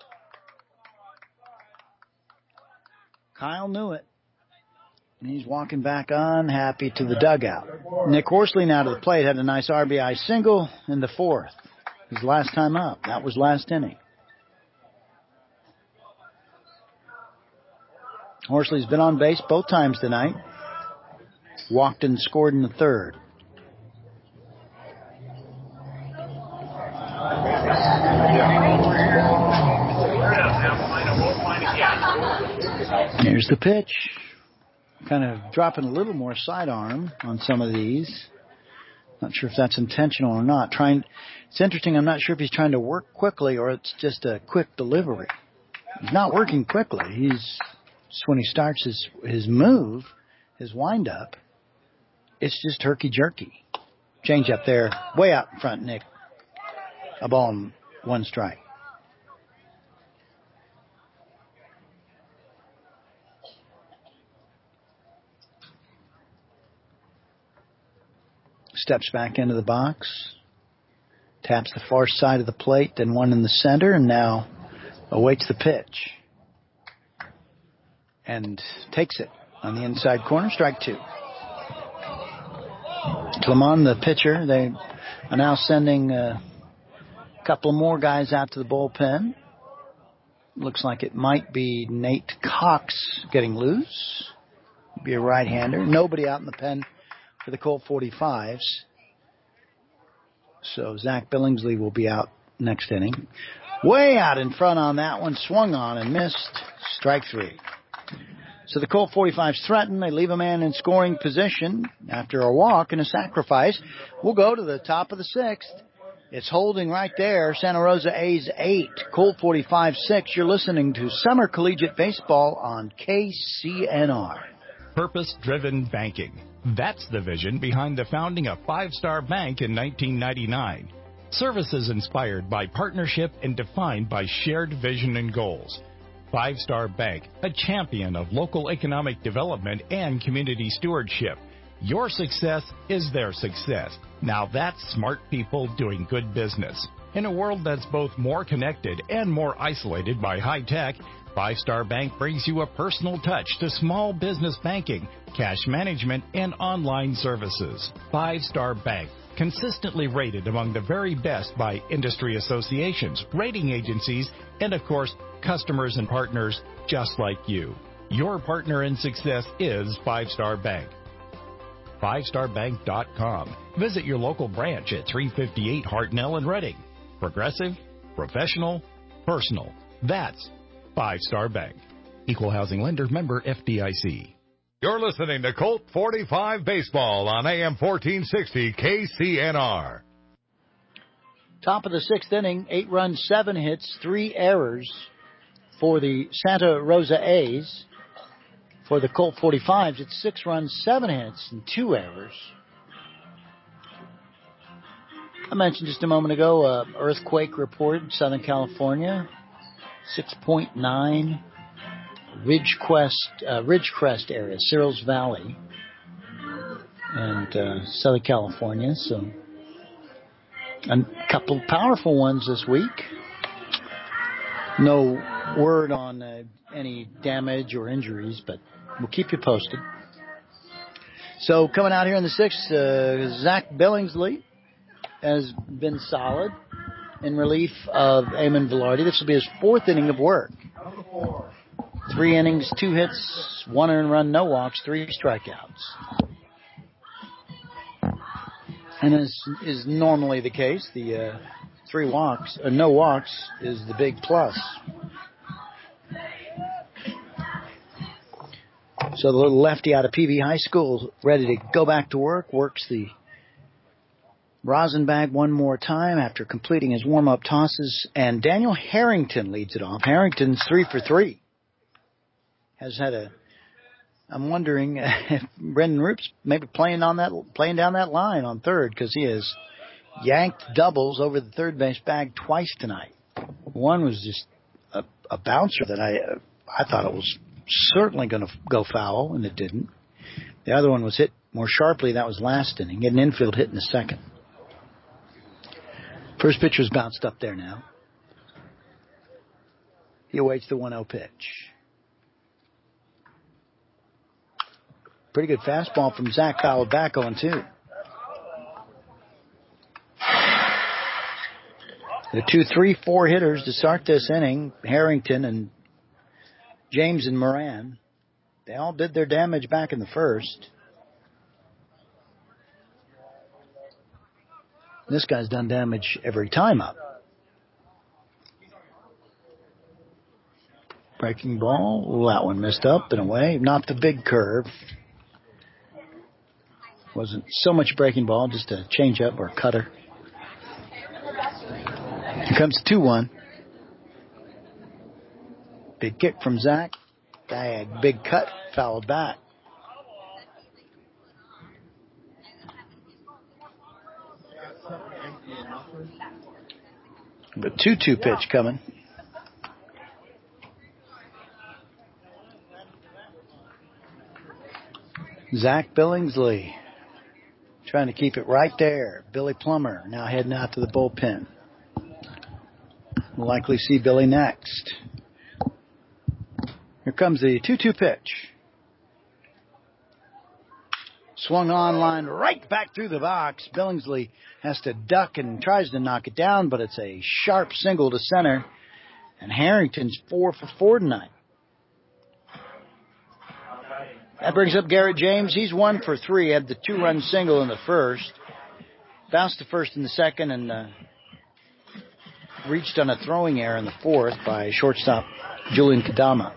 Kyle knew it. And he's walking back on, happy to the dugout. Nick Horsley now to the plate. Had a nice R B I single in the fourth. His last time up. That was last inning. Horsley's been on base both times tonight. Walked and scored in the third. Here's the pitch. Kind of dropping a little more sidearm on some of these. Not sure if that's intentional or not. Trying. It's interesting. I'm not sure if he's trying to work quickly or it's just a quick delivery. He's not working quickly. He's just when he starts his his move, his wind up, it's just herky jerky. Change up there, way out in front, Nick. A ball and one strike. Steps back into the box, taps the far side of the plate, then one in the center, and now awaits the pitch. And takes it on the inside corner, strike two. Clement, the pitcher, they are now sending a couple more guys out to the bullpen. Looks like it might be Nate Cox getting loose. Be a right-hander. Nobody out in the pen for the Colt forty-fives. So Zach Billingsley will be out next inning. Way out in front on that one. Swung on and missed. Strike three. So the Colt forty-fives threaten. They leave a man in scoring position after a walk and a sacrifice. We'll go to the top of the sixth. It's holding right there. Santa Rosa A's eight, Colt forty-five six. You're listening to Summer Collegiate Baseball on K C N R. Purpose-driven banking. That's the vision behind the founding of Five Star Bank in nineteen ninety-nine. Services inspired by partnership and defined by shared vision and goals. Five Star Bank, a champion of local economic development and community stewardship. Your success is their success. Now that's smart people doing good business. In a world that's both more connected and more isolated by high tech, Five Star Bank brings you a personal touch to small business banking, cash management, and online services. Five Star Bank, consistently rated among the very best by industry associations, rating agencies, and of course, customers and partners just like you. Your partner in success is Five Star Bank. five star bank dot com. Visit your local branch at three fifty-eight Hartnell in Reading. Progressive, professional, personal. That's Five Star Bank. Equal housing lender, member F D I C. You're listening to Colt forty-five Baseball on A M fourteen sixty K C N R. Top of the sixth inning, eight runs, seven hits, three errors for the Santa Rosa A's. For the Colt forty-fives, it's six runs, seven hits, and two errors. I mentioned just a moment ago, uh, earthquake report in Southern California, six point nine, Ridgecrest, uh, Ridgecrest area, Searles Valley, and uh, Southern California. So a couple powerful ones this week. No word on uh, any damage or injuries, but we'll keep you posted. So coming out here in the sixth, uh, Zach Billingsley has been solid in relief of Eamon Velarde. This will be his fourth inning of work. Three innings, two hits, one earned run, no walks, three strikeouts. And as is normally the case, the uh, three walks, or no walks, is the big plus. So the little lefty out of P V High School, ready to go back to work, works the rosin bag one more time after completing his warm-up tosses. And Daniel Harrington leads it off. Harrington's three for three. Has had a, I'm wondering if Brendan Roop's maybe playing on that, playing down that line on third, because he has yanked doubles over the third base bag twice tonight. One was just a, a bouncer that I, uh, I thought it was certainly going to go foul, and it didn't. The other one was hit more sharply. That was last inning. Get an infield hit in the second. First pitch was bounced up there now. He awaits the one oh pitch. Pretty good fastball from Zach, fouled back oh two. The two, three, four hitters to start this inning, Harrington and James and Moran, they all did their damage back in the first. This guy's done damage every time up. Breaking ball, that one missed up and away. Not the big curve. Wasn't so much breaking ball, just a changeup or cutter. Here comes two one. Big kick from Zach. Dag, big cut, fouled back. The two two pitch coming. Zach Billingsley trying to keep it right there. Billy Plummer now heading out to the bullpen. We'll likely see Billy next. Here comes the two two pitch. Swung on, line right back through the box. Billingsley has to duck and tries to knock it down, but it's a sharp single to center. And Harrington's four for four tonight. That brings up Garrett James. He's one for three. Had the two-run single in the first. Bounced to first in the second and uh, reached on a throwing error in the fourth by shortstop Julian Kadama.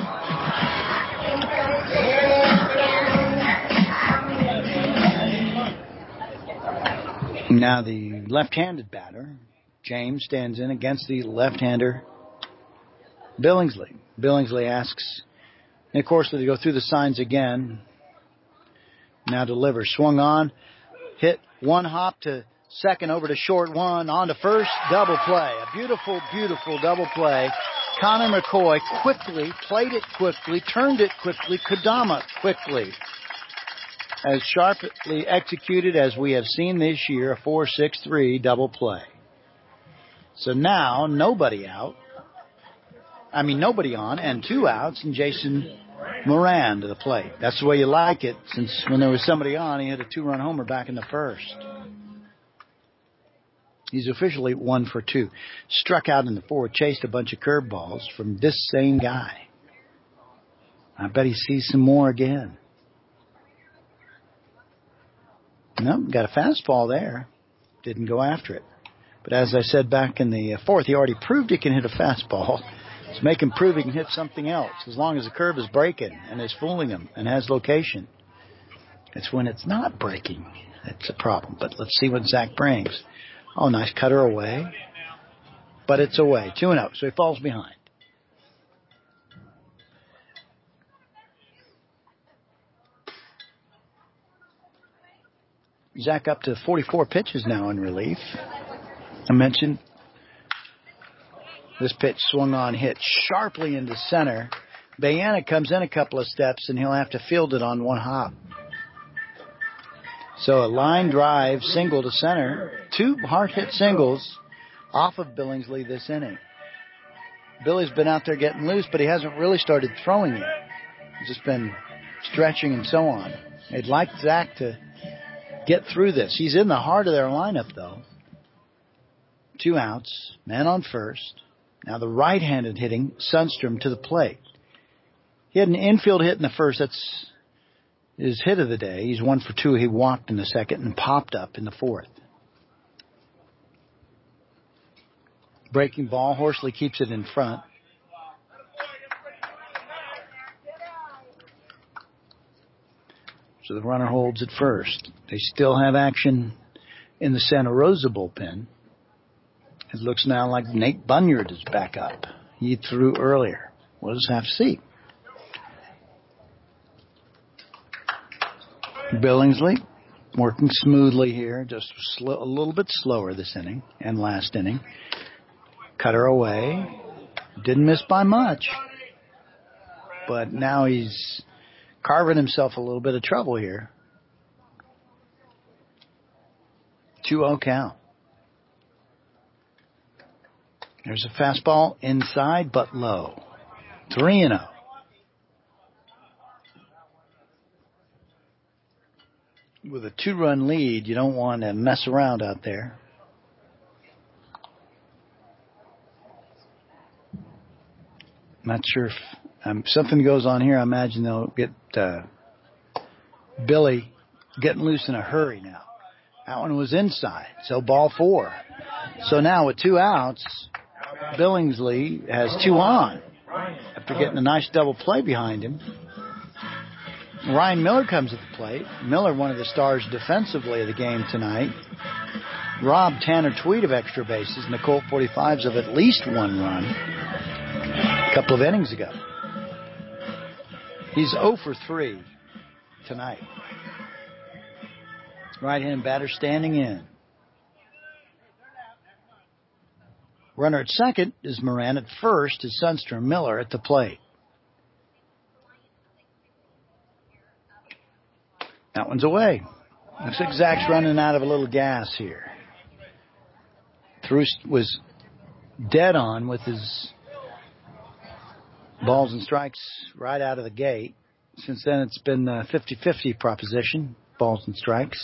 Now the left-handed batter, James, stands in against the left-hander, Billingsley. Billingsley asks Nick Horsley to go through the signs again. Now delivers. Swung on. Hit one hop to second, over to short one. On to first. Double play. A beautiful, beautiful double play. Connor McCoy quickly, played it quickly, turned it quickly. Kadama quickly. As sharply executed as we have seen this year, a four six three double play. So now, nobody out. I mean, nobody on, and two outs, and Jason Moran to the plate. That's the way you like it, since when there was somebody on, he had a two-run homer back in the first. He's officially one for two. Struck out in the fourth, chased a bunch of curveballs from this same guy. I bet he sees some more again. Nope, got a fastball there. Didn't go after it. But as I said back in the fourth, he already proved he can hit a fastball. So make him prove he can hit something else. As long as the curve is breaking and is fooling him and has location. It's when it's not breaking that's a problem. But let's see what Zach brings. Oh, nice cutter away. But it's away. two and oh, so he falls behind. Zach up to forty-four pitches now in relief. I mentioned this pitch swung on, hit sharply into center. Bayana comes in a couple of steps, and he'll have to field it on one hop. So a line drive, single to center. Two hard-hit singles off of Billingsley this inning. Billy's been out there getting loose, but he hasn't really started throwing yet. He's just been stretching and so on. They'd like Zach to get through this. He's in the heart of their lineup, though. Two outs, man on first. Now the right-handed hitting Sundstrom to the plate. He had an infield hit in the first. That's his hit of the day. He's one for two. He walked in the second and popped up in the fourth. Breaking ball. Horsley keeps it in front. So the runner holds at first. They still have action in the Santa Rosa bullpen. It looks now like Nate Bunyard is back up. He threw earlier. We'll just have to see. Billingsley working smoothly here, just slow, a little bit slower this inning and last inning. Cutter away. Didn't miss by much. But now he's carving himself a little bit of trouble here. two oh count. There's a fastball inside but low. three and oh. With a two-run lead, you don't want to mess around out there. Not sure if um, something goes on here. I imagine they'll get uh, Billy getting loose in a hurry now. That one was inside, so ball four. So now with two outs, Billingsley has two on after getting a nice double play behind him. Ryan Miller comes at the plate. Miller, one of the stars defensively of the game tonight, robbed Tanner Tweed of extra bases and the Colt forty-fives of at least one run a couple of innings ago. He's oh for three tonight. Right-hand batter standing in. Runner at second is Moran. At first is Sundstrom. Miller at the plate. That one's away. Looks like Zach's running out of a little gas here. Thrust was dead on with his balls and strikes right out of the gate. Since then, it's been a fifty-fifty proposition, balls and strikes.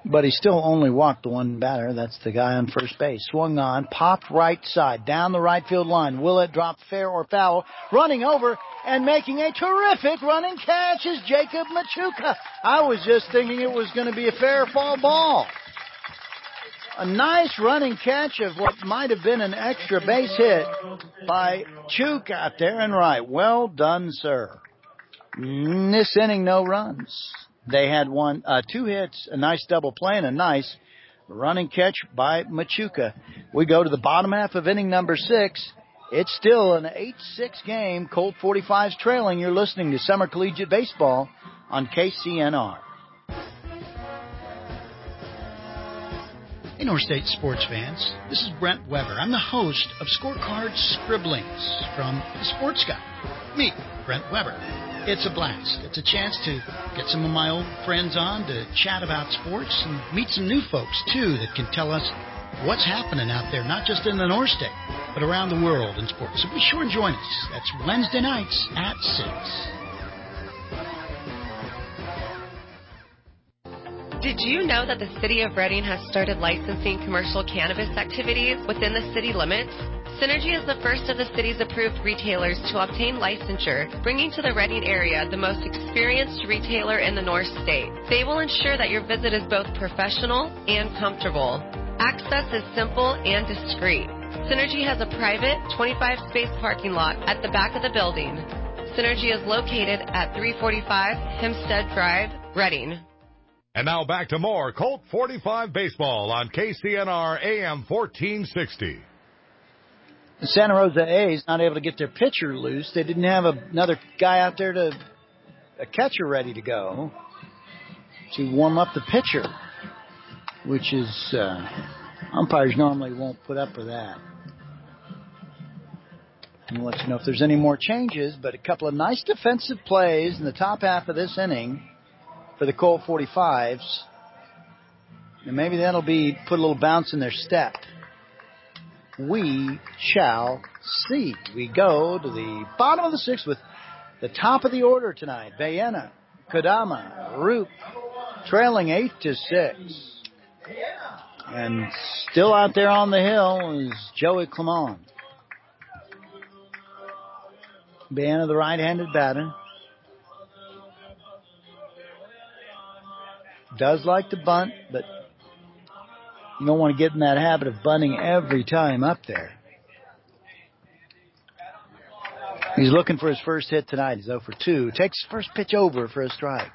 but he still only walked the one batter. That's the guy on first base. Swung on, popped right side, down the right field line. Will it drop fair or foul? Running over and making a terrific running catch is Jacob Machuca. I was just thinking it was going to be a fair fall ball. A nice running catch of what might have been an extra base hit by Chuk out there and right. Well done, sir. This inning, no runs. They had one, uh, two hits, a nice double play, and a nice running catch by Machuca. We go to the bottom half of inning number six. It's still an eight six game. Colt forty-five's trailing. You're listening to Summer Collegiate Baseball on K C N R. Hey, North State sports fans. This is Brent Weber. I'm the host of Scorecard Scribblings from The Sports Guy. Me, Brent Weber. It's a blast. It's a chance to get some of my old friends on to chat about sports and meet some new folks, too, that can tell us what's happening out there, not just in the North State, but around the world in sports. So be sure and join us. That's Wednesday nights at six. Did you know that the City of Reading has started licensing commercial cannabis activities within the city limits? Synergy is the first of the city's approved retailers to obtain licensure, bringing to the Reading area the most experienced retailer in the North State. They will ensure that your visit is both professional and comfortable. Access is simple and discreet. Synergy has a private twenty-five space parking lot at the back of the building. Synergy is located at three forty-five Hempstead Drive, Reading. And now back to more Colt forty-five baseball on K C N R A M fourteen sixty. The Santa Rosa A's not able to get their pitcher loose. They didn't have a, another guy out there to a catcher ready to go to warm up the pitcher, which is uh, umpires normally won't put up with that. And we'll let you know if there's any more changes, but a couple of nice defensive plays in the top half of this inning for the Colt forty-fives. And maybe that'll be put a little bounce in their step. We shall see. We go to the bottom of the sixth with the top of the order tonight. Baena, Kodama, Roop, trailing eight to six. And still out there on the hill is Joey Clement. Baena, the right-handed batter. Does like to bunt, but you don't want to get in that habit of bunting every time up there. He's looking for his first hit tonight. He's oh for two. Takes first pitch over for a strike.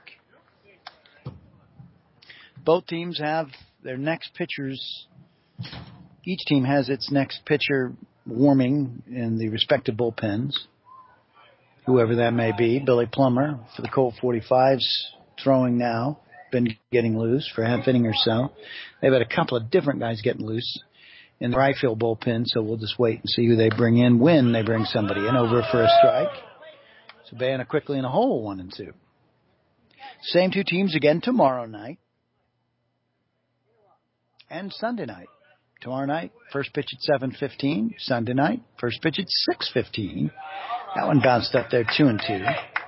Both teams have their next pitchers. Each team has its next pitcher warming in the respective bullpens. Whoever that may be. Billy Plummer for the Colt forty-fives throwing now. Been getting loose for a half inning or so. They've had a couple of different guys getting loose in the right field bullpen, so we'll just wait and see who they bring in when they bring somebody in. Over for a strike. So Baena quickly in a hole, one and two. Same two teams again tomorrow night and Sunday night. Tomorrow night, first pitch at seven fifteen. Sunday night, first pitch at six fifteen. That one bounced up there two and two.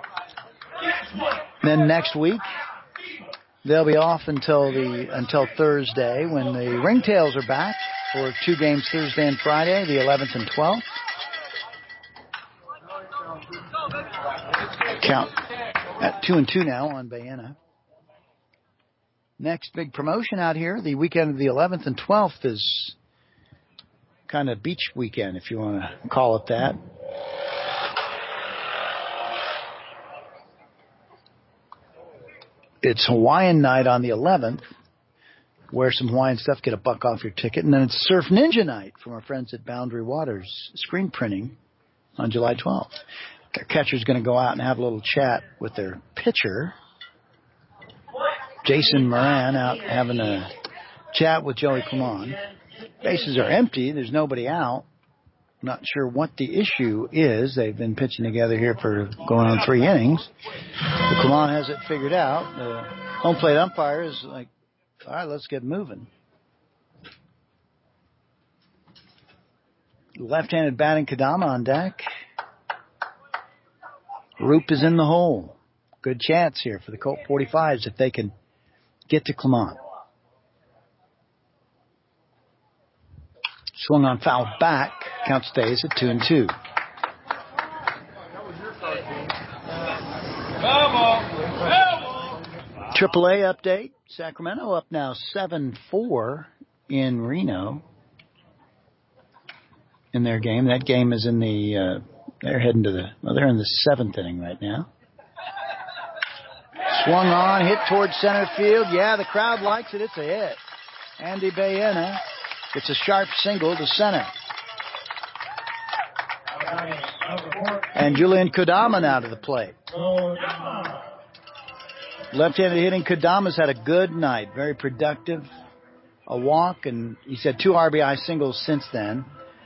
Then next week, they'll be off until the until Thursday when the Ringtails are back for two games Thursday and Friday, the eleventh and twelfth. Count at two and two now on Baena. Next big promotion out here, the weekend of the eleventh and twelfth is kind of beach weekend, if you want to call it that. It's Hawaiian night on the eleventh. Wear some Hawaiian stuff, get a buck off your ticket. And then it's Surf Ninja night from our friends at Boundary Waters Screen Printing on July twelfth. Their catcher's going to go out and have a little chat with their pitcher. Jason Moran out having a chat with Joey Clement. Bases are empty. There's nobody out. Not sure what the issue is. They've been pitching together here for going on three innings. But Clement has it figured out. The home plate umpire is like, all right, let's get moving. Left-handed batting Kodama on deck. Roop is in the hole. Good chance here for the Colt forty-fives if they can get to Clement. Swung on, foul back. Count stays at two and two. Triple A update. Sacramento up now seven four in Reno in their game. That game is in the, uh, they're heading to the, well, they're in the seventh inning right now. Swung on, hit towards center field. Yeah, the crowd likes it. It's a hit. Andy Baena gets a sharp single to center. And Julian Kodama now to the plate. Left-handed hitting Kodama's had a good night. Very productive. A walk, and he's had two R B I singles since then.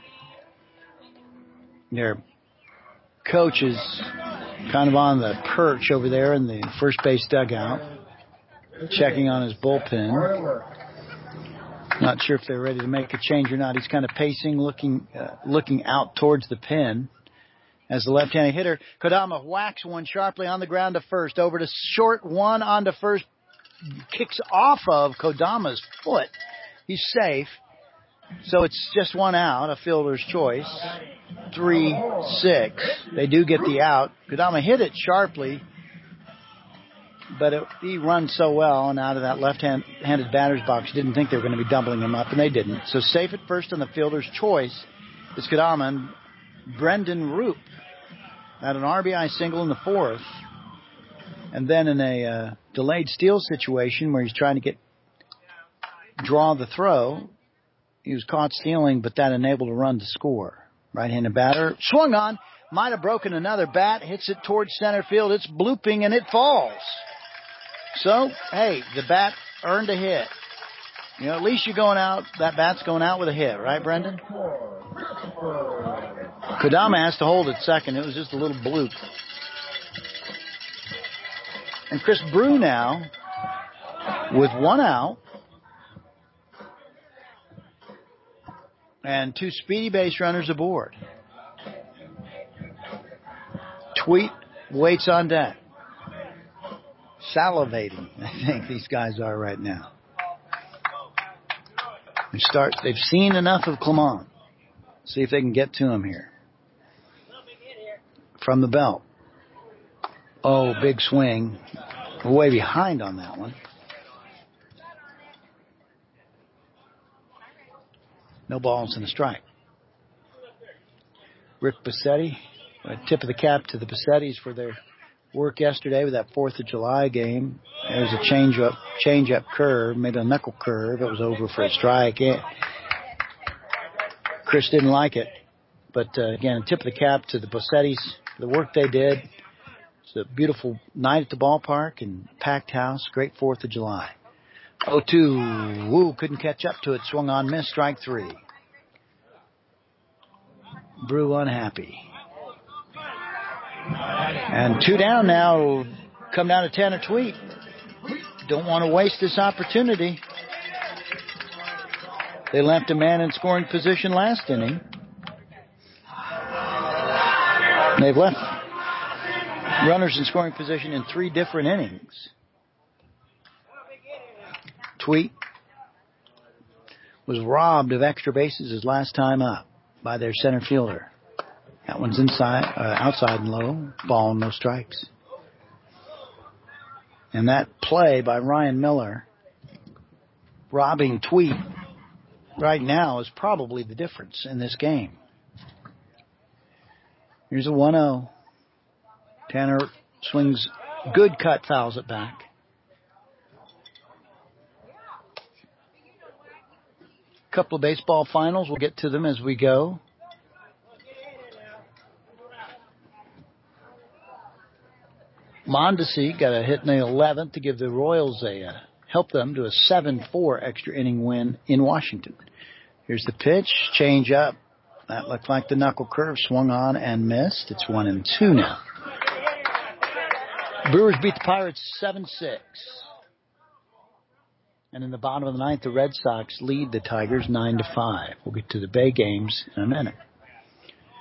Their coach is kind of on the perch over there in the first base dugout, checking on his bullpen. Not sure if they're ready to make a change or not. He's kind of pacing, looking uh, looking out towards the pen as the left-handed hitter. Kodama whacks one sharply on the ground to first. Over to short, one on to first. Kicks off of Kodama's foot. He's safe. So it's just one out, a fielder's choice. Three, six. They do get the out. Kodama hit it sharply, but it, he runs so well and out of that left-handed batter's box, didn't think they were going to be doubling him up, and they didn't. So safe at first on the fielder's choice is Kodama, and Brendan Roop had an R B I single in the fourth, and then in a uh, delayed steal situation where he's trying to get draw the throw, he was caught stealing, but that enabled a run to score. Right-handed batter swung on, might have broken another bat, hits it towards center field. It's blooping and it falls. So, hey, the bat earned a hit. You know, at least you're going out, that bat's going out with a hit, right, Brendan? Kodama has to hold it second. It was just a little bloop. And Chris Brew now, with one out, and two speedy base runners aboard. Tweet waits on deck. Salivating, I think these guys are right now. They start, they've seen enough of Clement. See if they can get to him here. From the belt. Oh, big swing. We're way behind on that one. No balls and a strike. Rick Bassetti, a tip of the cap to the Bassettis for their work yesterday with that fourth of July game. There's a change up, change up curve, made a knuckle curve. It was over for a strike. Yeah. Chris didn't like it. But uh, again, a tip of the cap to the Bassettis, the work they did. It's a beautiful night at the ballpark and packed house. Great fourth of July. oh two, woo, couldn't catch up to it. Swung on, missed, strike three. Brew unhappy. And two down now. Come down to Tanner Tweet. Don't want to waste this opportunity. They left a man in scoring position last inning. They've left runners in scoring position in three different innings. Tweet was robbed of extra bases his last time up by their center fielder. That one's inside, uh, outside and low. Ball, no strikes. And that play by Ryan Miller, robbing Tweet, right now is probably the difference in this game. Here's a one oh. Tanner swings, good cut, fouls it back. Couple of baseball finals. We'll get to them as we go. Mondesi got a hit in the eleventh to give the Royals a uh, help them to a seven four extra inning win in Washington. Here's the pitch, change up. That looked like the knuckle curve, swung on and missed. It's one and two now. Brewers beat the Pirates seven six. And in the bottom of the ninth, the Red Sox lead the Tigers nine to five. We'll get to the Bay games in a minute.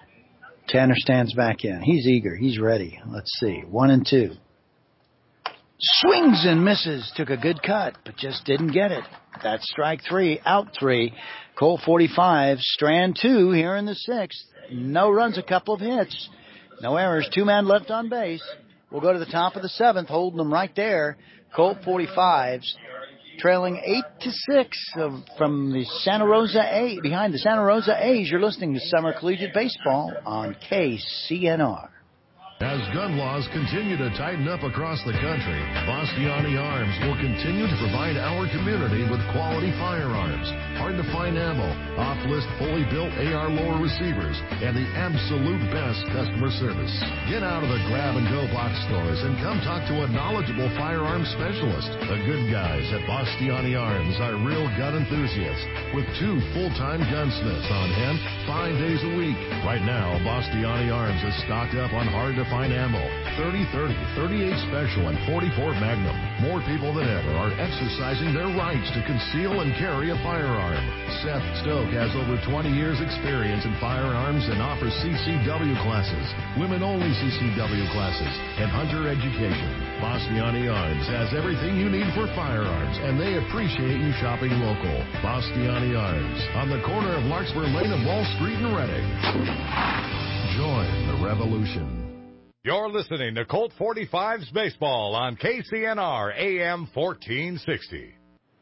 Tanner stands back in. He's eager. He's ready. Let's see. One and two. Swings and misses. Took a good cut, but just didn't get it. That's strike three, out three. Colt forty-five, strand two here in the sixth. No runs, a couple of hits. No errors, two men left on base. We'll go to the top of the seventh, holding them right there. Colt forty-fives trailing eight to six from the Santa Rosa A, behind the Santa Rosa A's. You're listening to Summer Collegiate Baseball on K C N R. As gun laws continue to tighten up across the country, Bastiani Arms will continue to provide our community with quality firearms, hard-to-find ammo, off-list fully built A R lower receivers, and the absolute best customer service. Get out of the grab-and-go box stores and come talk to a knowledgeable firearms specialist. The good guys at Bastiani Arms are real gun enthusiasts with two full-time gunsmiths on hand five days a week. Right now, Bastiani Arms is stocked up on hard-to-find ammo, thirty thirty, thirty-eight Special, and forty-four Magnum. More people than ever are exercising their rights to conceal and carry a firearm. Seth Stoke has over twenty years experience in firearms and offers C C W classes, women-only C C W classes, and hunter education. Bastiani Arms has everything you need for firearms, and they appreciate you shopping local. Bastiani Arms, on the corner of Larkspur Lane and Wall Street in Reading. Join the revolution. You're listening to Colt forty-fives Baseball on K C N R A M fourteen sixty.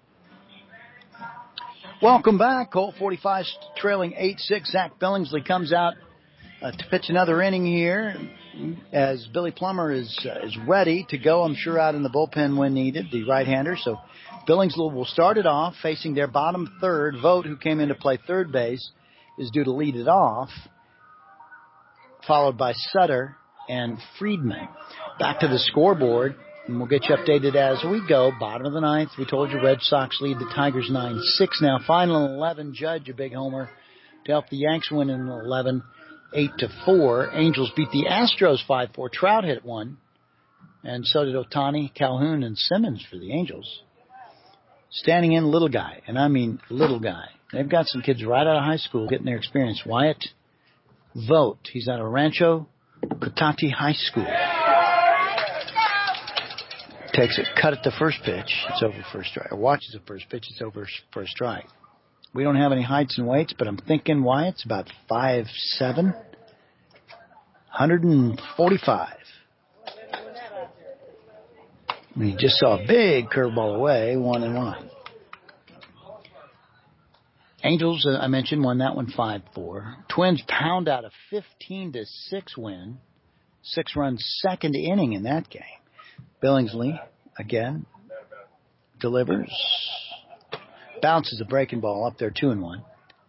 Welcome back. Colt forty-fives trailing eight six. Zach Billingsley comes out uh, to pitch another inning here as Billy Plummer is uh, is ready to go, I'm sure, out in the bullpen when needed, the right-hander. So Billingsley will start it off facing their bottom third. Vogt, who came in to play third base, is due to lead it off, followed by Sutter and Friedman. Back to the scoreboard, and we'll get you updated as we go. Bottom of the ninth, we told you Red Sox lead the Tigers nine six now. Final eleven, Judge, a big homer to help the Yanks win in eleven, eight to four. Angels beat the Astros five four. Trout hit one, and so did Ohtani, Calhoun, and Simmons for the Angels. Standing in, little guy, and I mean little guy. They've got some kids right out of high school getting their experience. Wyatt Vogt, he's out of Rancho Cotati High School. Takes a cut at the first pitch. It's over first strike. Or watches the first pitch. It's over first strike. We don't have any heights and weights, but I'm thinking Wyatt's about five seven, one forty-five. And he just saw a big curveball away, one and one. Angels, uh, I mentioned, won that one five four. Twins pound out a fifteen to six win. Six-run second inning in that game. Billingsley, again, delivers. Bounces a breaking ball up there, two and one.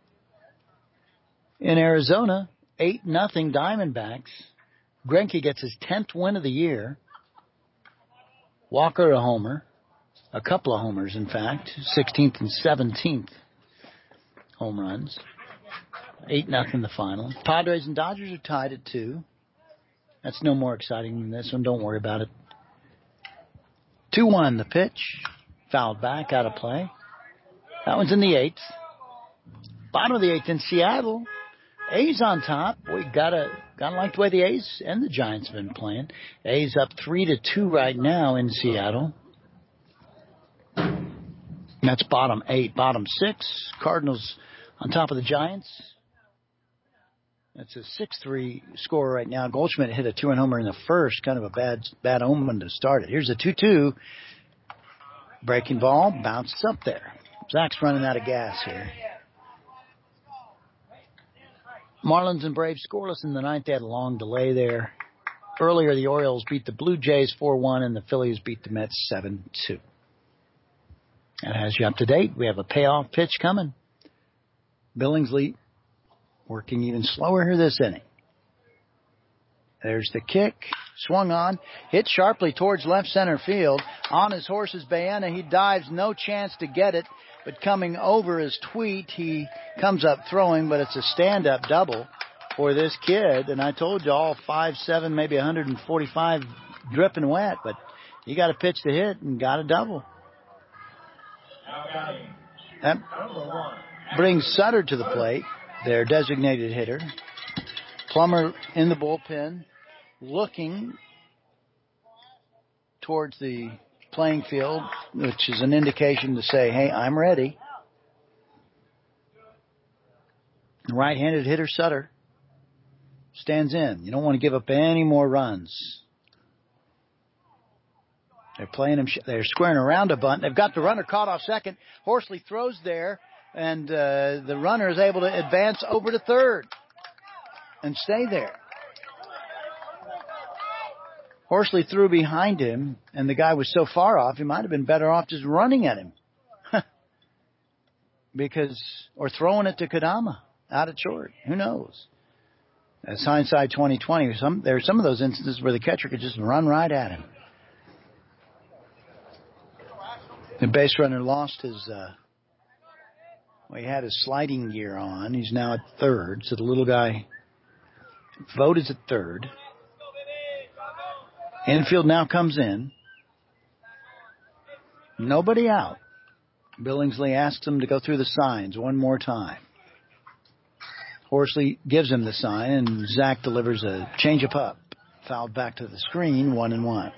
In Arizona, eight nothing Diamondbacks. Greinke gets his tenth win of the year. Walker a homer. A couple of homers, in fact. sixteenth and seventeenth. Home runs. eight nothing the final. Padres and Dodgers are tied at two. That's no more exciting than this one. Don't worry about it. two one the pitch. Fouled back, out of play. That one's in the eighth. Bottom of the eighth in Seattle. A's on top. We gotta gotta like the way the A's and the Giants have been playing. A's up three to two right now in Seattle. That's bottom eight. Bottom six. Cardinals on top of the Giants. That's a six three score right now. Goldschmidt hit a two-run homer in the first. Kind of a bad bad omen to start it. Here's a two two. Breaking ball. Bounces up there. Zach's running out of gas here. Marlins and Braves scoreless in the ninth. They had a long delay there. Earlier, the Orioles beat the Blue Jays four one, and the Phillies beat the Mets seven two. And as you up to date, we have a payoff pitch coming. Billingsley working even slower here this inning. There's the kick. Swung on. Hit sharply towards left center field. On his horse is Baena. He dives. No chance to get it. But coming over is Tweet. He comes up throwing, but it's a stand-up double for this kid. And I told you all five seven, maybe one forty-five dripping wet. But he got a pitch to hit and got a double. That brings Sutter to the plate, their designated hitter. Plummer in the bullpen, looking towards the playing field, which is an indication to say, hey, I'm ready. Right-handed hitter Sutter stands in. You don't want to give up any more runs. They're playing him. They're squaring around a bunt. They've got the runner caught off second. Horsley throws there, and uh, the runner is able to advance over to third and stay there. Horsley threw behind him, and the guy was so far off, he might have been better off just running at him. because Or throwing it to Kodama out at short. Who knows? That's hindsight twenty twenty. Some, there are some of those instances where the catcher could just run right at him. The base runner lost his, uh, well, he had his sliding gear on. He's now at third. So the little guy, Vogt is at third. Infield now comes in. Nobody out. Billingsley asks him to go through the signs one more time. Horsley gives him the sign, and Zach delivers a change-up up. Fouled back to the screen, one and one.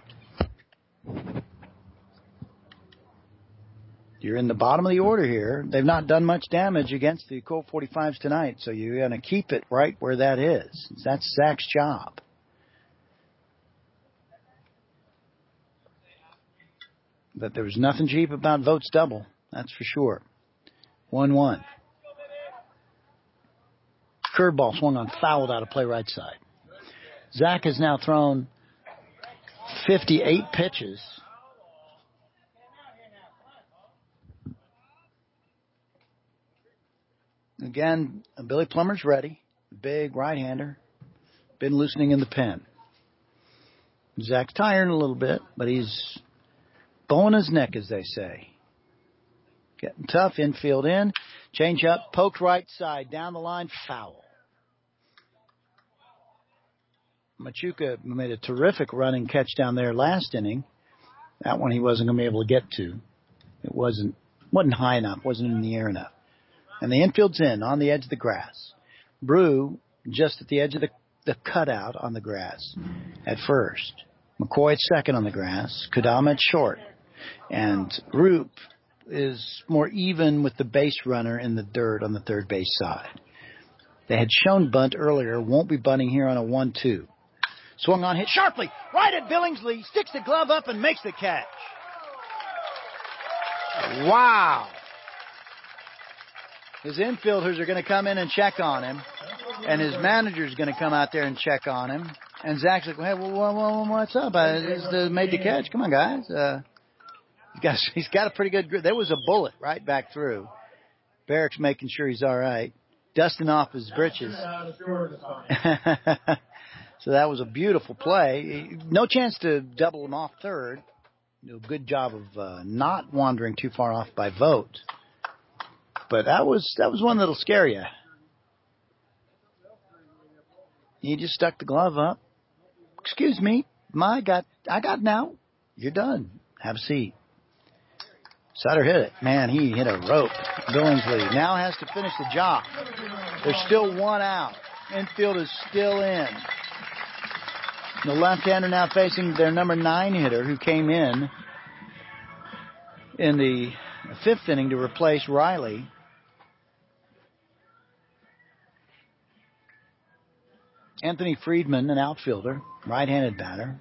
You're in the bottom of the order here. They've not done much damage against the Colt forty-fives tonight, so you're going to keep it right where that is. That's Zach's job. But there was nothing cheap about Vogt's double, that's for sure. one one. Curveball swung on, fouled out of play right side. Zach has now thrown fifty-eight pitches. Again, Billy Plummer's ready. Big right-hander. Been loosening in the pen. Zach's tired a little bit, but he's bowing his neck, as they say. Getting tough, infield in. Change up, poked right side, down the line, foul. Machuca made a terrific running catch down there last inning. That one he wasn't going to be able to get to. It wasn't wasn't high enough, wasn't in the air enough. And the infield's in, on the edge of the grass. Brew just at the edge of the, the cutout on the grass at first. McCoy at second on the grass. Kodama at short. And Roop is more even with the base runner in the dirt on the third base side. They had shown bunt earlier. Won't be bunting here on a one two. Swung on, hit sharply. Right at Billingsley. Sticks the glove up and makes the catch. Wow. His infielders are going to come in and check on him. And his manager's going to come out there and check on him. And Zach's like, hey, well, well, well, what's up? I just uh, made the catch. Come on, guys. Uh, he's, got, he's got a pretty good grip. There was a bullet right back through. Barrick's making sure he's all right. Dusting off his britches. So that was a beautiful play. No chance to double him off third. Do a good job of uh, not wandering too far off by Vogt. But that was that was one that'll scare you. He just stuck the glove up. Excuse me, my got I got now. You're done. Have a seat. Sutter hit it. Man, he hit a rope. Billingsley now has to finish the job. There's still one out. Infield is still in. The left-hander now facing their number nine hitter who came in in the fifth inning to replace Riley. Anthony Friedman, an outfielder, right-handed batter.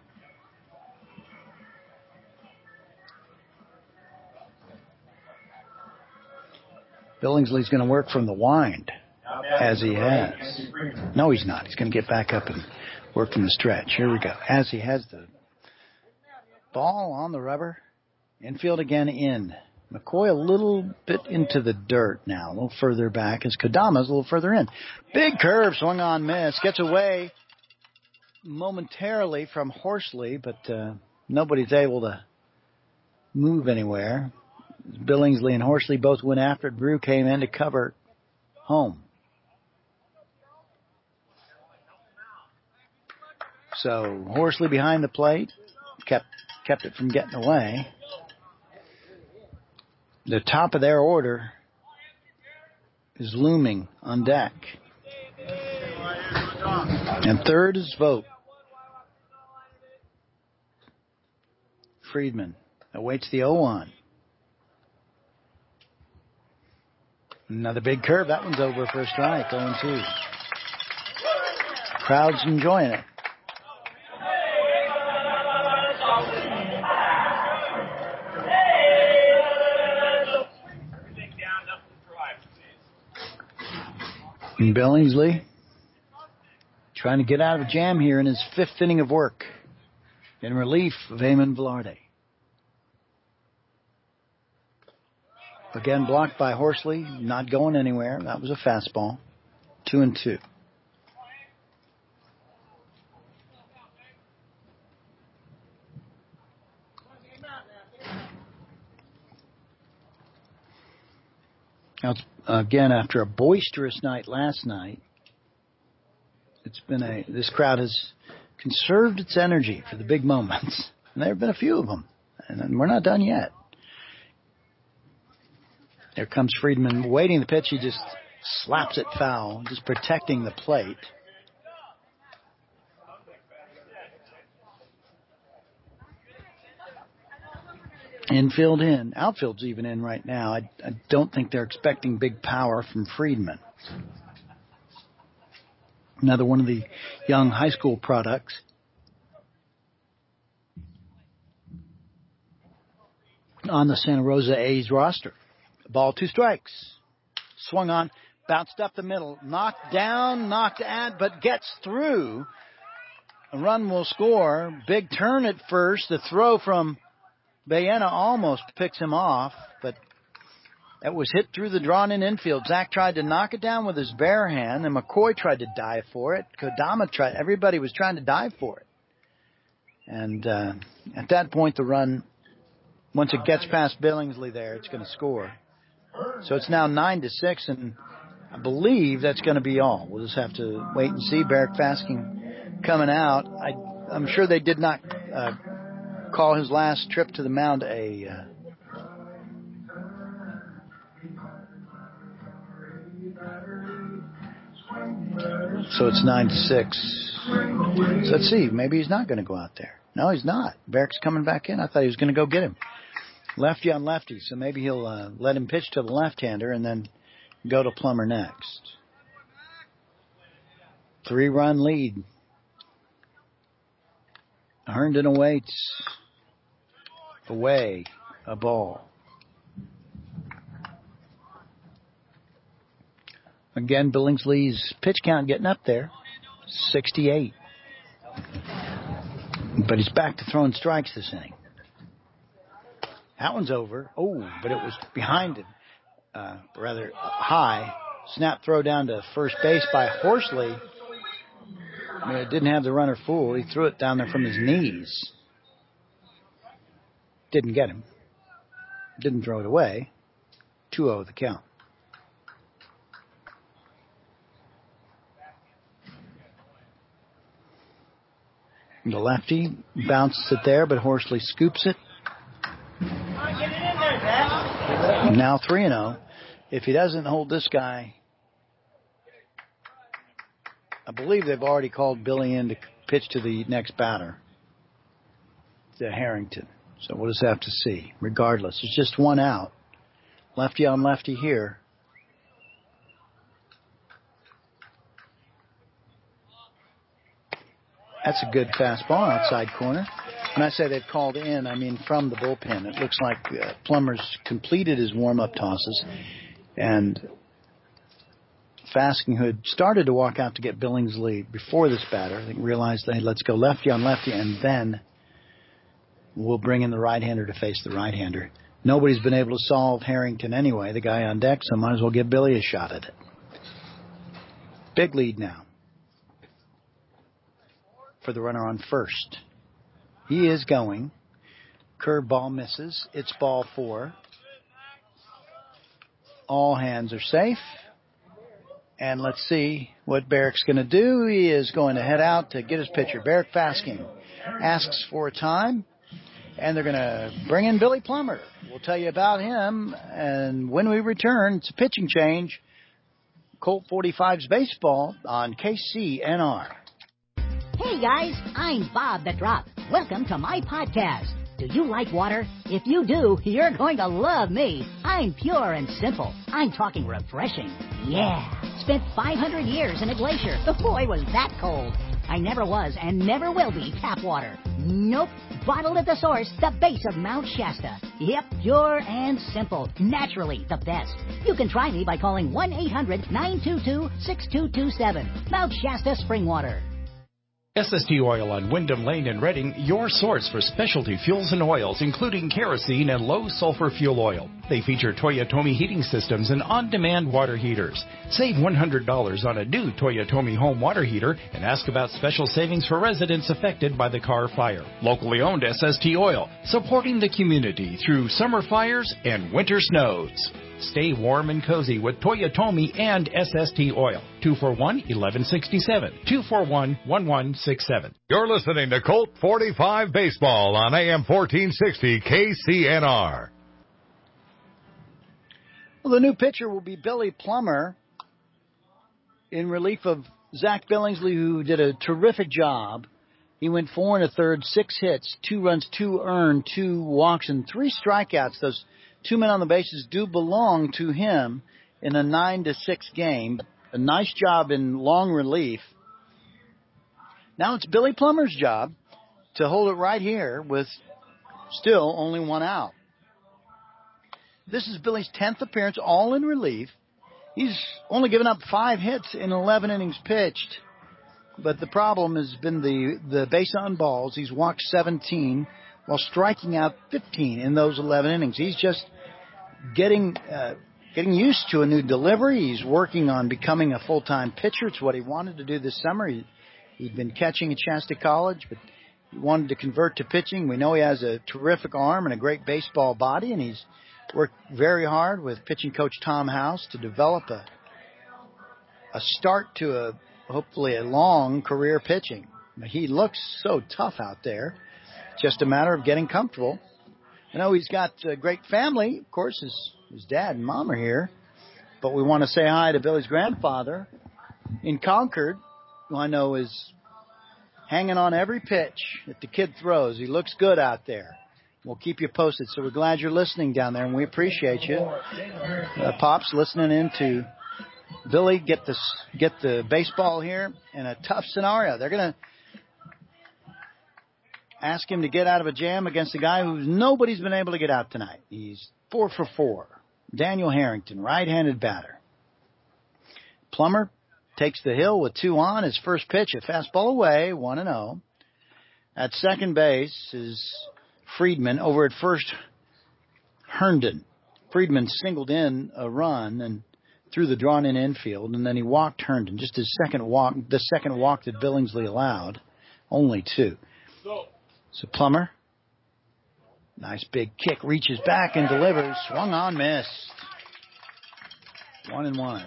Billingsley's going to work from the wind, as he has. No, he's not. He's going to get back up and work from the stretch. Here we go. As he has the ball on the rubber. Infield again in. McCoy a little bit into the dirt now, a little further back as Kodama's a little further in. Big curve, swung on, miss. Gets away momentarily from Horsley, but uh, nobody's able to move anywhere. Billingsley and Horsley both went after it. Brew came in to cover home. So Horsley behind the plate kept kept it from getting away. The top of their order is looming on deck. And third is Vogt. Friedman awaits the oh one. Another big curve. That one's over for a strike. oh and two. Crowd's enjoying it. And Billingsley trying to get out of a jam here in his fifth inning of work in relief of Eamon Velarde. Again, blocked by Horsley, not going anywhere. That was a fastball. Two and two. Now, it's, again, after a boisterous night last night, it's been a, this crowd has conserved its energy for the big moments. And there have been a few of them. And we're not done yet. There comes Friedman waiting the pitch. He just slaps it foul, just protecting the plate. Infield in. Outfield's even in right now. I, I don't think they're expecting big power from Friedman. Another one of the young high school products. On the Santa Rosa A's roster. Ball, two strikes. Swung on, bounced up the middle, knocked down, knocked at, but gets through. A run will score. Big turn at first. The throw from Baena almost picks him off, but that was hit through the drawn-in infield. Zach tried to knock it down with his bare hand, and McCoy tried to dive for it. Kodama tried. Everybody was trying to dive for it. And uh, at that point, the run, once it gets past Billingsley there, it's going to score. So it's now nine to six, and I believe that's going to be all. We'll just have to wait and see. Barrick Fasking coming out. I, I'm sure they did not uh, call his last trip to the mound a uh, so it's nine to six. So let's see. Maybe he's not going to go out there. No, he's not. Barrick's coming back in. I thought he was going to go get him. Lefty on lefty, so maybe he'll uh, let him pitch to the left-hander and then go to Plummer next. Three-run lead. Herndon awaits. Away, a ball. Again, Billingsley's pitch count getting up there, sixty-eight. But he's back to throwing strikes this inning. That one's over. Oh, but it was behind him, uh, rather high. Snap throw down to first base by Horsley. I mean, it didn't have the runner fooled. He threw it down there from his knees. Didn't get him. Didn't throw it away. two oh the count. The lefty bounces it there, but Horsley scoops it. Now three and oh. If he doesn't hold this guy, I believe they've already called Billy in to pitch to the next batter, to Harrington. So we'll just have to see. Regardless, it's just one out. Lefty on lefty here. That's a good fastball outside corner. When I say they've called in, I mean from the bullpen. It looks like uh, Plummer's completed his warm-up tosses, and Fasking, who had started to walk out to get Billingsley before this batter, I think realized, hey, let's go lefty on lefty, and then we'll bring in the right-hander to face the right-hander. Nobody's been able to solve Harrington anyway, the guy on deck, so might as well give Billy a shot at it. Big lead now for the runner on first. He is going. Curveball misses. It's ball four. All hands are safe. And let's see what Barrick's going to do. He is going to head out to get his pitcher. Barrick Fasking asks for a time, and they're going to bring in Billy Plummer. We'll tell you about him, and when we return, it's a pitching change. Colt forty-five's baseball on K C N R. Hey guys, I'm Bob the Drop. Welcome to my podcast. Do you like water? If you do, you're going to love me. I'm pure and simple. I'm talking refreshing. Yeah. Spent five hundred years in a glacier. Boy, was that cold. I never was and never will be tap water. Nope. Bottled at the source, the base of Mount Shasta. Yep, pure and simple. Naturally the best. You can try me by calling one eight hundred nine two two six two two seven. Mount Shasta Spring Water. S S T Oil on Wyndham Lane in Reading, your source for specialty fuels and oils, including kerosene and low-sulfur fuel oil. They feature Toyotomi heating systems and on-demand water heaters. Save one hundred dollars on a new Toyotomi home water heater and ask about special savings for residents affected by the Carr fire. Locally owned S S T Oil, supporting the community through summer fires and winter snows. Stay warm and cozy with Toyotomi and S S T Oil. two four one, one one six seven. two four one, one one six seven. You're listening to Colt forty-five Baseball on A M fourteen sixty K C N R. Well, the new pitcher will be Billy Plummer in relief of Zach Billingsley, who did a terrific job. He went four and a third, six hits, two runs, two earned, two walks, and three strikeouts. Those two men on the bases do belong to him in a nine to six game. A nice job in long relief. Now it's Billy Plummer's job to hold it right here with still only one out. This is Billy's tenth appearance, all in relief. He's only given up five hits in eleven innings pitched. But the problem has been the, the base on balls. He's walked seventeen while striking out fifteen in those eleven innings. He's just getting uh, getting used to a new delivery. He's working on becoming a full-time pitcher. It's what he wanted to do this summer. He, he'd been catching at Shasta College, but he wanted to convert to pitching. We know he has a terrific arm and a great baseball body, and he's worked very hard with pitching coach Tom House to develop a a start to a hopefully a long career pitching. He looks so tough out there. Just a matter of getting comfortable. I know he's got a great family. Of course, his, his dad and mom are here. But we want to say hi to Billy's grandfather in Concord, who I know is hanging on every pitch that the kid throws. He looks good out there. We'll keep you posted. So we're glad you're listening down there, and we appreciate you. Uh, Pops listening in to Billy get this get the baseball here in a tough scenario. They're going to ask him to get out of a jam against a guy who's nobody's been able to get out tonight. He's four for four. Daniel Harrington, right-handed batter. Plummer takes the hill with two on. His first pitch, a fastball away, one and oh. At second base is Friedman. Over at first, Herndon. Friedman singled in a run and through the drawn-in infield, and then he walked Herndon. Just his second walk, the second walk that Billingsley allowed, only two. So Plummer, nice big kick, reaches back and delivers. Swung on, missed. One and one.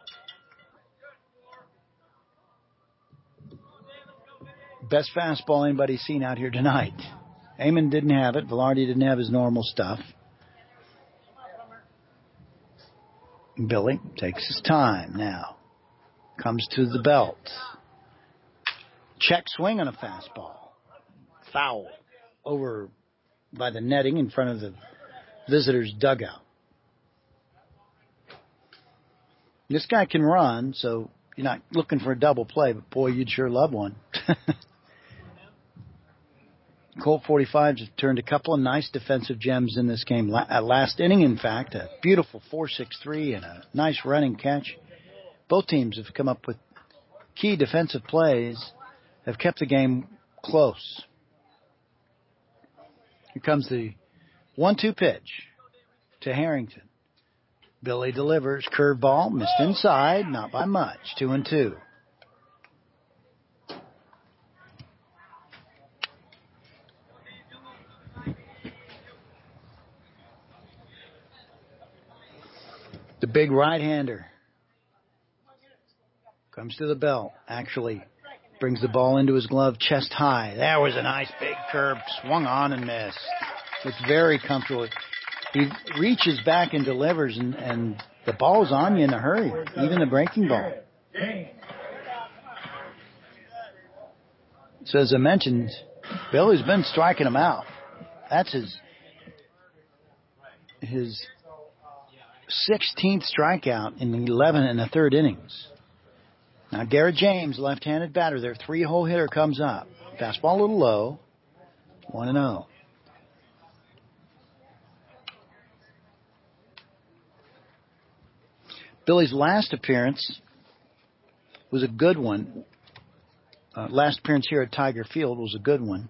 Best fastball anybody's seen out here tonight. Amon didn't have it. Velarde didn't have his normal stuff. Billy takes his time now. Comes to the belt. Check swing on a fastball. Foul over by the netting in front of the visitor's dugout. This guy can run, so you're not looking for a double play, but boy, you'd sure love one. Colt forty-fives have turned a couple of nice defensive gems in this game. La- last inning, in fact, a beautiful four six three and a nice running catch. Both teams have come up with key defensive plays, have kept the game close. Here comes the one two pitch to Harrington. Billy delivers, curveball, missed inside, not by much, two and two. The big right-hander comes to the belt, actually brings the ball into his glove chest high. That was a nice big curve, swung on and missed. Looks very comfortable. He reaches back and delivers, and, and the ball's on you in a hurry, even the breaking ball. So as I mentioned, Billy's been striking him out. That's his his sixteenth strikeout in the eleven and the third innings. Now Garrett James, left-handed batter, their three-hole hitter, comes up. Fastball a little low. one and oh. Billy's last appearance was a good one. Uh, last appearance here at Tiger Field was a good one.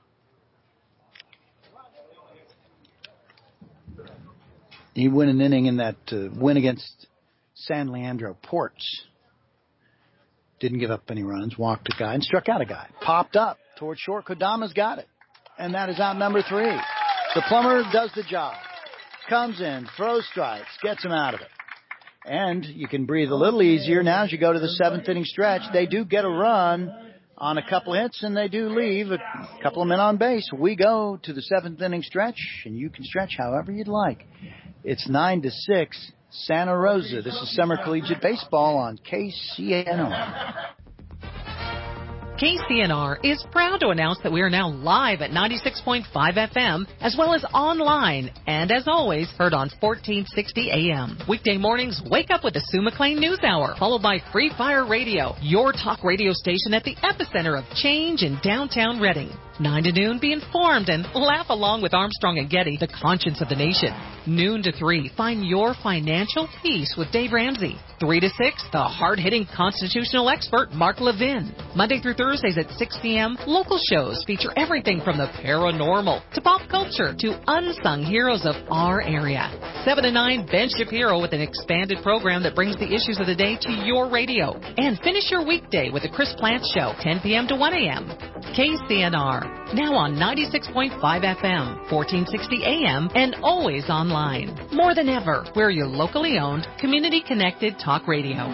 He won an inning in that uh, win against San Leandro Ports. Didn't give up any runs, walked a guy, and struck out a guy. Popped up towards short. Kodama's got it. And that is out number three. So Plummer does the job. Comes in, throws strikes, gets him out of it. And you can breathe a little easier now as you go to the seventh inning stretch. They do get a run on a couple of hits, and they do leave a couple of men on base. We go to the seventh inning stretch, and you can stretch however you'd like. It's nine to six, Santa Rosa. This is Summer Collegiate Baseball on K C N R. K C N R is proud to announce that we are now live at ninety-six point five F M, as well as online, and as always, heard on fourteen sixty A M. Weekday mornings, wake up with the Sue McLean News Hour, followed by Free Fire Radio, your talk radio station at the epicenter of change in downtown Reading. nine to noon, be informed and laugh along with Armstrong and Getty, the conscience of the nation. Noon to three, find your financial peace with Dave Ramsey. three to six, the hard-hitting constitutional expert, Mark Levin. Monday through Thursdays at six p.m., local shows feature everything from the paranormal to pop culture to unsung heroes of our area. seven to nine, Ben Shapiro with an expanded program that brings the issues of the day to your radio. And finish your weekday with the Chris Plants Show, ten p.m. to one a.m. K C N R, now on ninety-six point five F M, fourteen sixty A M, and always online. More than ever, we're your locally owned, community-connected talk radio.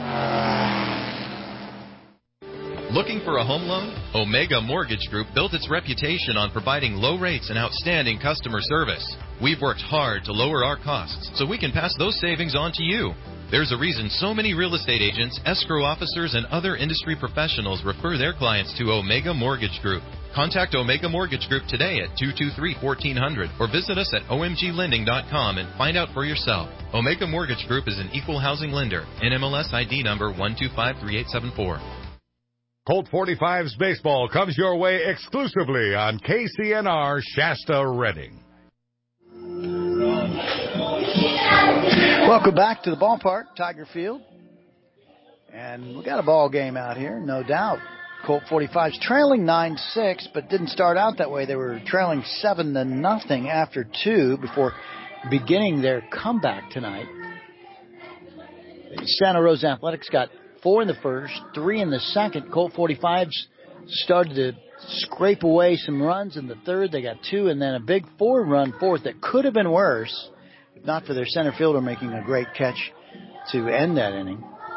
Looking for a home loan? Omega Mortgage Group built its reputation on providing low rates and outstanding customer service. We've worked hard to lower our costs so we can pass those savings on to you. There's a reason so many real estate agents, escrow officers, and other industry professionals refer their clients to Omega Mortgage Group. Contact Omega Mortgage Group today at two two three, one four zero zero or visit us at O M G lending dot com and find out for yourself. Omega Mortgage Group is an equal housing lender. N M L S I D number one two five three eight seven four. Colt forty-five's baseball comes your way exclusively on K C N R Shasta Reading. Welcome back to the ballpark, Tiger Field. And we got a ball game out here, no doubt. Colt forty-five's trailing nine six, but didn't start out that way. They were trailing seven to nothing after two before beginning their comeback tonight. Santa Rosa Athletics got four in the first, three in the second. Colt forty-fives started to scrape away some runs in the third. They got two, and then a big four-run fourth that could have been worse, if not for their center fielder making a great catch to end that inning.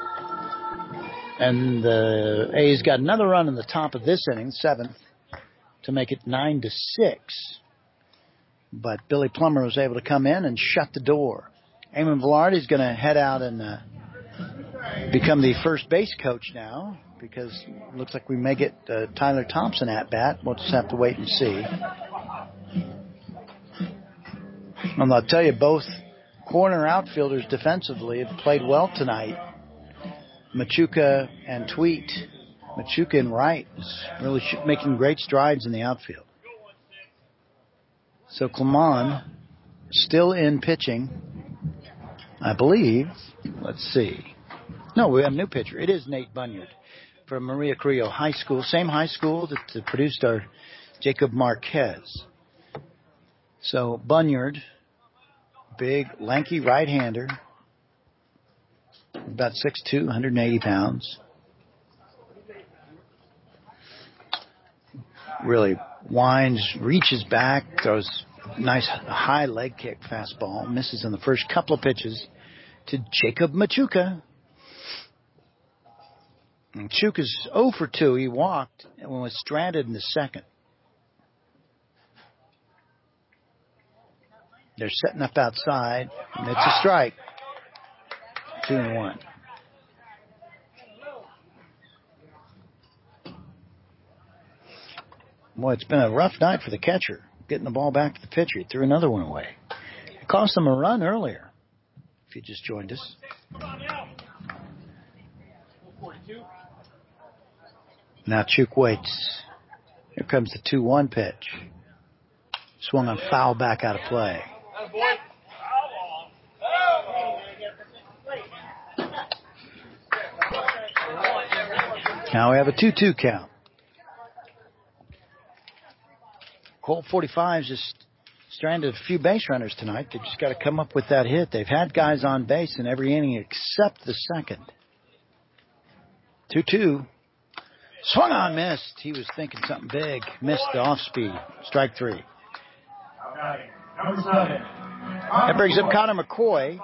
And the A's got another run in the top of this inning, seventh, to make it nine to six. But Billy Plummer was able to come in and shut the door. Eamon Velarde is going to head out and uh, become the first base coach now, because it looks like we may get uh, Tyler Thompson at bat. We'll just have to wait and see. And I'll tell you, both corner outfielders defensively have played well tonight. Machuca and Tweet. Machuca and Wright is really sh- making great strides in the outfield. So Clemon still in pitching, I believe. Let's see. No, we have a new pitcher. It is Nate Bunyard from Maria Carrillo High School. Same high school that produced our Jacob Marquez. So Bunyard, big, lanky right-hander, about six two, one hundred eighty pounds. Really winds, reaches back, throws a nice high leg kick fastball. Misses in the first couple of pitches to Jacob Machuca. Machuca's oh for two. He walked and was stranded in the second. They're setting up outside, and it's a strike. Two and one. Boy, it's been a rough night for the catcher. getting the ball back to the pitcher. He threw another one away. It cost them a run earlier, if you just joined us. Now Chuk waits. Here comes the two one pitch. Swung on foul back out of play. Now we have a two two count. Colt forty-fives just stranded a few base runners tonight. They just got to come up with that hit. They've had guys on base in every inning except the second. two two. Swung on, missed. He was thinking something big. Missed the off speed. Strike three. That brings up Connor McCoy.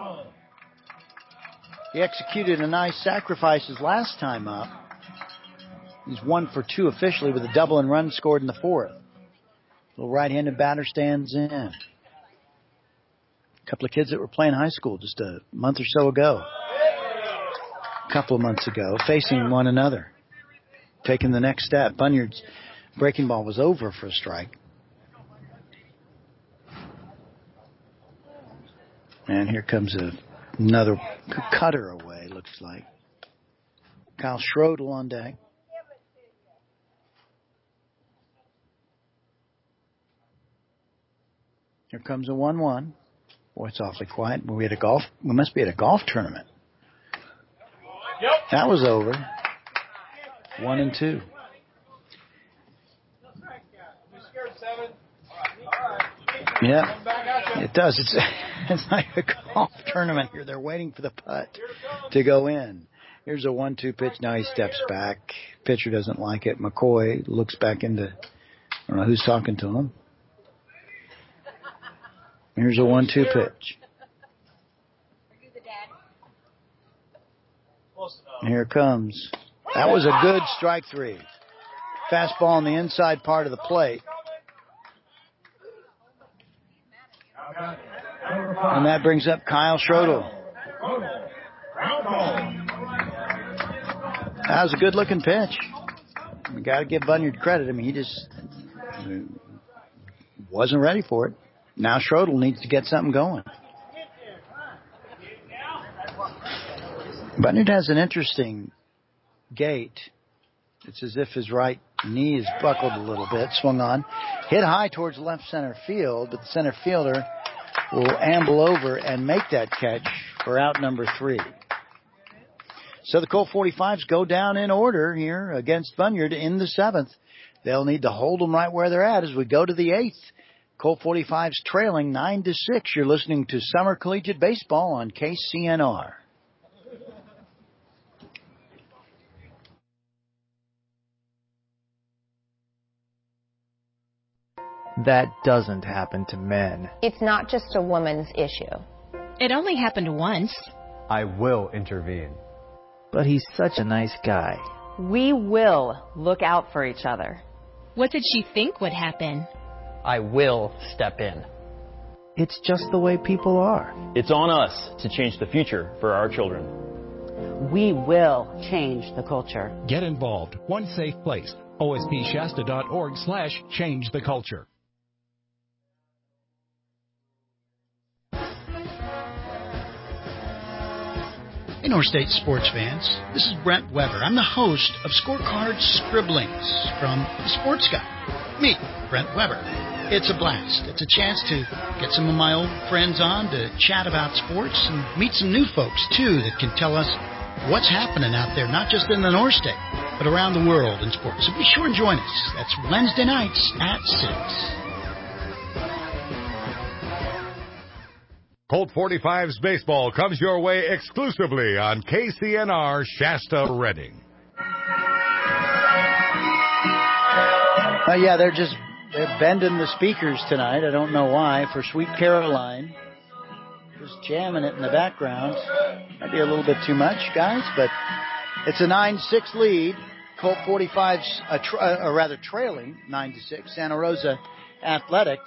He executed a nice sacrifice his last time up. He's one for two officially with a double and run scored in the fourth. Little right-handed batter stands in. A couple of kids that were playing high school just a month or so ago. A couple of months ago, facing one another. Taking the next step. Bunyard's breaking ball was over for a strike. And here comes a, another cutter away, looks like. Kyle Schrodel on deck. Here comes a one one. Boy, it's awfully quiet. We had a golf. We must be at a golf tournament. Yep. That was over. One and two. Yeah, it does. It's it's like a golf tournament here. They're waiting for the putt to go in. Here's a one two pitch. Now he steps back. Pitcher doesn't like it. McCoy looks back into, I don't know who's talking to him. Here's a one two pitch. And here it comes. That was a good strike three. Fastball on the inside part of the plate. And that brings up Kyle Schrodel. That was a good looking pitch. We got to give Bunyard credit. I mean, he just wasn't ready for it. Now Schrodel needs to get something going. Bunyard has an interesting gait. It's as if his right knee is buckled a little bit. Swung on. Hit high towards left center field, but the center fielder will amble over and make that catch for out number three. So the Colt forty-fives go down in order here against Bunyard in the seventh. They'll need to hold them right where they're at as we go to the eighth. Colt forty-fives trailing nine to six. You're listening to Summer Collegiate Baseball on K C N R. That doesn't happen to men. It's not just a woman's issue. It only happened once. I will intervene. But he's such a nice guy. We will look out for each other. What did she think would happen? I will step in. It's just the way people are. It's on us to change the future for our children. We will change the culture. Get involved. One safe place. O S P Shasta dot org slash change the culture. Hey, North State sports fans, this is Brent Weber. I'm the host of Scorecard Scribblings from The Sports Guy. Me, Brent Weber. It's a blast. It's a chance to get some of my old friends on to chat about sports and meet some new folks, too, that can tell us what's happening out there, not just in the North State, but around the world in sports. So be sure and join us. That's Wednesday nights at six. Colt forty-fives baseball comes your way exclusively on K C N R Shasta Redding. Oh, yeah, they're just they're bending the speakers tonight. I don't know why. For Sweet Caroline, just jamming it in the background. Might be a little bit too much, guys, but it's a nine six lead. Colt forty-fives, uh, tra- uh, or rather trailing nine to six. Santa Rosa Athletics.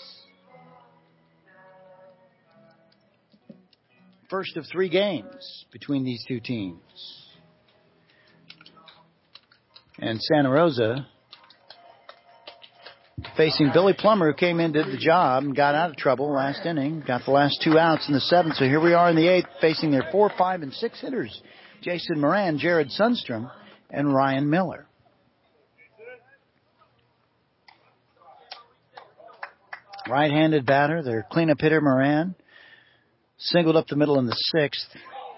First of three games between these two teams. And Santa Rosa facing Billy Plummer, who came in, did the job, and got out of trouble last inning. Got the last two outs in the seventh. So here we are in the eighth, facing their four, five, and six hitters. Jason Moran, Jared Sundstrom, and Ryan Miller. Right-handed batter, their cleanup hitter, Moran. Singled up the middle in the sixth.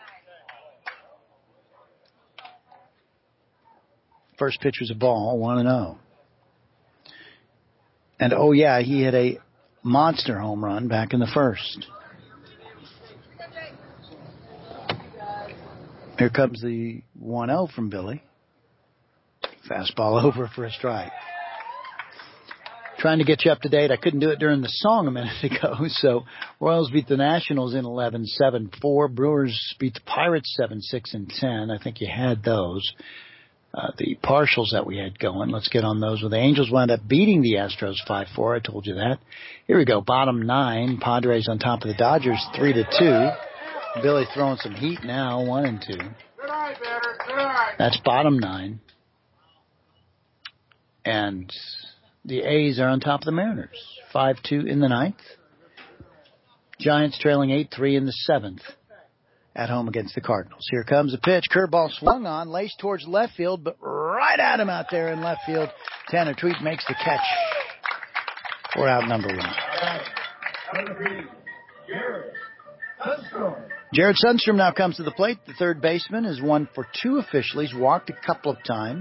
First pitch was a ball, one and oh. And, oh, yeah, he hit a monster home run back in the first. Here comes the one oh from Billy. Fastball over for a strike. Trying to get you up to date. I couldn't do it during the song a minute ago. So Royals beat the Nationals in eleven seven four. Brewers beat the Pirates seven six and ten. I think you had those. Uh, the partials that we had going. Let's get on those. Well, the Angels wound up beating the Astros five four. I told you that. Here we go. Bottom nine. Padres on top of the Dodgers three to two. Billy throwing some heat now, one and two. That's bottom nine. And the A's are on top of the Mariners, five two in the ninth. Giants trailing eight three in the seventh at home against the Cardinals. Here comes a pitch. Curveball swung on, laced towards left field, but right at him out there in left field. Tanner Tweet makes the catch for out number one. Jared Sundstrom now comes to the plate. The third baseman is one for two officially. He's walked a couple of times.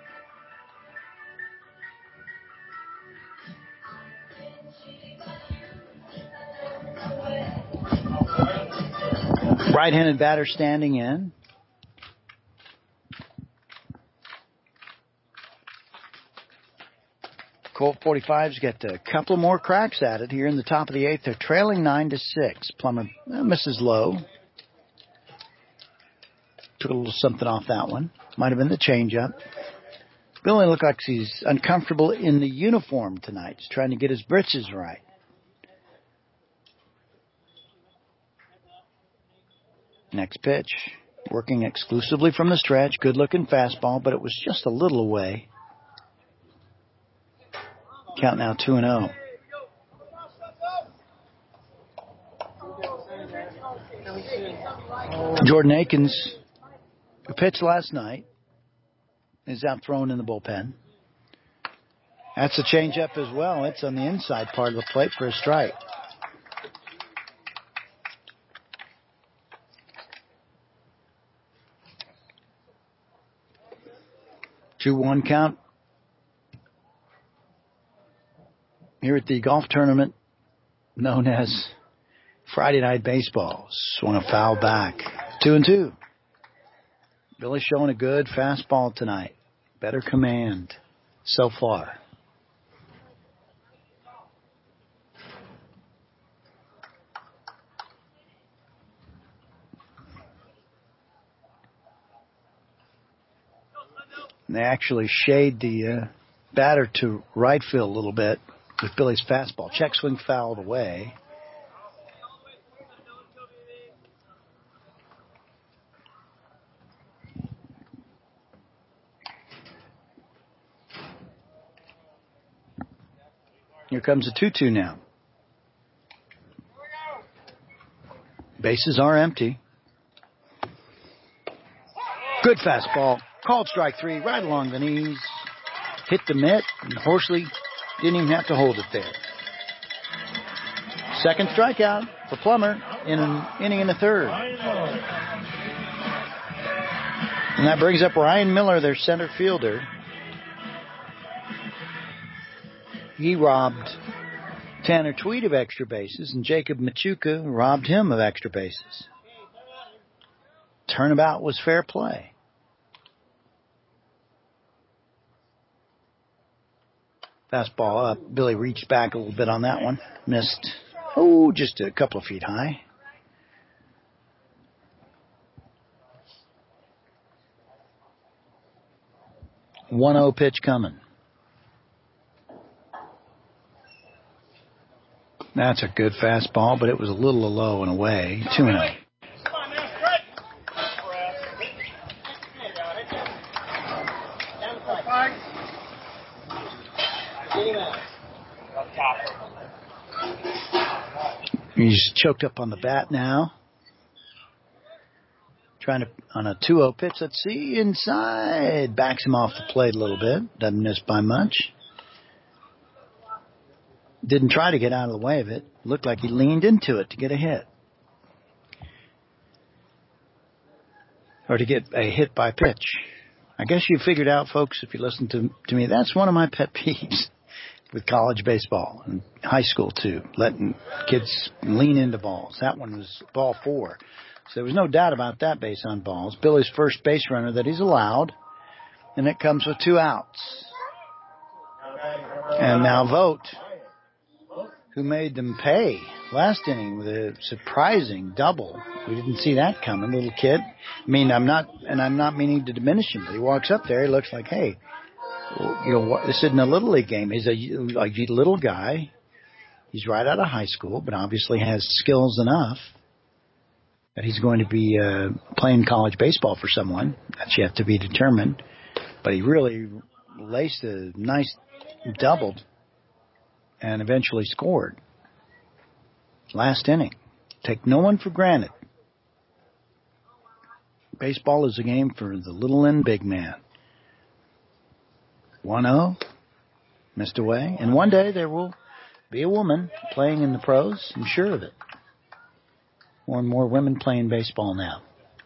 Right-handed batter standing in. Colt forty-five's got a couple more cracks at it here in the top of the eighth. They're trailing nine to six. Plummer uh, misses low. Took a little something off that one. Might have been the changeup. Billy looks like he's uncomfortable in the uniform tonight. He's trying to get his britches right. Next pitch, working exclusively from the stretch. Good-looking fastball, but it was just a little away. Count now two and oh. Jordan Akins, who pitched last night, is out thrown in the bullpen. That's a changeup as well. It's on the inside part of the plate for a strike. two one count here at the golf tournament known as Friday Night Baseball. Swung a foul back. Two and two. Billy showing a good fastball tonight. Better command so far. And they actually shade the uh, batter to right field a little bit with Billy's fastball. Check swing fouled away. Here comes a two two now. Bases are empty. Good fastball. Called strike three, right along the knees. Hit the mitt, and Horsley didn't even have to hold it there. Second strikeout for Plummer in an inning and a third. And that brings up Ryan Miller, their center fielder. He robbed Tanner Tweed of extra bases, and Jacob Machuca robbed him of extra bases. Turnabout was fair play. Fastball up. Billy reached back a little bit on that one. Missed, oh, just a couple of feet high. one oh pitch coming. That's a good fastball, but it was a little low and away. two and oh. He's choked up on the bat now. Trying to, on a two oh pitch, let's see, inside. Backs him off the plate a little bit. Doesn't miss by much. Didn't try to get out of the way of it. Looked like he leaned into it to get a hit. Or to get a hit by pitch. I guess you figured out, folks, if you listen to, to me, that's one of my pet peeves with college baseball and high school, too. Letting kids lean into balls. That one was ball four. So there was no doubt about that base on balls. Billy's first base runner that he's allowed. And it comes with two outs. And now Vogt, who made them pay last inning with a surprising double. We didn't see that coming, little kid. I mean, I'm not, and I'm not meaning to diminish him, but he walks up there, he looks like, hey, you know, this isn't a little league game. He's a, a little guy. He's right out of high school, but obviously has skills enough that he's going to be uh, playing college baseball for someone. That's yet to be determined. But he really laced a nice double and eventually scored. Last inning. Take no one for granted. Baseball is a game for the little and big man. one oh. Missed away. And one day there will be a woman playing in the pros. I'm sure of it. More and more women playing baseball now.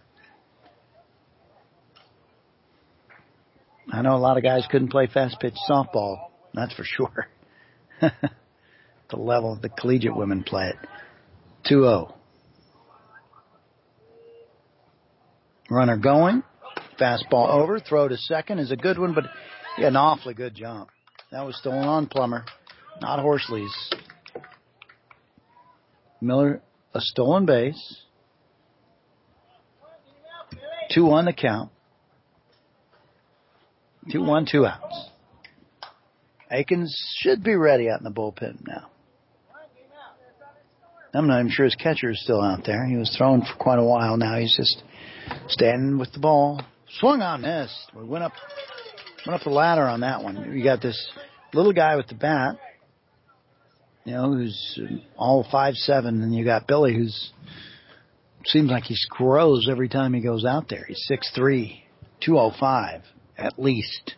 I know a lot of guys couldn't play fast pitch softball. That's for sure. The level the collegiate women play it. two oh. Runner going. Fastball over. Throw to second is a good one, but he had an awfully good jump. That was stolen on Plummer, not Horsley's. Miller, a stolen base. Two on the count. Two one, two outs. Akins should be ready out in the bullpen now. I'm not even sure his catcher is still out there. He was throwing for quite a while now. He's just standing with the ball. Swung on, missed. We went up, went up the ladder on that one. You got this little guy with the bat, you know, who's all five seven, and you got Billy, who's seems like he grows every time he goes out there. He's six three, two oh five at least.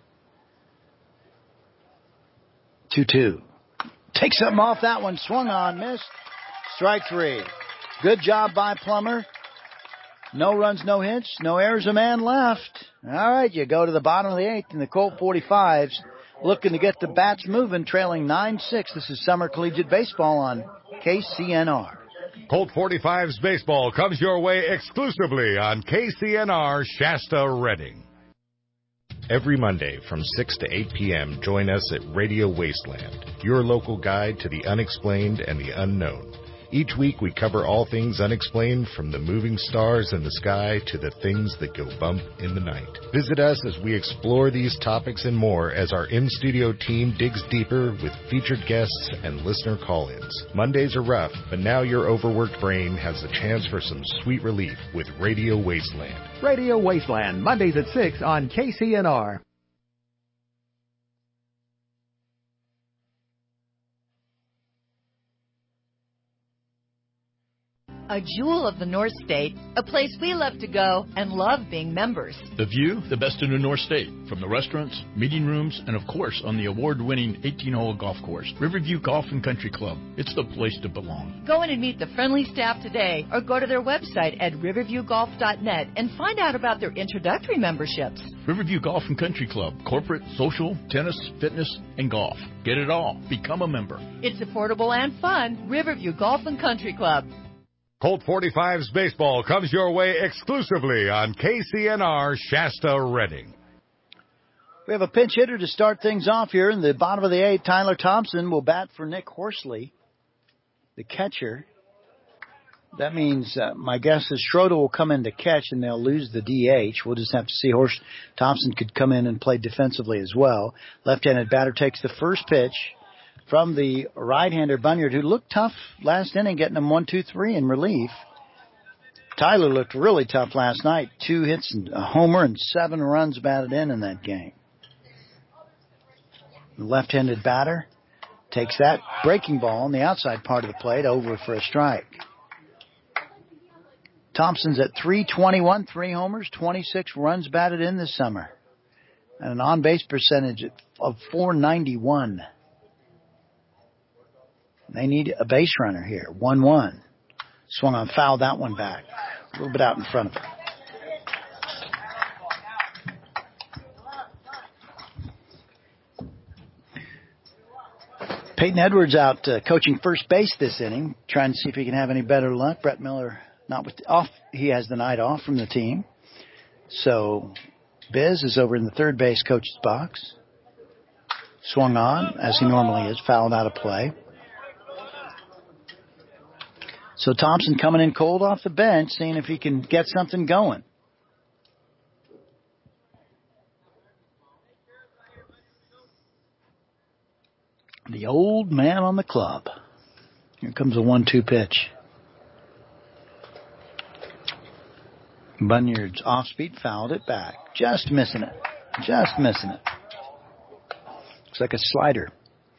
two two. Take something off that one. Swung on, missed. Strike three. Good job by Plummer. No runs, no hits, no errors, a man left. All right, you go to the bottom of the eighth, and the Colt forty-fives looking to get the bats moving, trailing nine six. This is Summer Collegiate Baseball on K C N R. Colt forty-fives baseball comes your way exclusively on K C N R Shasta Redding. Every Monday from six to eight p.m., join us at Radio Wasteland, your local guide to the unexplained and the unknown. Each week we cover all things unexplained, from the moving stars in the sky to the things that go bump in the night. Visit us as we explore these topics and more as our in-studio team digs deeper with featured guests and listener call-ins. Mondays are rough, but now your overworked brain has the chance for some sweet relief with Radio Wasteland. Radio Wasteland, Mondays at six on K C N R. A jewel of the North State, a place we love to go and love being members. The view, the best in the North State, from the restaurants, meeting rooms, and of course on the award-winning eighteen-hole golf course, Riverview Golf and Country Club. It's the place to belong. Go in and meet the friendly staff today, or go to their website at riverview golf dot net and find out about their introductory memberships. Riverview Golf and Country Club, corporate, social, tennis, fitness, and golf. Get it all. Become a member. It's affordable and fun. Riverview Golf and Country Club. Colt forty-fives baseball comes your way exclusively on K C N R Shasta Redding. We have a pinch hitter to start things off here in the bottom of the eighth. Tyler Thompson will bat for Nick Horsley, the catcher. That means uh, my guess is Schroeder will come in to catch, and they'll lose the D H. We'll just have to see. Horse Thompson could come in and play defensively as well. Left-handed batter takes the first pitch from the right-hander Bunyard, who looked tough last inning, getting him one, two, three in relief. Tyler looked really tough last night. Two hits and a homer and seven runs batted in in that game. The left-handed batter takes that breaking ball on the outside part of the plate over for a strike. Thompson's at three twenty-one, three homers, twenty-six runs batted in this summer, and an on-base percentage of four ninety-one. They need a base runner here. one one. Swung on, fouled that one back. A little bit out in front of him. Peyton Edwards out uh, coaching first base this inning, trying to see if he can have any better luck. Brett Miller not with off. He has the night off from the team. So Biz is over in the third base coach's box. Swung on, as he normally is, fouled out of play. So Thompson coming in cold off the bench, seeing if he can get something going. The old man on the club. Here comes a one two pitch. Bunyard's off-speed fouled it back. Just missing it. Just missing it. Looks like a slider.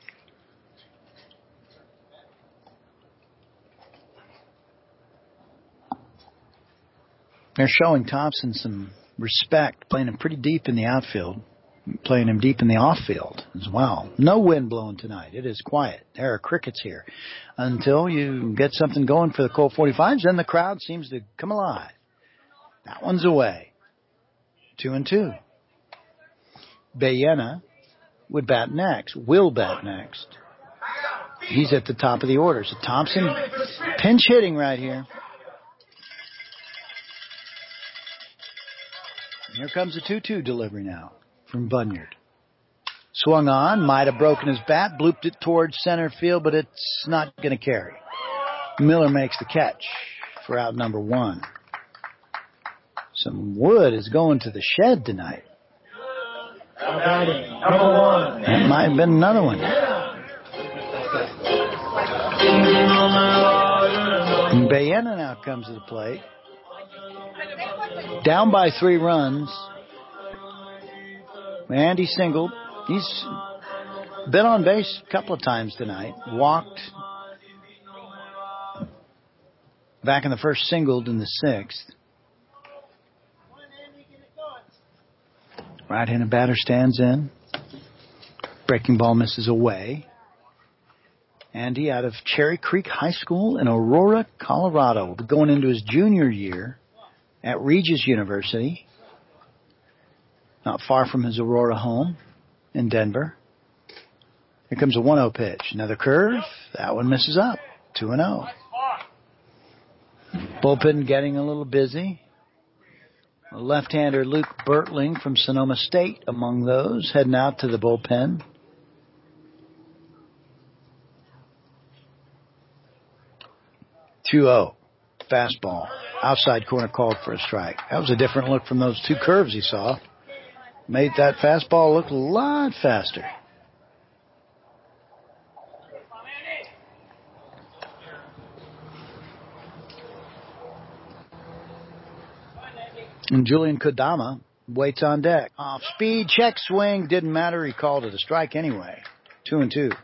They're showing Thompson some respect, playing him pretty deep in the outfield, playing him deep in the off-field as well. No wind blowing tonight. It is quiet. There are crickets here. Until you get something going for the Colt forty-fives, then the crowd seems to come alive. That one's away. Two and two. Bayena would bat next, will bat next. He's at the top of the order. So Thompson pinch hitting right here. Here comes a two two delivery now from Bunyard. Swung on, might have broken his bat, blooped it towards center field, but it's not going to carry. Miller makes the catch for out number one. Some wood is going to the shed tonight. That might have been another one. And Bayena now comes to the plate. Down by three runs. And he singled. He's been on base a couple of times tonight. Walked. Back in the first, singled in the sixth. Right-handed batter stands in. Breaking ball misses away. Andy out of Cherry Creek High School in Aurora, Colorado. Going into his junior year at Regis University. Not far from his Aurora home in Denver. Here comes a one oh pitch. Another curve. That one misses up. two and oh. Bullpen getting a little busy. Left-hander Luke Bertling from Sonoma State among those, heading out to the bullpen. two oh. Fastball. Outside corner called for a strike. That was a different look from those two curves he saw. Made that fastball look a lot faster. And Julian Kodama waits on deck. Off speed, check swing, didn't matter. He called it a strike anyway. Two and two.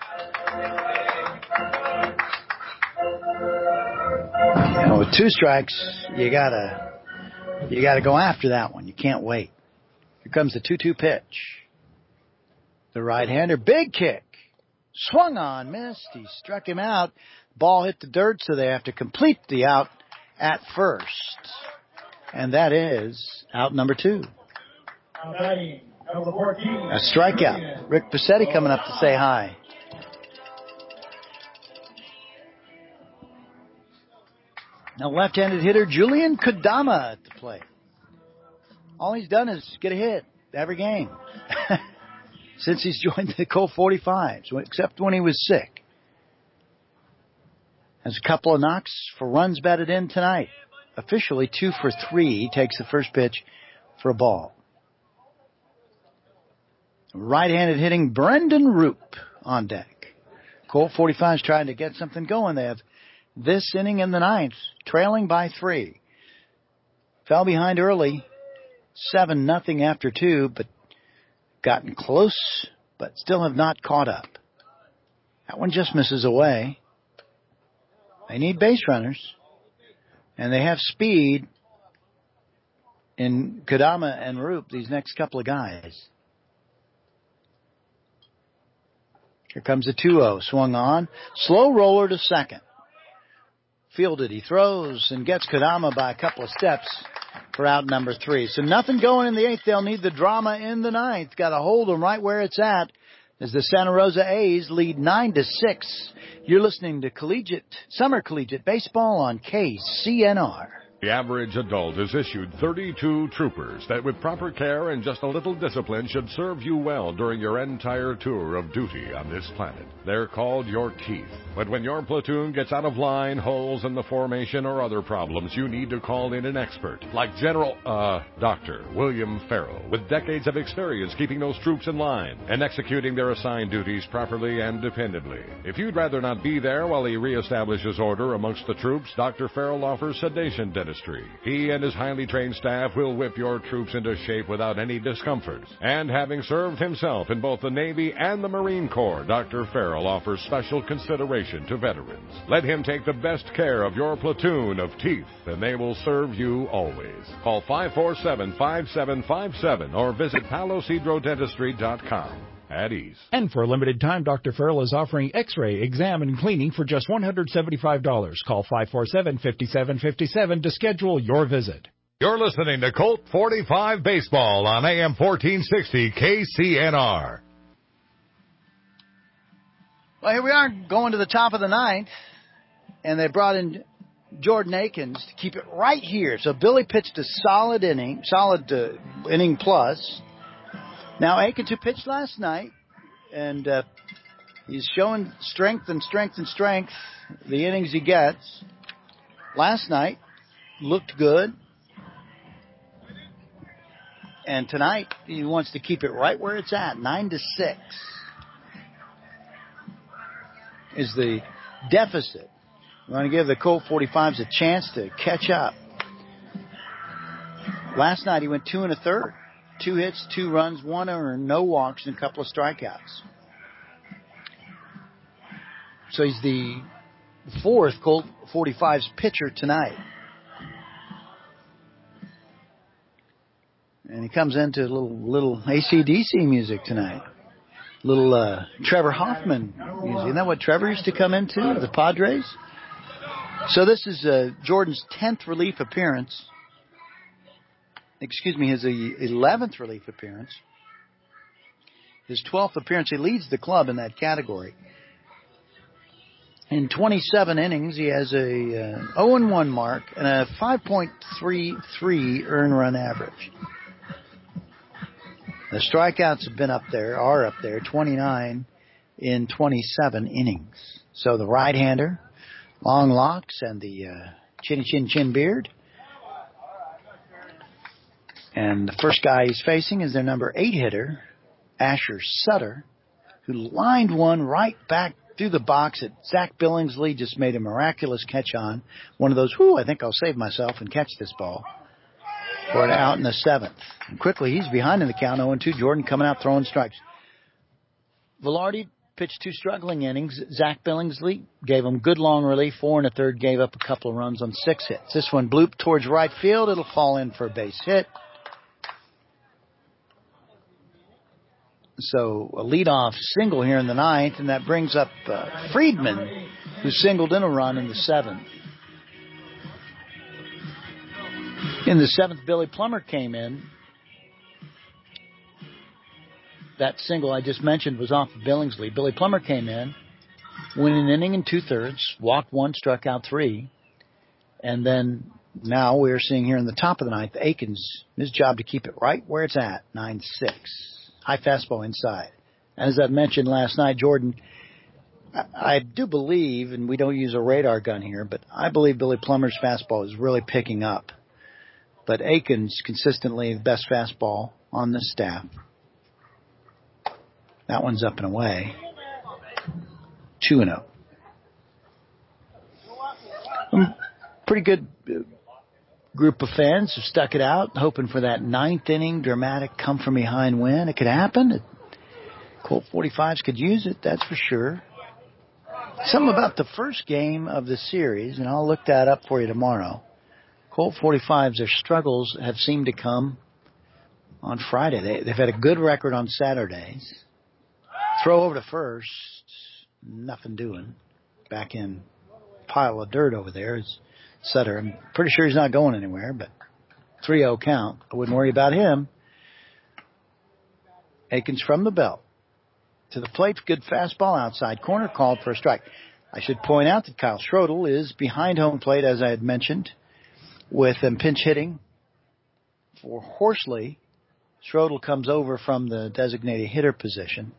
You know, with two strikes, you gotta, you gotta go after that one. You can't wait. Here comes the two two pitch. The right-hander, big kick. Swung on, missed. He struck him out. Ball hit the dirt, so they have to complete the out at first. And that is out number two. A strikeout. Rick Bassetti coming up to say hi. Now left-handed hitter Julian Kodama at the plate. All he's done is get a hit every game since he's joined the Colt forty-fives, except when he was sick. Has a couple of knocks for runs batted in tonight. Officially two for three. He takes the first pitch for a ball. Right-handed hitting Brendan Roop on deck. Colt forty-fives trying to get something going. They have this inning in the ninth, trailing by three. Fell behind early, seven nothing after two, but gotten close, but still have not caught up. That one just misses away. They need base runners. And they have speed in Kodama and Roop, these next couple of guys. Here comes a two oh. Swung on. Slow roller to second. Fielded. He throws and gets Kodama by a couple of steps for out number three. So nothing going in the eighth. They'll need the drama in the ninth. Got to hold them right where it's at as the Santa Rosa A's lead nine to six. You're listening to Collegiate Summer Collegiate Baseball on K C N R. The average adult is issued thirty-two troopers that with proper care and just a little discipline should serve you well during your entire tour of duty on this planet. They're called your teeth. But when your platoon gets out of line, holes in the formation, or other problems, you need to call in an expert like General, uh, Doctor William Farrell, with decades of experience keeping those troops in line and executing their assigned duties properly and dependably. If you'd rather not be there while he reestablishes order amongst the troops, Doctor Farrell offers sedation dentistry. He and his highly trained staff will whip your troops into shape without any discomforts. And having served himself in both the Navy and the Marine Corps, Doctor Farrell offers special consideration to veterans. Let him take the best care of your platoon of teeth, and they will serve you always. Call five four seven, five seven five seven or visit palos hydro dentistry dot com. At ease. And for a limited time, Doctor Farrell is offering X-ray, exam, and cleaning for just one hundred seventy-five dollars. Call five four seven, five seven five seven to schedule your visit. You're listening to Colt forty-five Baseball on A M fourteen sixty K C N R. Well, here we are going to the top of the ninth, and they brought in Jordan Akins to keep it right here. So Billy pitched a solid inning, solid uh, inning plus. Now, Akins, who pitched last night, and uh, he's showing strength and strength and strength, the innings he gets. Last night, looked good. And tonight, he wants to keep it right where it's at, nine to six is the deficit. We want to give the Colt forty-fives a chance to catch up. Last night, he went two and a third. Two hits, two runs, one earned, no walks, and a couple of strikeouts. So he's the fourth Colt forty-fives pitcher tonight. And he comes into a little little A C D C music tonight. Little uh, Trevor Hoffman music. Isn't that what Trevor used to come into, the Padres? So this is uh, Jordan's tenth relief appearance. Excuse me, his eleventh relief appearance. His twelfth appearance. He leads the club in that category. In twenty-seven innings, he has a uh, oh and one mark and a five point three three earned run average. The strikeouts have been up there, are up there, twenty-nine in twenty-seven innings. So the right-hander, long locks, and the uh, chinny chin chin beard. And the first guy he's facing is their number eight hitter, Asher Sutter, who lined one right back through the box that Zach Billingsley just made a miraculous catch on. One of those, whoo, I think I'll save myself and catch this ball. For it out in the seventh. And quickly, he's behind in the count, oh and two. Jordan coming out throwing strikes. Velarde pitched two struggling innings. Zach Billingsley gave him good long relief. Four and a third, gave up a couple of runs on six hits. This one blooped towards right field. It'll fall in for a base hit. So a leadoff single here in the ninth, and that brings up uh, Friedman, who singled in a run in the seventh. In the seventh, Billy Plummer came in. That single I just mentioned was off of Billingsley. Billy Plummer came in, went an inning and two-thirds, walked one, struck out three. And then now we're seeing here in the top of the ninth, Akins, his job to keep it right where it's at, nine six. High fastball inside. As I mentioned last night, Jordan, I, I do believe, and we don't use a radar gun here, but I believe Billy Plummer's fastball is really picking up. But Akins, consistently the best fastball on the staff. That one's up and away. two and oh. Pretty good group of fans have stuck it out, hoping for that ninth inning dramatic come-from-behind win. It could happen. Colt forty-fives could use it, that's for sure. Something about the first game of the series, and I'll look that up for you tomorrow. Colt forty-fives, their struggles have seemed to come on Friday. They, they've had a good record on Saturdays. Throw over to first, nothing doing. Back in pile of dirt over there is Sutter. I'm pretty sure he's not going anywhere, but three oh count. I wouldn't worry about him. Akins from the belt. To the plate, good fastball outside corner, called for a strike. I should point out that Kyle Schrodel is behind home plate, as I had mentioned, with um, pinch hitting for Horsley. Schrodel comes over from the designated hitter position.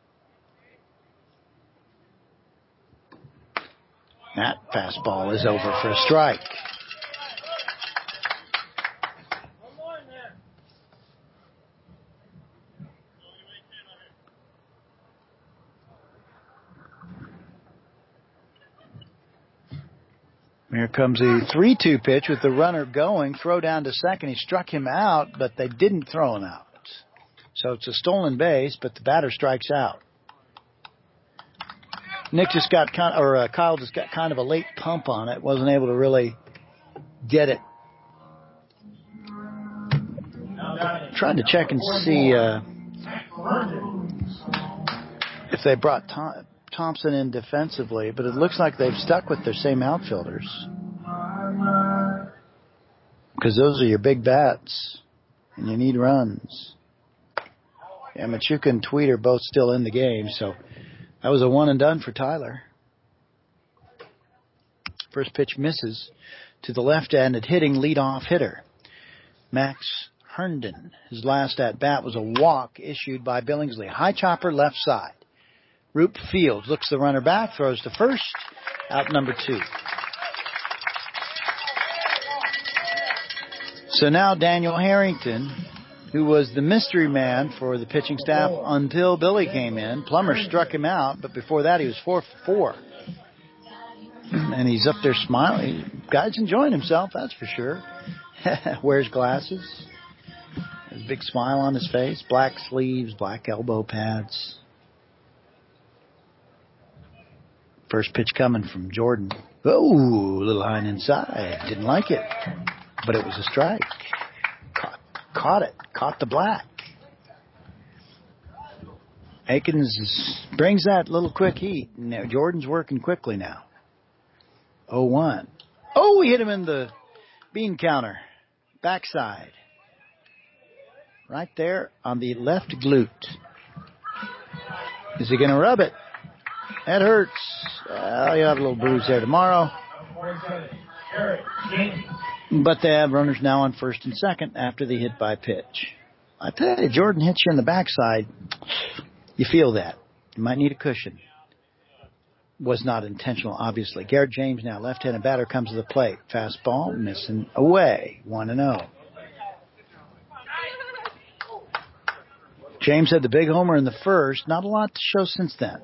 That fastball is over for a strike. Here comes a three two pitch with the runner going. Throw down to second. He struck him out, but they didn't throw him out. So it's a stolen base, but the batter strikes out. Nick just got kind of, or uh, Kyle just got kind of a late pump on it. Wasn't able to really get it. Trying to check and see uh, if they brought Tom, Thompson in defensively, but it looks like they've stuck with their same outfielders. Because those are your big bats, and you need runs. Yeah, Machuca and Tweed are both still in the game, so that was a one and done for Tyler. First pitch misses to the left-handed hitting leadoff hitter, Max Herndon. His last at-bat was a walk issued by Billingsley. High chopper left side. Roop Fields looks the runner back, throws to first, out number two. So now Daniel Harrington, who was the mystery man for the pitching staff until Billy came in. Plummer struck him out, but before that he was four for four. And he's up there smiling. Guy's enjoying himself, that's for sure. Wears glasses. Has a big smile on his face. Black sleeves, black elbow pads. First pitch coming from Jordan. Oh, a little high and inside. Didn't like it, but it was a strike. Caught, caught it. Caught the black. Akins brings that little quick heat. Now Jordan's working quickly now. oh one. Oh, he hit him in the bean counter. Backside. Right there on the left glute. Is he going to rub it? That hurts. Well, you have a little bruise there tomorrow. But they have runners now on first and second after the hit by pitch. I tell you, Jordan hits you in the backside. You feel that. You might need a cushion. Was not intentional, obviously. Garrett James now, left-handed batter, comes to the plate. Fastball, missing away. one and oh. James had the big homer in the first. Not a lot to show since then.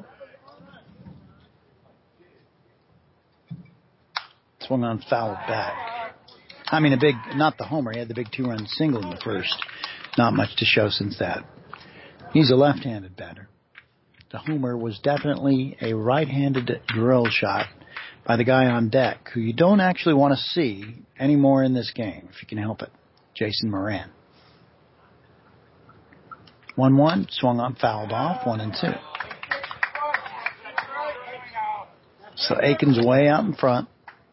Swung on, fouled back. I mean, a big, not the homer. He had the big two-run single in the first. Not much to show since that. He's a left-handed batter. The homer was definitely a right-handed drill shot by the guy on deck, who you don't actually want to see anymore in this game, if you can help it. Jason Moran. one one, swung on, fouled off, one and two. So Akins way out in front.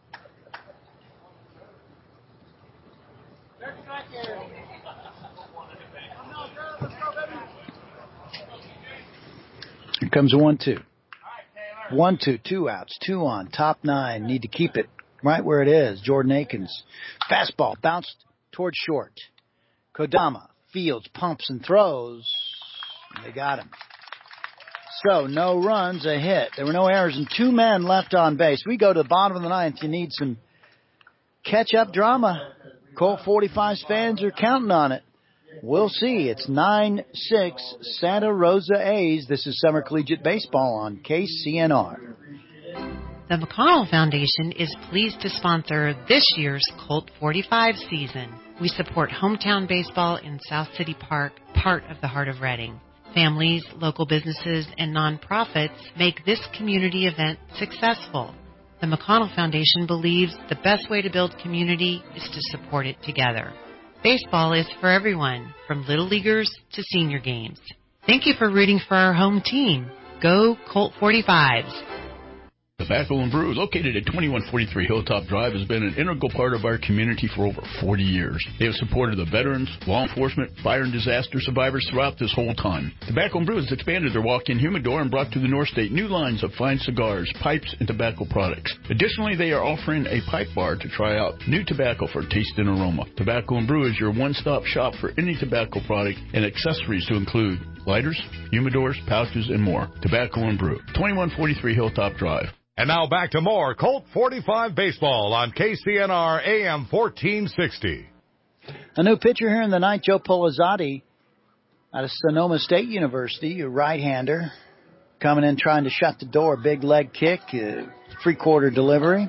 Here comes a one two. one two, two outs, two on, top nine. Need to keep it right where it is. Jordan Akins. Fastball bounced toward short. Kodama, Fields, pumps and throws. They got him. So no runs, a hit. There were no errors and two men left on base. We go to the bottom of the ninth. You need some catch-up drama. Colt forty-five's fans are counting on it. We'll see. It's nine six Santa Rosa A's. This is Summer Collegiate Baseball on K C N R. The McConnell Foundation is pleased to sponsor this year's Colt forty-five season. We support hometown baseball in South City Park, part of the heart of Reading. Families, local businesses, and nonprofits make this community event successful. The McConnell Foundation believes the best way to build community is to support it together. Baseball is for everyone, from little leaguers to senior games. Thank you for rooting for our home team. Go Colt forty-fives. Tobacco and Brew, located at twenty-one forty-three Hilltop Drive, has been an integral part of our community for over forty years. They have supported the veterans, law enforcement, fire and disaster survivors throughout this whole time. Tobacco and Brew has expanded their walk-in humidor and brought to the North State new lines of fine cigars, pipes, and tobacco products. Additionally, they are offering a pipe bar to try out new tobacco for taste and aroma. Tobacco and Brew is your one-stop shop for any tobacco product and accessories to include lighters, humidors, pouches, and more. Tobacco and Brew, twenty-one forty-three Hilltop Drive. And now back to more Colt forty-five baseball on K C N R A M fourteen sixty. A new pitcher here in the ninth, Joe Polizzotti out of Sonoma State University, a right-hander, coming in trying to shut the door. Big leg kick, uh, three-quarter delivery.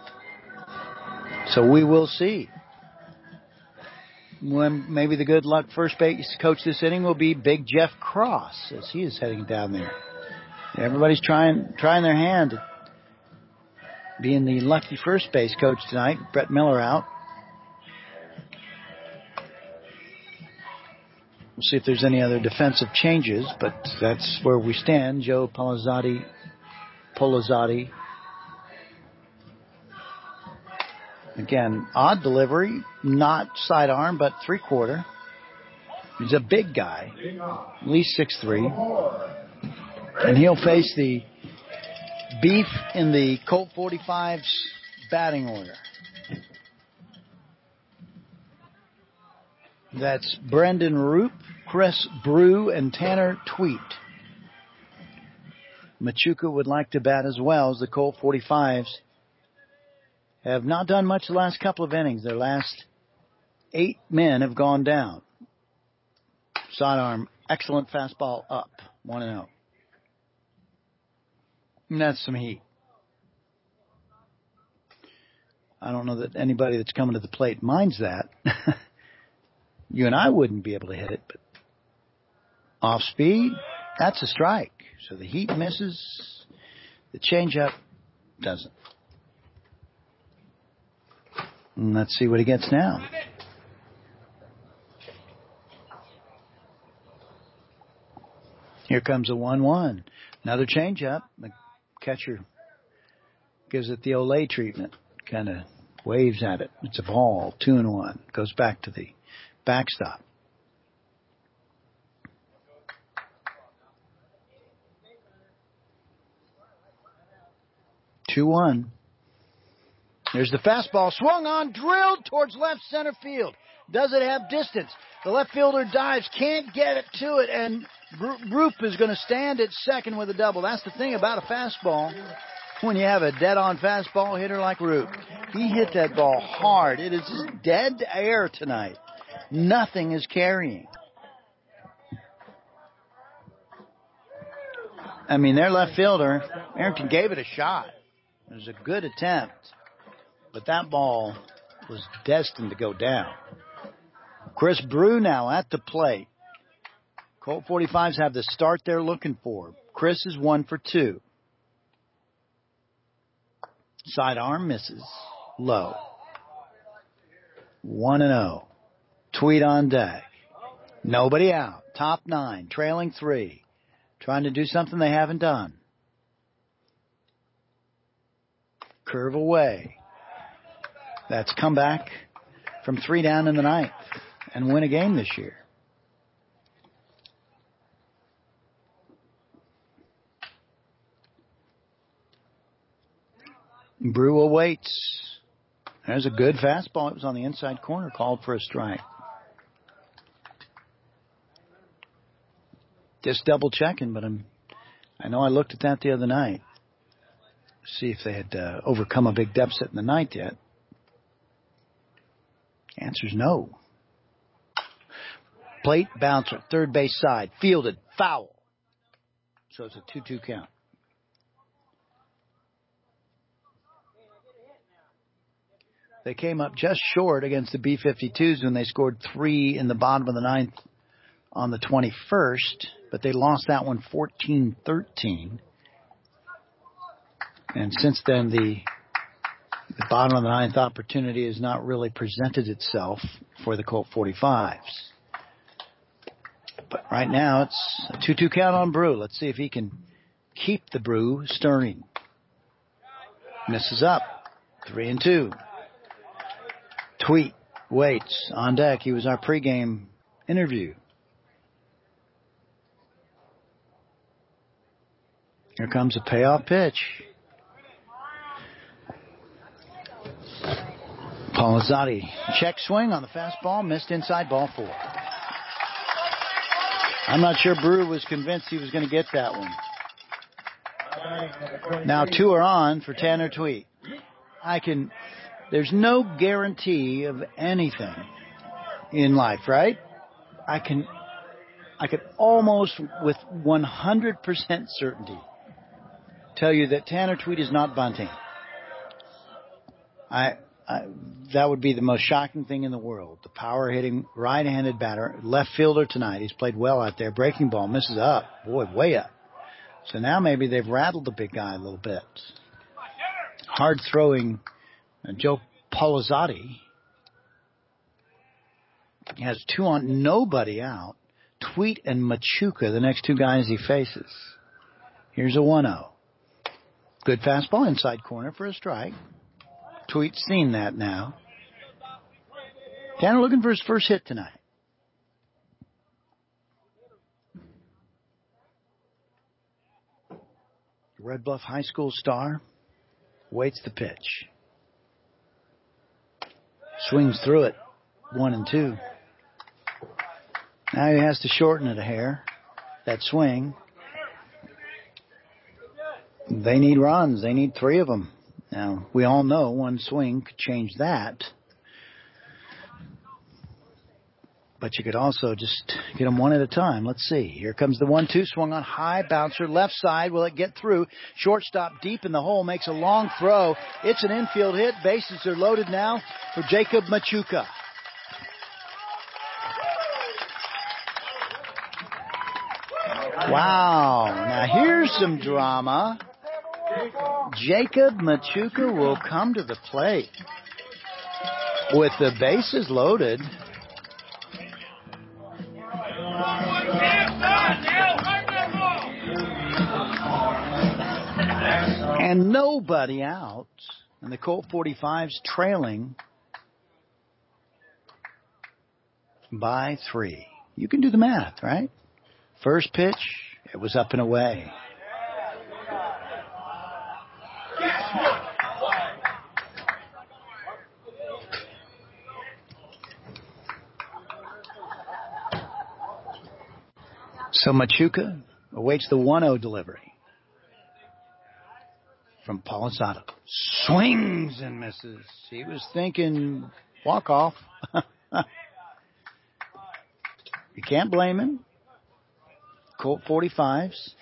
So we will see. When maybe the good luck first base coach this inning will be Big Jeff Cross as he is heading down there. Everybody's trying trying their hand at being the lucky first base coach tonight. Brett Miller out. We'll see if there's any other defensive changes, but that's where we stand. Joe Polizzotti, Polizzotti. Again, odd delivery, not sidearm, but three-quarter. He's a big guy, at least six three. And he'll face the beef in the Colt forty-five's batting order. That's Brendan Roop, Chris Brew, and Tanner Tweet. Machuca would like to bat as well, as the Colt forty-fives have not done much the last couple of innings. Their last eight men have gone down. Sidearm, excellent fastball up, one and oh. And that's some heat. I don't know that anybody that's coming to the plate minds that. You and I wouldn't be able to hit it, but off speed, that's a strike. So the heat misses, the changeup doesn't. And let's see what he gets now. Here comes a one one. Another changeup. The catcher gives it the Olay treatment. Kind of waves at it. It's a ball. Two and one. Goes back to the backstop. two one. There's the fastball. Swung on, drilled towards left center field. Does it have distance? The left fielder dives, can't get it to it, and Roop is going to stand at second with a double. That's the thing about a fastball. When you have a dead-on fastball hitter like Roop, he hit that ball hard. It is just dead air tonight. Nothing is carrying. I mean, their left fielder, Arrington, gave it a shot. It was a good attempt, but that ball was destined to go down. Chris Brew now at the plate. Colt forty-fives have the start they're looking for. Chris is one for two. Sidearm misses. Low. one and oh. Tweet on deck. Nobody out. Top nine. Trailing three. Trying to do something they haven't done. Curve away. That's come back from three down in the ninth and win a game this year. Brew awaits. There's a good fastball. It was on the inside corner, called for a strike. Just double checking, but I'm, I know I looked at that the other night. See if they had uh, overcome a big deficit in the ninth yet. Answer's no. Plate bouncer, third base side, fielded, foul. So it's a two two count. They came up just short against the B fifty-twos when they scored three in the bottom of the ninth on the twenty-first. but they lost that one fourteen thirteen. And since then, the, the bottom of the ninth opportunity has not really presented itself for the Colt forty-fives. But right now, it's a two two count on Brew. Let's see if he can keep the Brew stirring. Misses up. Three and two. Tweet waits on deck. He was our pregame interview. Here comes a payoff pitch. Polizotti, check swing on the fastball, missed inside, ball four. I'm not sure Brew was convinced he was going to get that one. Now two are on for Tanner Tweet. I can, there's no guarantee of anything in life, right? I can, I could almost with one hundred percent certainty tell you that Tanner Tweet is not bunting. I, I, that would be the most shocking thing in the world. The power hitting right-handed batter, left fielder tonight. He's played well out there. Breaking ball misses up. Boy, way up. So now maybe they've rattled the big guy a little bit. Hard throwing uh, Joe Polizotti. He has two on, nobody out. Tweet and Machuca, the next two guys he faces. Here's a one oh. Good fastball inside corner for a strike. Tweet's seen that now. Tanner looking for his first hit tonight. Red Bluff High School star waits the pitch. Swings through it. One and two. Now he has to shorten it a hair. That swing. They need runs. They need three of them. Now, we all know one swing could change that. But you could also just get them one at a time. Let's see. Here comes the one two. Swung on high. Bouncer left side. Will it get through? Shortstop deep in the hole. Makes a long throw. It's an infield hit. Bases are loaded now for Jacob Machuca. Wow. Now here's some drama. Jacob Machuca will come to the plate with the bases loaded. And nobody out. And the Colt forty-fives trailing by three. You can do the math, right? First pitch, it was up and away. So Machuca awaits the one oh delivery from Polizotti. Swings and misses. He was thinking walk off. You can't blame him. Colt forty-fives.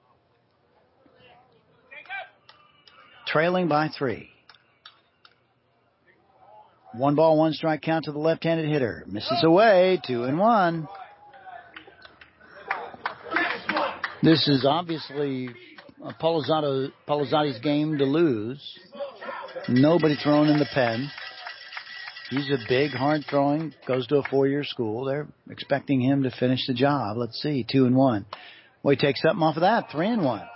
Trailing by three. One ball, one strike count to the left-handed hitter. Misses away, two and one. This is obviously Polizotti, Polizotti's game to lose. Nobody thrown in the pen. He's a big, hard-throwing, goes to a four-year school. They're expecting him to finish the job. Let's see, two and one. Well, he takes something off of that, three and one.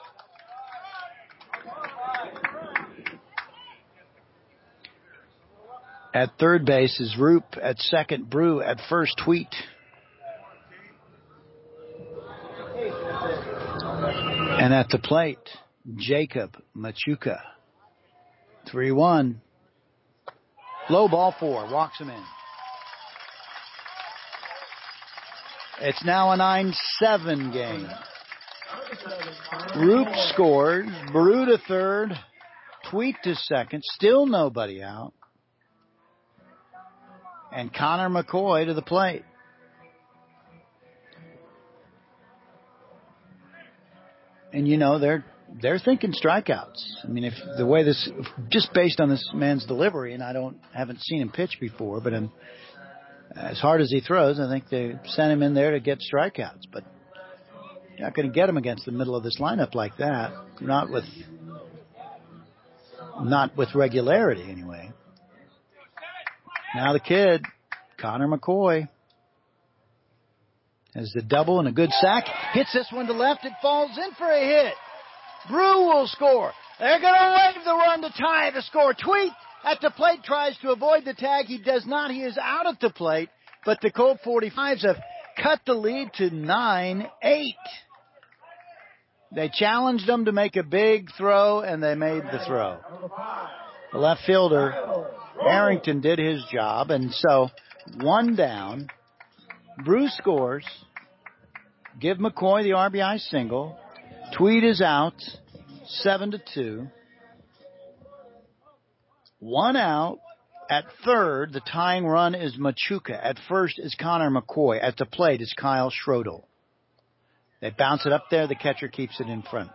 At third base is Roop. At second, Brew. At first, Tweet. And at the plate, Jacob Machuca. three one. Low ball four. Walks him in. It's now a nine seven game. Roop scores. Brew to third. Tweet to second. Still nobody out. And Connor McCoy to the plate. And, you know, they're they're thinking strikeouts. I mean, if the way this, just based on this man's delivery, and I don't haven't seen him pitch before, but I'm, as hard as he throws, I think they sent him in there to get strikeouts. But You're not going to get them against the middle of this lineup like that. Not with, not with regularity, anyway. Now the kid, Connor McCoy, has the double and a good sack. Hits this one to left. It falls in for a hit. Brew will score. They're going to wave the run to tie the score. Tweet at the plate tries to avoid the tag. He does not. He is out at the plate. But the Colt forty-fives have cut the lead to nine eight. They challenged them to make a big throw, and they made the throw. The left fielder, Arrington, did his job, and so one down. Bruce scores. Give McCoy the R B I single. Tweed is out, seven to two. One out. At third, the tying run is Machuca. At first is Connor McCoy. At the plate is Kyle Schrodel. They bounce it up there. The catcher keeps it in front.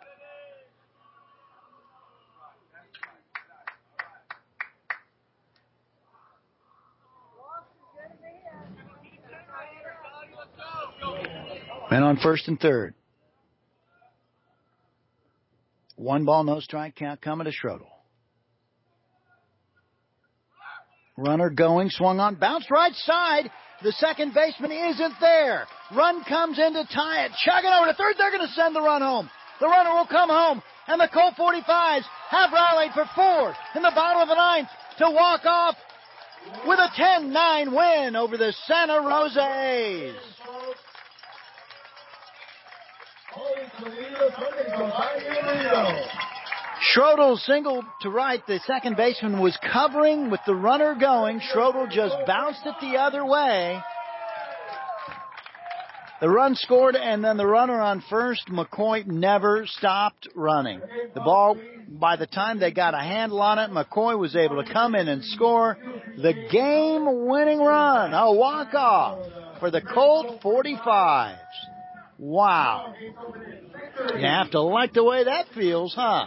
Men on first and third. One ball, no strike count coming to Schrodel. Runner going, swung on, bounced right side. The second baseman isn't there. Run comes in to tie it. Chugging over to third. They're going to send the run home. The runner will come home. And the Colt forty-fives have rallied for four in the bottom of the ninth to walk off with a ten nine win over the Santa Rosa A's. Schrodel singled to right. The second baseman was covering with the runner going. Schrodel just bounced it the other way. The run scored, and then the runner on first, McCoy, never stopped running. The ball, by the time they got a handle on it, McCoy was able to come in and score the game-winning run. A walk-off for the Colt forty-fives. Wow. You have to like the way that feels, huh?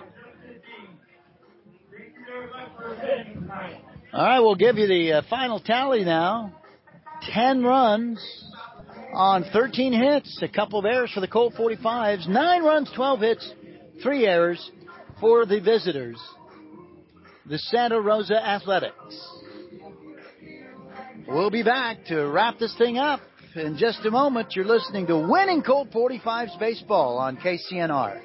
All right, we'll give you the uh, final tally now. Ten runs on thirteen hits, a couple of errors for the Colt forty-fives. Nine runs, twelve hits, three errors for the visitors, the Santa Rosa Athletics. We'll be back to wrap this thing up in just a moment. You're listening to Winning Colt forty-fives Baseball on K C N R.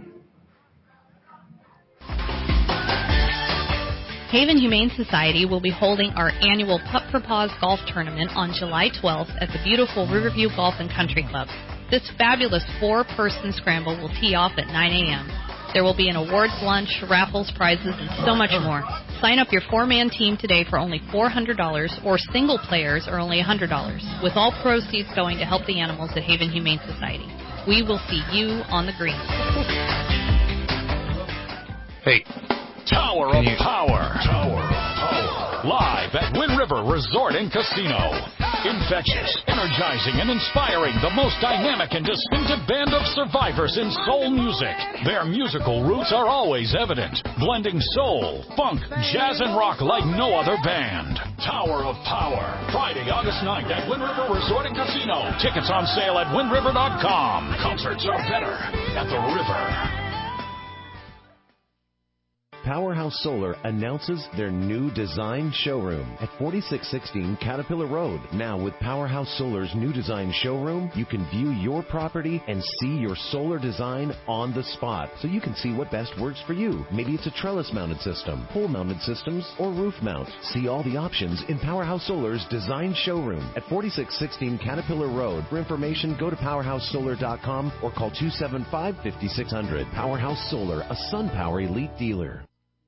Haven Humane Society will be holding our annual Putt for Paws golf tournament on July twelfth at the beautiful Riverview Golf and Country Club. This fabulous four-person scramble will tee off at nine a.m. There will be an awards lunch, raffles, prizes, and so much more. Sign up your four-man team today for only four hundred dollars, or single players are only one hundred dollars, with all proceeds going to help the animals at Haven Humane Society. We will see you on the green. Hey. Tower of Power. Tower of Power. Live at Wind River Resort and Casino. Infectious, energizing, and inspiring, the most dynamic and distinctive band of survivors in soul music. Their musical roots are always evident, blending soul, funk, jazz, and rock like no other band. Tower of Power. Friday, August ninth at Wind River Resort and Casino. Tickets on sale at wind river dot com. Concerts are better at the river. Powerhouse Solar announces their new design showroom at forty-six sixteen Caterpillar Road. Now with Powerhouse Solar's new design showroom, you can view your property and see your solar design on the spot, so you can see what best works for you. Maybe it's a trellis-mounted system, pole-mounted systems, or roof mount. See all the options in Powerhouse Solar's design showroom at forty-six sixteen Caterpillar Road. For information, go to powerhouse solar dot com or call two seven five, five six zero zero. Powerhouse Solar, a SunPower elite dealer.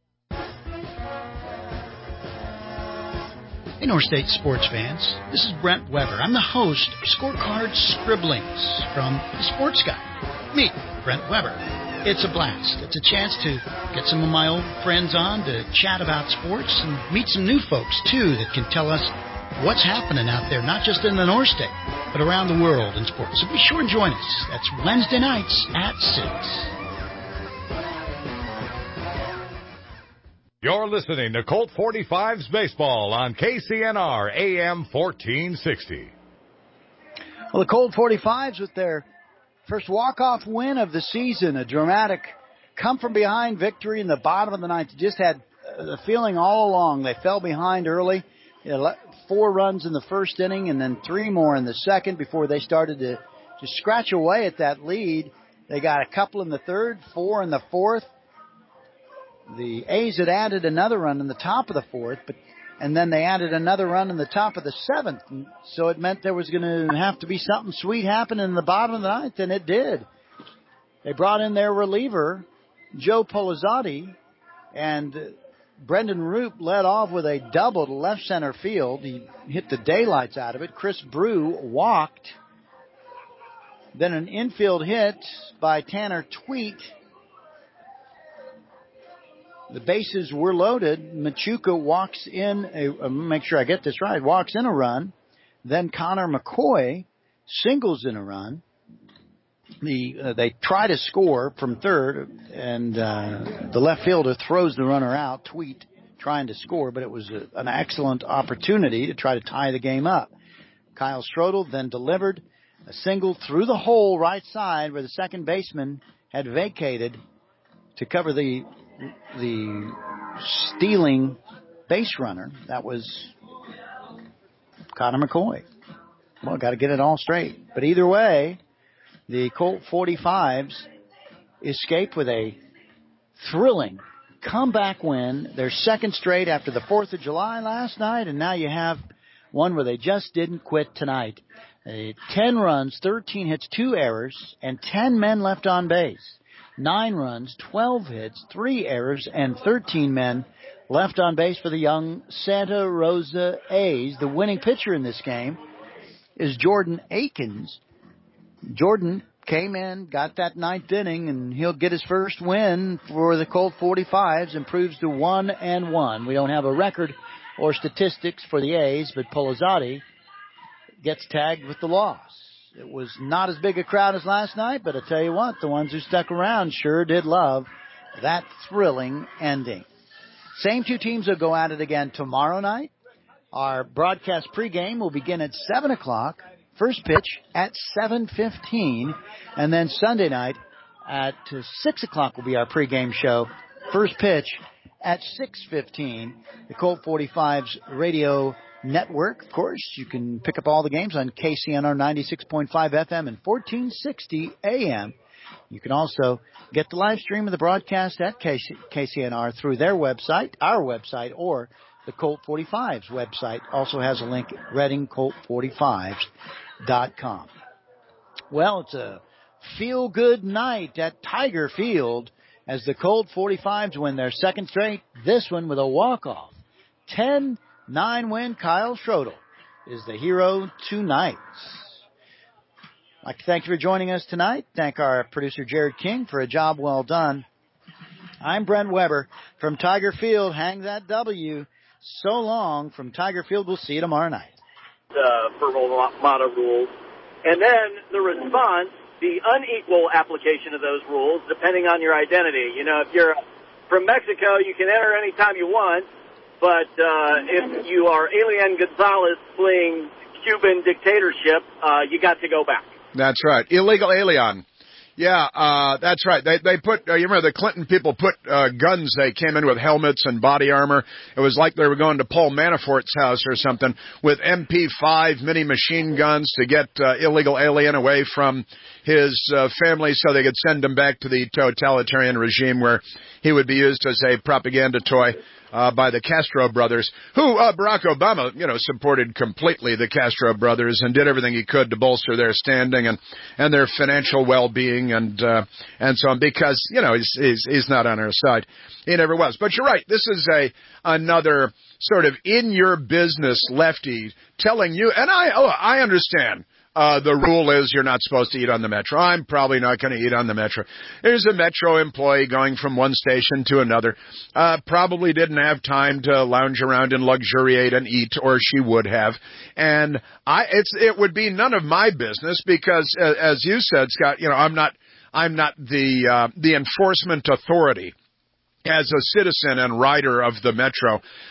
Hey, North State sports fans, this is Brent Weber. I'm the host of Scorecard Scribblings from The Sports Guy. Me, Brent Weber. It's a blast. It's a chance to get some of my old friends on to chat about sports and meet some new folks, too, that can tell us what's happening out there, not just in the North State, but around the world in sports. So be sure and join us. That's Wednesday nights at six. You're listening to Colt forty-fives Baseball on K C N R A M fourteen sixty. Well, the Colt forty-fives with their First walk-off win of the season, a dramatic come-from-behind victory in the bottom of the ninth. Just had the feeling all along they fell behind early. Four runs in the first inning and then three more in the second before they started to, to scratch away at that lead. They got a couple in the third, four in the fourth. The A's had added another run in the top of the fourth, but and then they added another run in the top of the seventh. So it meant there was going to have to be something sweet happening in the bottom of the ninth, and it did. They brought in their reliever, Joe Polizzotti, and Brendan Roop led off with a double to left center field. He hit the daylights out of it. Chris Brew walked. Then an infield hit by Tanner Tweet. The bases were loaded. Machuca walks in, a, uh, make sure I get this right, walks in a run. Then Connor McCoy singles in a run. The uh, They try to score from third, and uh, the left fielder throws the runner out, Tweet trying to score, but it was a, an excellent opportunity to try to tie the game up. Kyle Strodel then delivered a single through the hole right side where the second baseman had vacated to cover the the stealing base runner. That was Connor McCoy. Well, got to get it all straight. But either way, the Colt forty-fives escape with a thrilling comeback win. Their second straight after the fourth of July last night, and now you have one where they just didn't quit tonight. Uh, ten runs, thirteen hits, two errors, and ten men left on base. Nine runs, twelve hits, three errors, and thirteen men left on base for the young Santa Rosa A's. The winning pitcher in this game is Jordan Akins. Jordan came in, got that ninth inning, and he'll get his first win for the Colt forty-fives, improves to one and one. We don't have a record or statistics for the A's, but Polizzotti gets tagged with the loss. It was not as big a crowd as last night, but I tell you what, the ones who stuck around sure did love that thrilling ending. Same two teams will go at it again tomorrow night. Our broadcast pregame will begin at seven o'clock. First pitch at seven fifteen. And then Sunday night at six o'clock will be our pregame show. First pitch at six fifteen. The Colt forty-fives radio network. Of course, you can pick up all the games on K C N R ninety-six point five F M and fourteen sixty A M. You can also get the live stream of the broadcast at K C N R through their website, our website, or the Colt forty-fives website. Also has a link at reading colt forty-fives dot com. Well, it's a feel-good night at Tiger Field as the Colt forty-fives win their second straight, this one with a walk-off. ten nine win. Kyle Strodel is the hero tonight. I'd like to thank you for joining us tonight. Thank our producer Jared King for a job well done. I'm Brent Weber from Tiger Field. Hang that W. So long from Tiger Field. We'll see you tomorrow night. Uh, verbal motto rules. And then the response, the unequal application of those rules, depending on your identity. You know, if you're from Mexico, you can enter anytime you want. But uh, if you are Elian Gonzalez fleeing Cuban dictatorship, uh, you got to go back. That's right. Illegal alien. Yeah, uh, that's right. They, they put, uh, you remember the Clinton people put, uh, guns, they came in with helmets and body armor. It was like they were going to Paul Manafort's house or something with M P five mini machine guns to get, uh, illegal alien away from his, uh, family so they could send him back to the totalitarian regime where he would be used as a propaganda toy. Uh, by the Castro brothers, who uh, Barack Obama, you know, supported completely the Castro brothers and did everything he could to bolster their standing and, and their financial well-being and uh, and so on. Because you know he's, he's he's not on our side, he never was. But you're right. This is a another sort of in your business lefty telling you, and I oh I understand. Uh, the rule is you're not supposed to eat on the Metro. I'm probably not going to eat on the Metro. There's a Metro employee going from one station to another. Uh, probably didn't have time to lounge around and luxuriate and eat, or she would have. And I, it's, it would be none of my business because, uh, as you said, Scott, you know, I'm not, I'm not the, uh, the enforcement authority. As a citizen and rider of the Metro,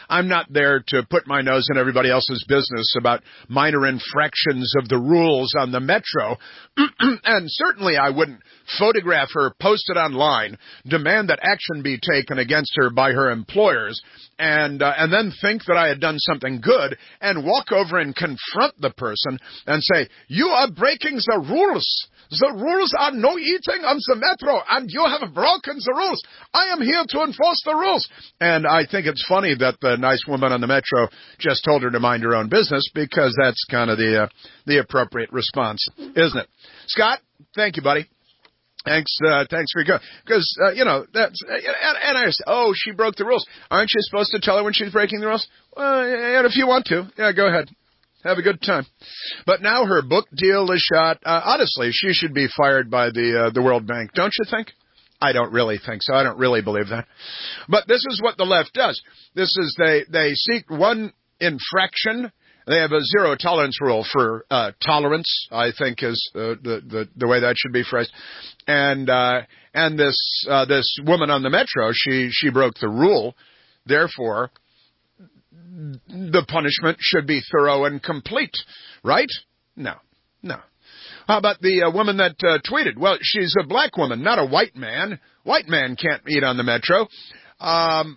I'm not there to put my nose in everybody else's business about minor infractions of the rules on the Metro. And certainly I wouldn't photograph her, post it online, demand that action be taken against her by her employers, and uh, and then think that I had done something good and walk over and confront the person and say, you are breaking the rules. The rules are no eating on the Metro, and you have broken the rules. I am here to enforce the rules. And I think it's funny that the nice woman on the Metro just told her to mind her own business, because that's kind of the uh, the appropriate response, isn't it? Scott, thank you, buddy. Thanks, uh, thanks for your go. Because, uh, you know, that's, uh, and, and I said, oh, she broke the rules. Aren't you supposed to tell her when she's breaking the rules? Well, and if you want to, yeah, go ahead. Have a good time. But now her book deal is shot. Uh, honestly, she should be fired by the, uh, the World Bank. Don't you think? I don't really think so. I don't really believe that. But this is what the left does. This is they, they seek one infraction. They have a zero tolerance rule for uh, tolerance, I think, is uh, the, the the way that should be phrased. And uh, and this uh, this woman on the Metro, she she broke the rule. Therefore, the punishment should be thorough and complete, right? No, no. How about the uh, woman that uh, tweeted? Well, she's a black woman, not a white man. White man can't eat on the Metro. Um,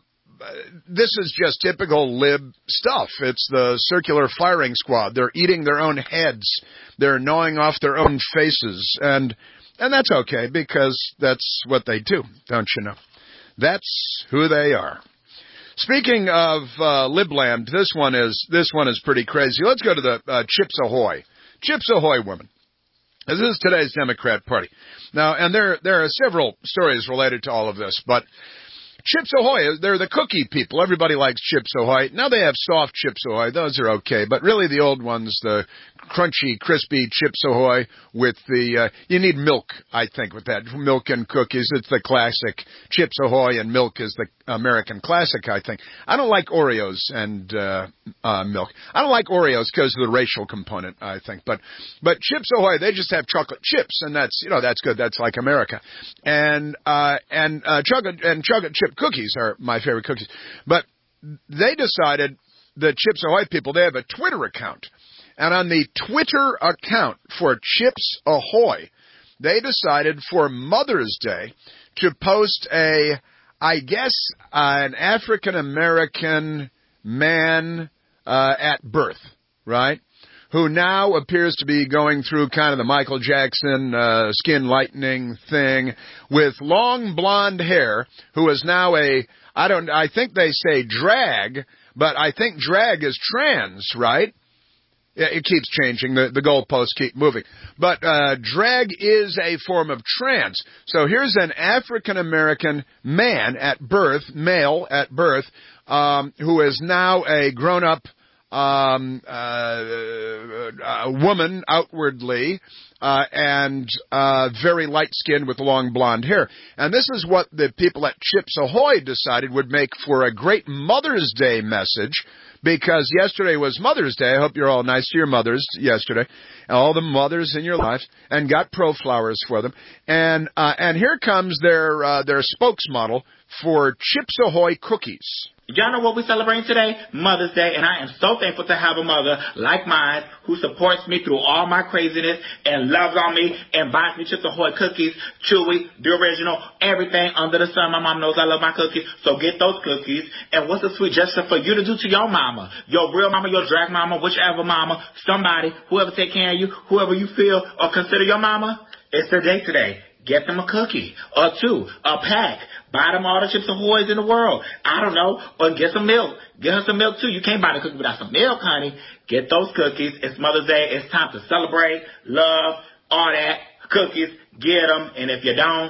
This is just typical lib stuff. It's the circular firing squad. They're eating their own heads. They're gnawing off their own faces. And and that's okay, because that's what they do, don't you know? That's who they are. Speaking of uh, Libland, this one is this one is pretty crazy. Let's go to the uh, Chips Ahoy. Chips Ahoy women. This is today's Democrat Party. Now, and there there are several stories related to all of this, but Chips Ahoy, they're the cookie people. Everybody likes Chips Ahoy. Now they have soft Chips Ahoy. Those are okay. But really the old ones, the crunchy, crispy Chips Ahoy with the, uh, you need milk, I think, with that. Milk and cookies. It's the classic. Chips Ahoy and milk is the American classic, I think. I don't like Oreos and, uh, uh, milk. I don't like Oreos because of the racial component, I think. But, but Chips Ahoy, they just have chocolate chips, and that's, you know, that's good. That's like America. And, uh, and, uh, chocolate, and chocolate chip cookies are my favorite cookies. But they decided, the Chips Ahoy people, they have a Twitter account. And on the Twitter account for Chips Ahoy, they decided for Mother's Day to post a, I guess, uh, an African-American man uh, at birth, right, who now appears to be going through kind of the Michael Jackson uh, skin lightening thing with long blonde hair, who is now a, I don't, I think they say drag, but I think drag is trans, right? Yeah, it keeps changing. The, the goalposts keep moving. But uh, drag is a form of trans. So here's an African-American man at birth, male at birth, um, who is now a grown-up um, uh, uh, woman outwardly, uh, and uh, very light-skinned with long blonde hair. And this is what the people at Chips Ahoy decided would make for a great Mother's Day message, because yesterday was Mother's Day. I hope you're all nice to your mothers yesterday, all the mothers in your lives, and got ProFlowers for them. And uh, and here comes their uh, their spokesmodel for Chips Ahoy cookies. Y'all know what we're celebrating today? Mother's Day, and I am so thankful to have a mother like mine who supports me through all my craziness and loves on me and buys me Chips Ahoy cookies, Chewy, the original, everything under the sun. My mom knows I love my cookies, so get those cookies. And what's a sweet gesture for you to do to your mama, your real mama, your drag mama, whichever mama, somebody, whoever take care of you, whoever you feel or consider your mama? It's their day today. Get them a cookie, or two, a pack. Buy them all the Chips Ahoys in the world. I don't know. Or get some milk. Get her some milk, too. You can't buy the cookie without some milk, honey. Get those cookies. It's Mother's Day. It's time to celebrate, love, all that. Cookies, get them. And if you don't,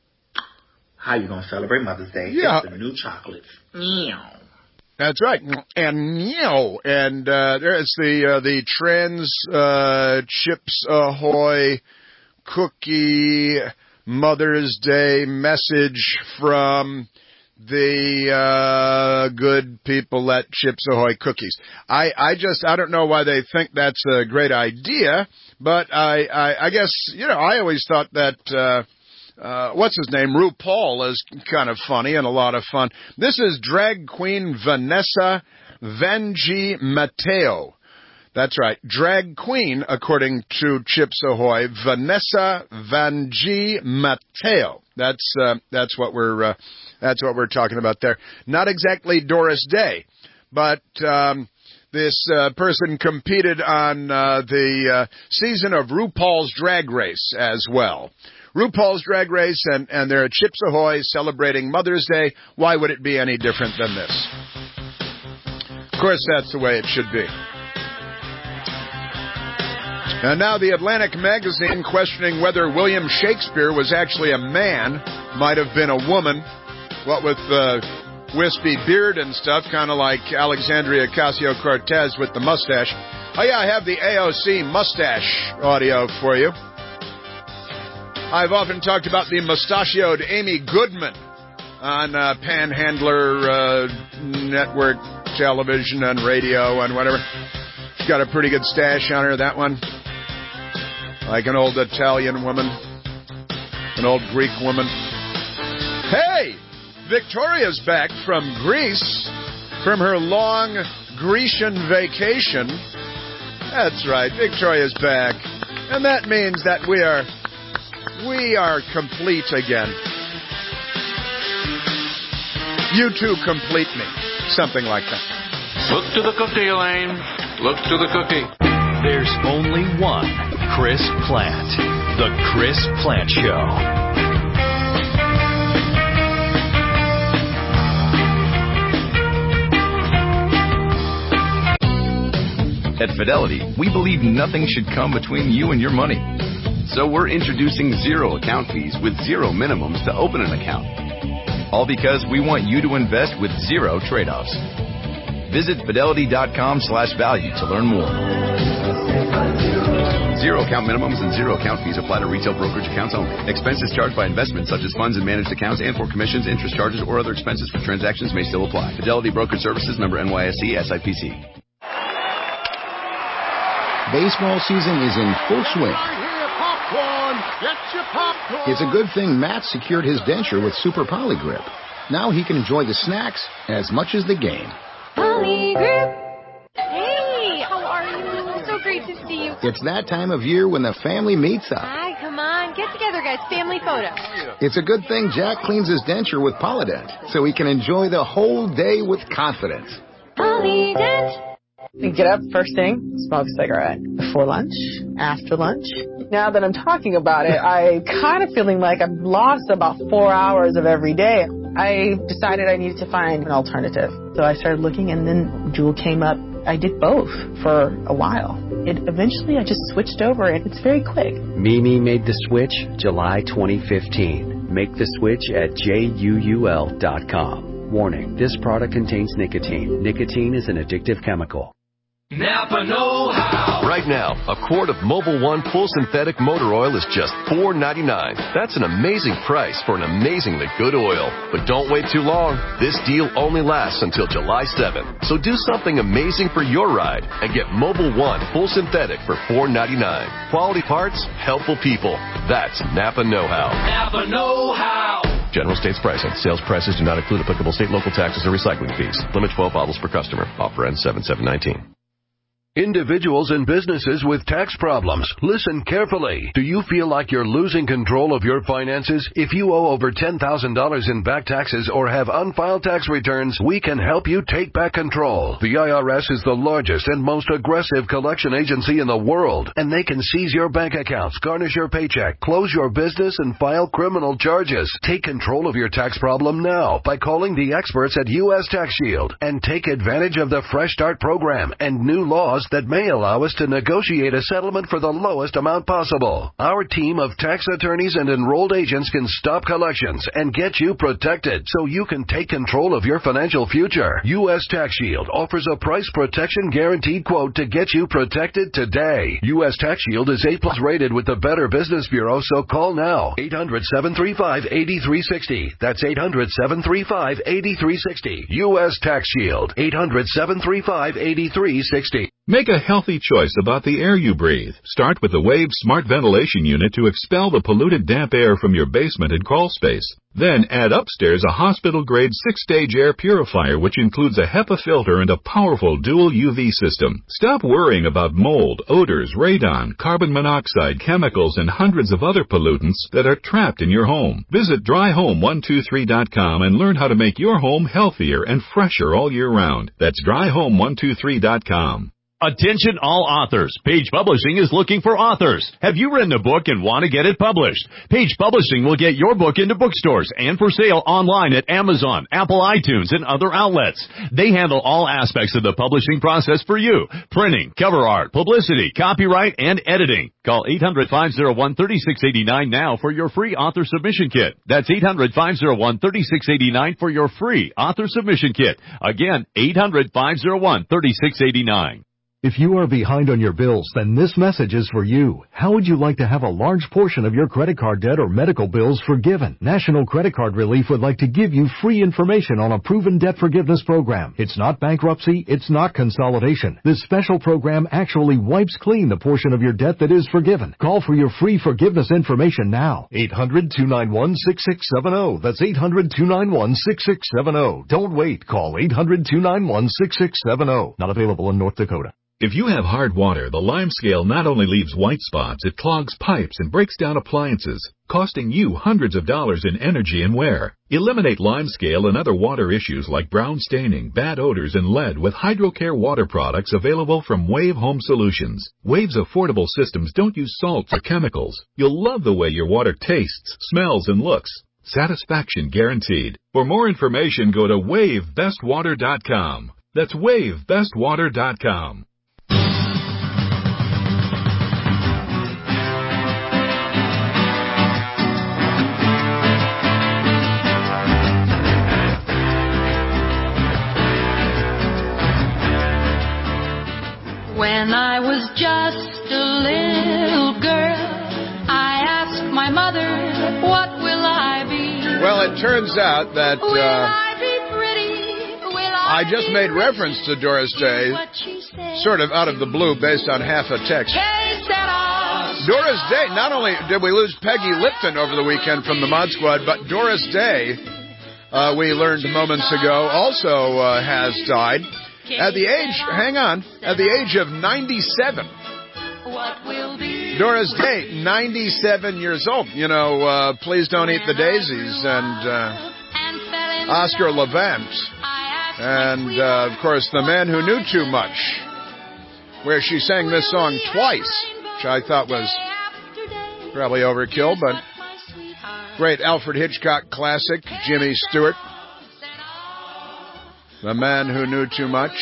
how you going to celebrate Mother's Day? Yeah. It's the new chocolates. Meow. That's right. And meow. And uh, there's the, uh, the trans uh, Chips Ahoy cookie Mother's Day message from the uh good people at Chips Ahoy cookies. I, I just, I don't know why they think that's a great idea, but I, I, I guess, you know, I always thought that uh uh, what's his name? RuPaul is kind of funny and a lot of fun. This is drag queen Vanessa Vanjie Mateo. That's right, drag queen, according to Chips Ahoy, Vanessa Vanjie Mateo. That's uh, that's what we're uh, that's what we're talking about there. Not exactly Doris Day, but um, this uh, person competed on uh, the uh, season of RuPaul's Drag Race as well. RuPaul's Drag Race, and and they're at Chips Ahoy celebrating Mother's Day. Why would it be any different than this? Of course, that's the way it should be. And now the Atlantic magazine questioning whether William Shakespeare was actually a man, might have been a woman, what with the uh, wispy beard and stuff, kind of like Alexandria Ocasio-Cortez with the mustache. Oh yeah, I have the A O C mustache audio for you. I've often talked about the mustachioed Amy Goodman on uh, Panhandler uh, network television and radio and whatever. She's got a pretty good stash on her, that one. Like an old Italian woman, an old Greek woman. Hey, Victoria's back from Greece, from her long Grecian vacation. That's right, Victoria's back. And that means that we are, we are complete again. You too complete me. Something like that. Look to the cookie, Elaine. Look to the cookie. There's only one Chris Plant. The Chris Plant Show. At Fidelity, we believe nothing should come between you and your money. So we're introducing zero account fees with zero minimums to open an account. All because we want you to invest with zero trade-offs. Visit fidelity.com slash value to learn more. Zero account minimums and zero account fees apply to retail brokerage accounts only. Expenses charged by investments such as funds and managed accounts and for commissions, interest charges, or other expenses for transactions may still apply. Fidelity Brokerage Services, member N Y S E, S I P C. Baseball season is in full swing. Popcorn! Get your popcorn! It's a good thing Matt secured his denture with Super Poly Grip. Now he can enjoy the snacks as much as the game. Poly Grip! Hey, how are you? So great to see you. It's that time of year when the family meets up. Hi, come on. Get together, guys. Family photo. It's a good thing Jack cleans his denture with Polydent, so he can enjoy the whole day with confidence. Polydent! I get up first thing, smoke a cigarette. Before lunch, after lunch. Now that I'm talking about it, I kind of feeling like I've lost about four hours of every day. I decided I needed to find an alternative. So I started looking, and then Juul came up. I did both for a while. It, eventually, I just switched over, and it's very quick. Mimi made the switch July twenty fifteen. Make the switch at J U U L dot com. Warning, this product contains nicotine. Nicotine is an addictive chemical. Napa know-how. Right now, a quart of Mobil One full synthetic motor oil is just four ninety-nine. That's an amazing price for an amazingly good oil. But don't wait too long. This deal only lasts until July seventh. So do something amazing for your ride and get Mobil One full synthetic for four ninety-nine. Quality parts, helpful people. That's Napa know-how. Napa know-how. General States pricing. Sales prices do not include applicable state, local taxes, or recycling fees. Limit twelve bottles per customer. Offer ends seven seven nineteen. Individuals and businesses with tax problems, listen carefully. Do you feel like you're losing control of your finances? If you owe over ten thousand dollars in back taxes or have unfiled tax returns, we can help you take back control. The I R S is the largest and most aggressive collection agency in the world, and they can seize your bank accounts, garnish your paycheck, close your business, and file criminal charges. Take control of your tax problem now by calling the experts at U S Tax Shield and take advantage of the Fresh Start program and new laws that may allow us to negotiate a settlement for the lowest amount possible. Our team of tax attorneys and enrolled agents can stop collections and get you protected so you can take control of your financial future. U S Tax Shield offers a price protection guaranteed quote to get you protected today. U S Tax Shield is A plus rated with the Better Business Bureau, so call now. eight hundred, seven three five, eight three six zero. That's eight hundred, seven three five, eight three six zero. U S Tax Shield. eight hundred, seven three five, eight three six zero. Make a healthy choice about the air you breathe. Start with the Wave Smart Ventilation Unit to expel the polluted damp air from your basement and crawl space. Then add upstairs a hospital-grade six-stage air purifier which includes a HEPA filter and a powerful dual U V system. Stop worrying about mold, odors, radon, carbon monoxide, chemicals, and hundreds of other pollutants that are trapped in your home. Visit dry home one two three dot com and learn how to make your home healthier and fresher all year round. That's dry home one two three dot com. Attention all authors. Page Publishing is looking for authors. Have you written a book and want to get it published? Page Publishing will get your book into bookstores and for sale online at Amazon, Apple iTunes, and other outlets. They handle all aspects of the publishing process for you. Printing, cover art, publicity, copyright, and editing. Call eight hundred, five oh one, three six eight nine now for your free author submission kit. That's eight hundred, five oh one, three six eight nine for your free author submission kit. Again, eight hundred, five oh one, three six eight nine. If you are behind on your bills, then this message is for you. How would you like to have a large portion of your credit card debt or medical bills forgiven? National Credit Card Relief would like to give you free information on a proven debt forgiveness program. It's not bankruptcy. It's not consolidation. This special program actually wipes clean the portion of your debt that is forgiven. Call for your free forgiveness information now. eight hundred, two nine one, six six seven zero. That's eight hundred, two nine one, six six seven zero. Don't wait. Call eight hundred, two nine one, six six seven zero. Not available in North Dakota. If you have hard water, the Lime Scale not only leaves white spots, it clogs pipes and breaks down appliances, costing you hundreds of dollars in energy and wear. Eliminate Lime Scale and other water issues like brown staining, bad odors, and lead with HydroCare water products available from Wave Home Solutions. Wave's affordable systems don't use salts or chemicals. You'll love the way your water tastes, smells, and looks. Satisfaction guaranteed. For more information, go to wave best water dot com. That's wave best water dot com. When I was just a little girl, I asked my mother, what will I be? Well, it turns out that uh, will I be pretty? Will I, I just made reference to Doris Day, sort of out of the blue, based on half a text. Doris Day, not only did we lose Peggy Lipton over the weekend from the Mod Squad, but Doris Day, uh, we learned moments ago, also uh, has died. At the age, hang on, at the age of ninety-seven. Doris Day, ninety-seven years old. You know, uh, Please Don't Eat the Daisies and uh, Oscar Levant. And, uh, of course, The Man Who Knew Too Much, where she sang this song twice, which I thought was probably overkill, but great Alfred Hitchcock classic, Jimmy Stewart. The Man Who Knew Too Much,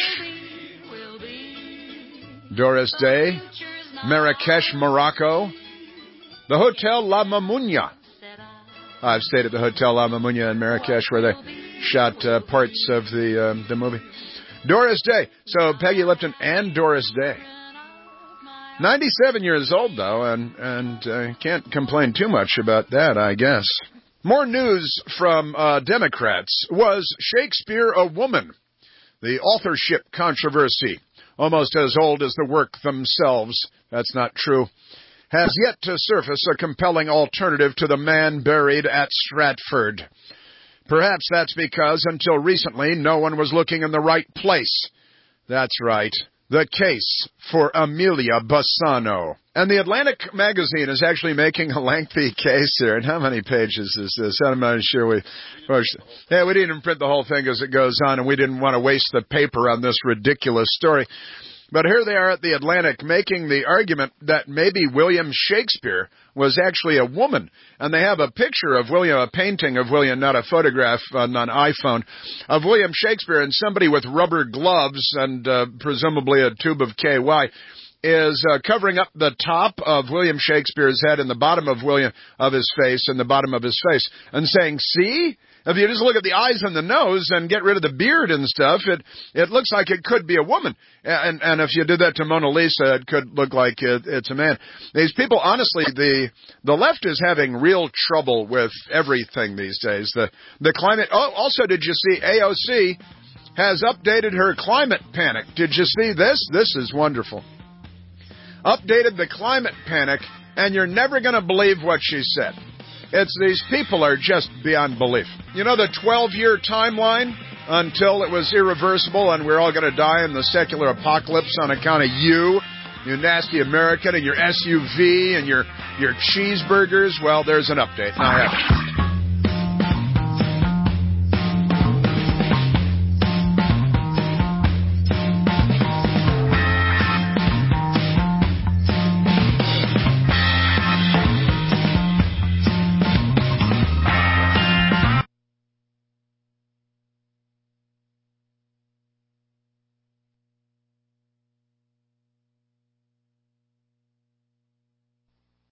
Doris Day, Marrakesh, Morocco, the Hotel La Mamounia. I've stayed at the Hotel La Mamounia in Marrakesh where they shot uh, parts of the uh, the movie. Doris Day. So Peggy Lipton and Doris Day. ninety-seven years old, though, and, and uh, can't complain too much about that, I guess. More news from uh, Democrats. Was Shakespeare a woman? The authorship controversy, almost as old as the work themselves, that's not true, has yet to surface a compelling alternative to the man buried at Stratford. Perhaps that's because until recently no one was looking in the right place. That's right. The case for Amelia Bassano. And the Atlantic magazine is actually making a lengthy case here. And how many pages is this? I'm not sure we... Yeah, we didn't even print the whole thing as it goes on, and we didn't want to waste the paper on this ridiculous story. But here they are at the Atlantic making the argument that maybe William Shakespeare was actually a woman. And they have a picture of William, a painting of William, not a photograph on an iPhone, of William Shakespeare, and somebody with rubber gloves and uh, presumably a tube of K Y is uh, covering up the top of William Shakespeare's head and the bottom of William of his face and the bottom of his face and saying, see? If you just look at the eyes and the nose and get rid of the beard and stuff, it it looks like it could be a woman. And and if you did that to Mona Lisa, it could look like it, it's a man. These people, honestly, the the left is having real trouble with everything these days. The the climate. Oh, also, did you see A O C has updated her climate panic. Did you see this? This is wonderful. Updated the climate panic, and you're never going to believe what she said. It's these people are just beyond belief. You know the twelve-year timeline until it was irreversible and we're all going to die in the secular apocalypse on account of you, you nasty American, and your S U V and your, your cheeseburgers? Well, there's an update. Now I have it.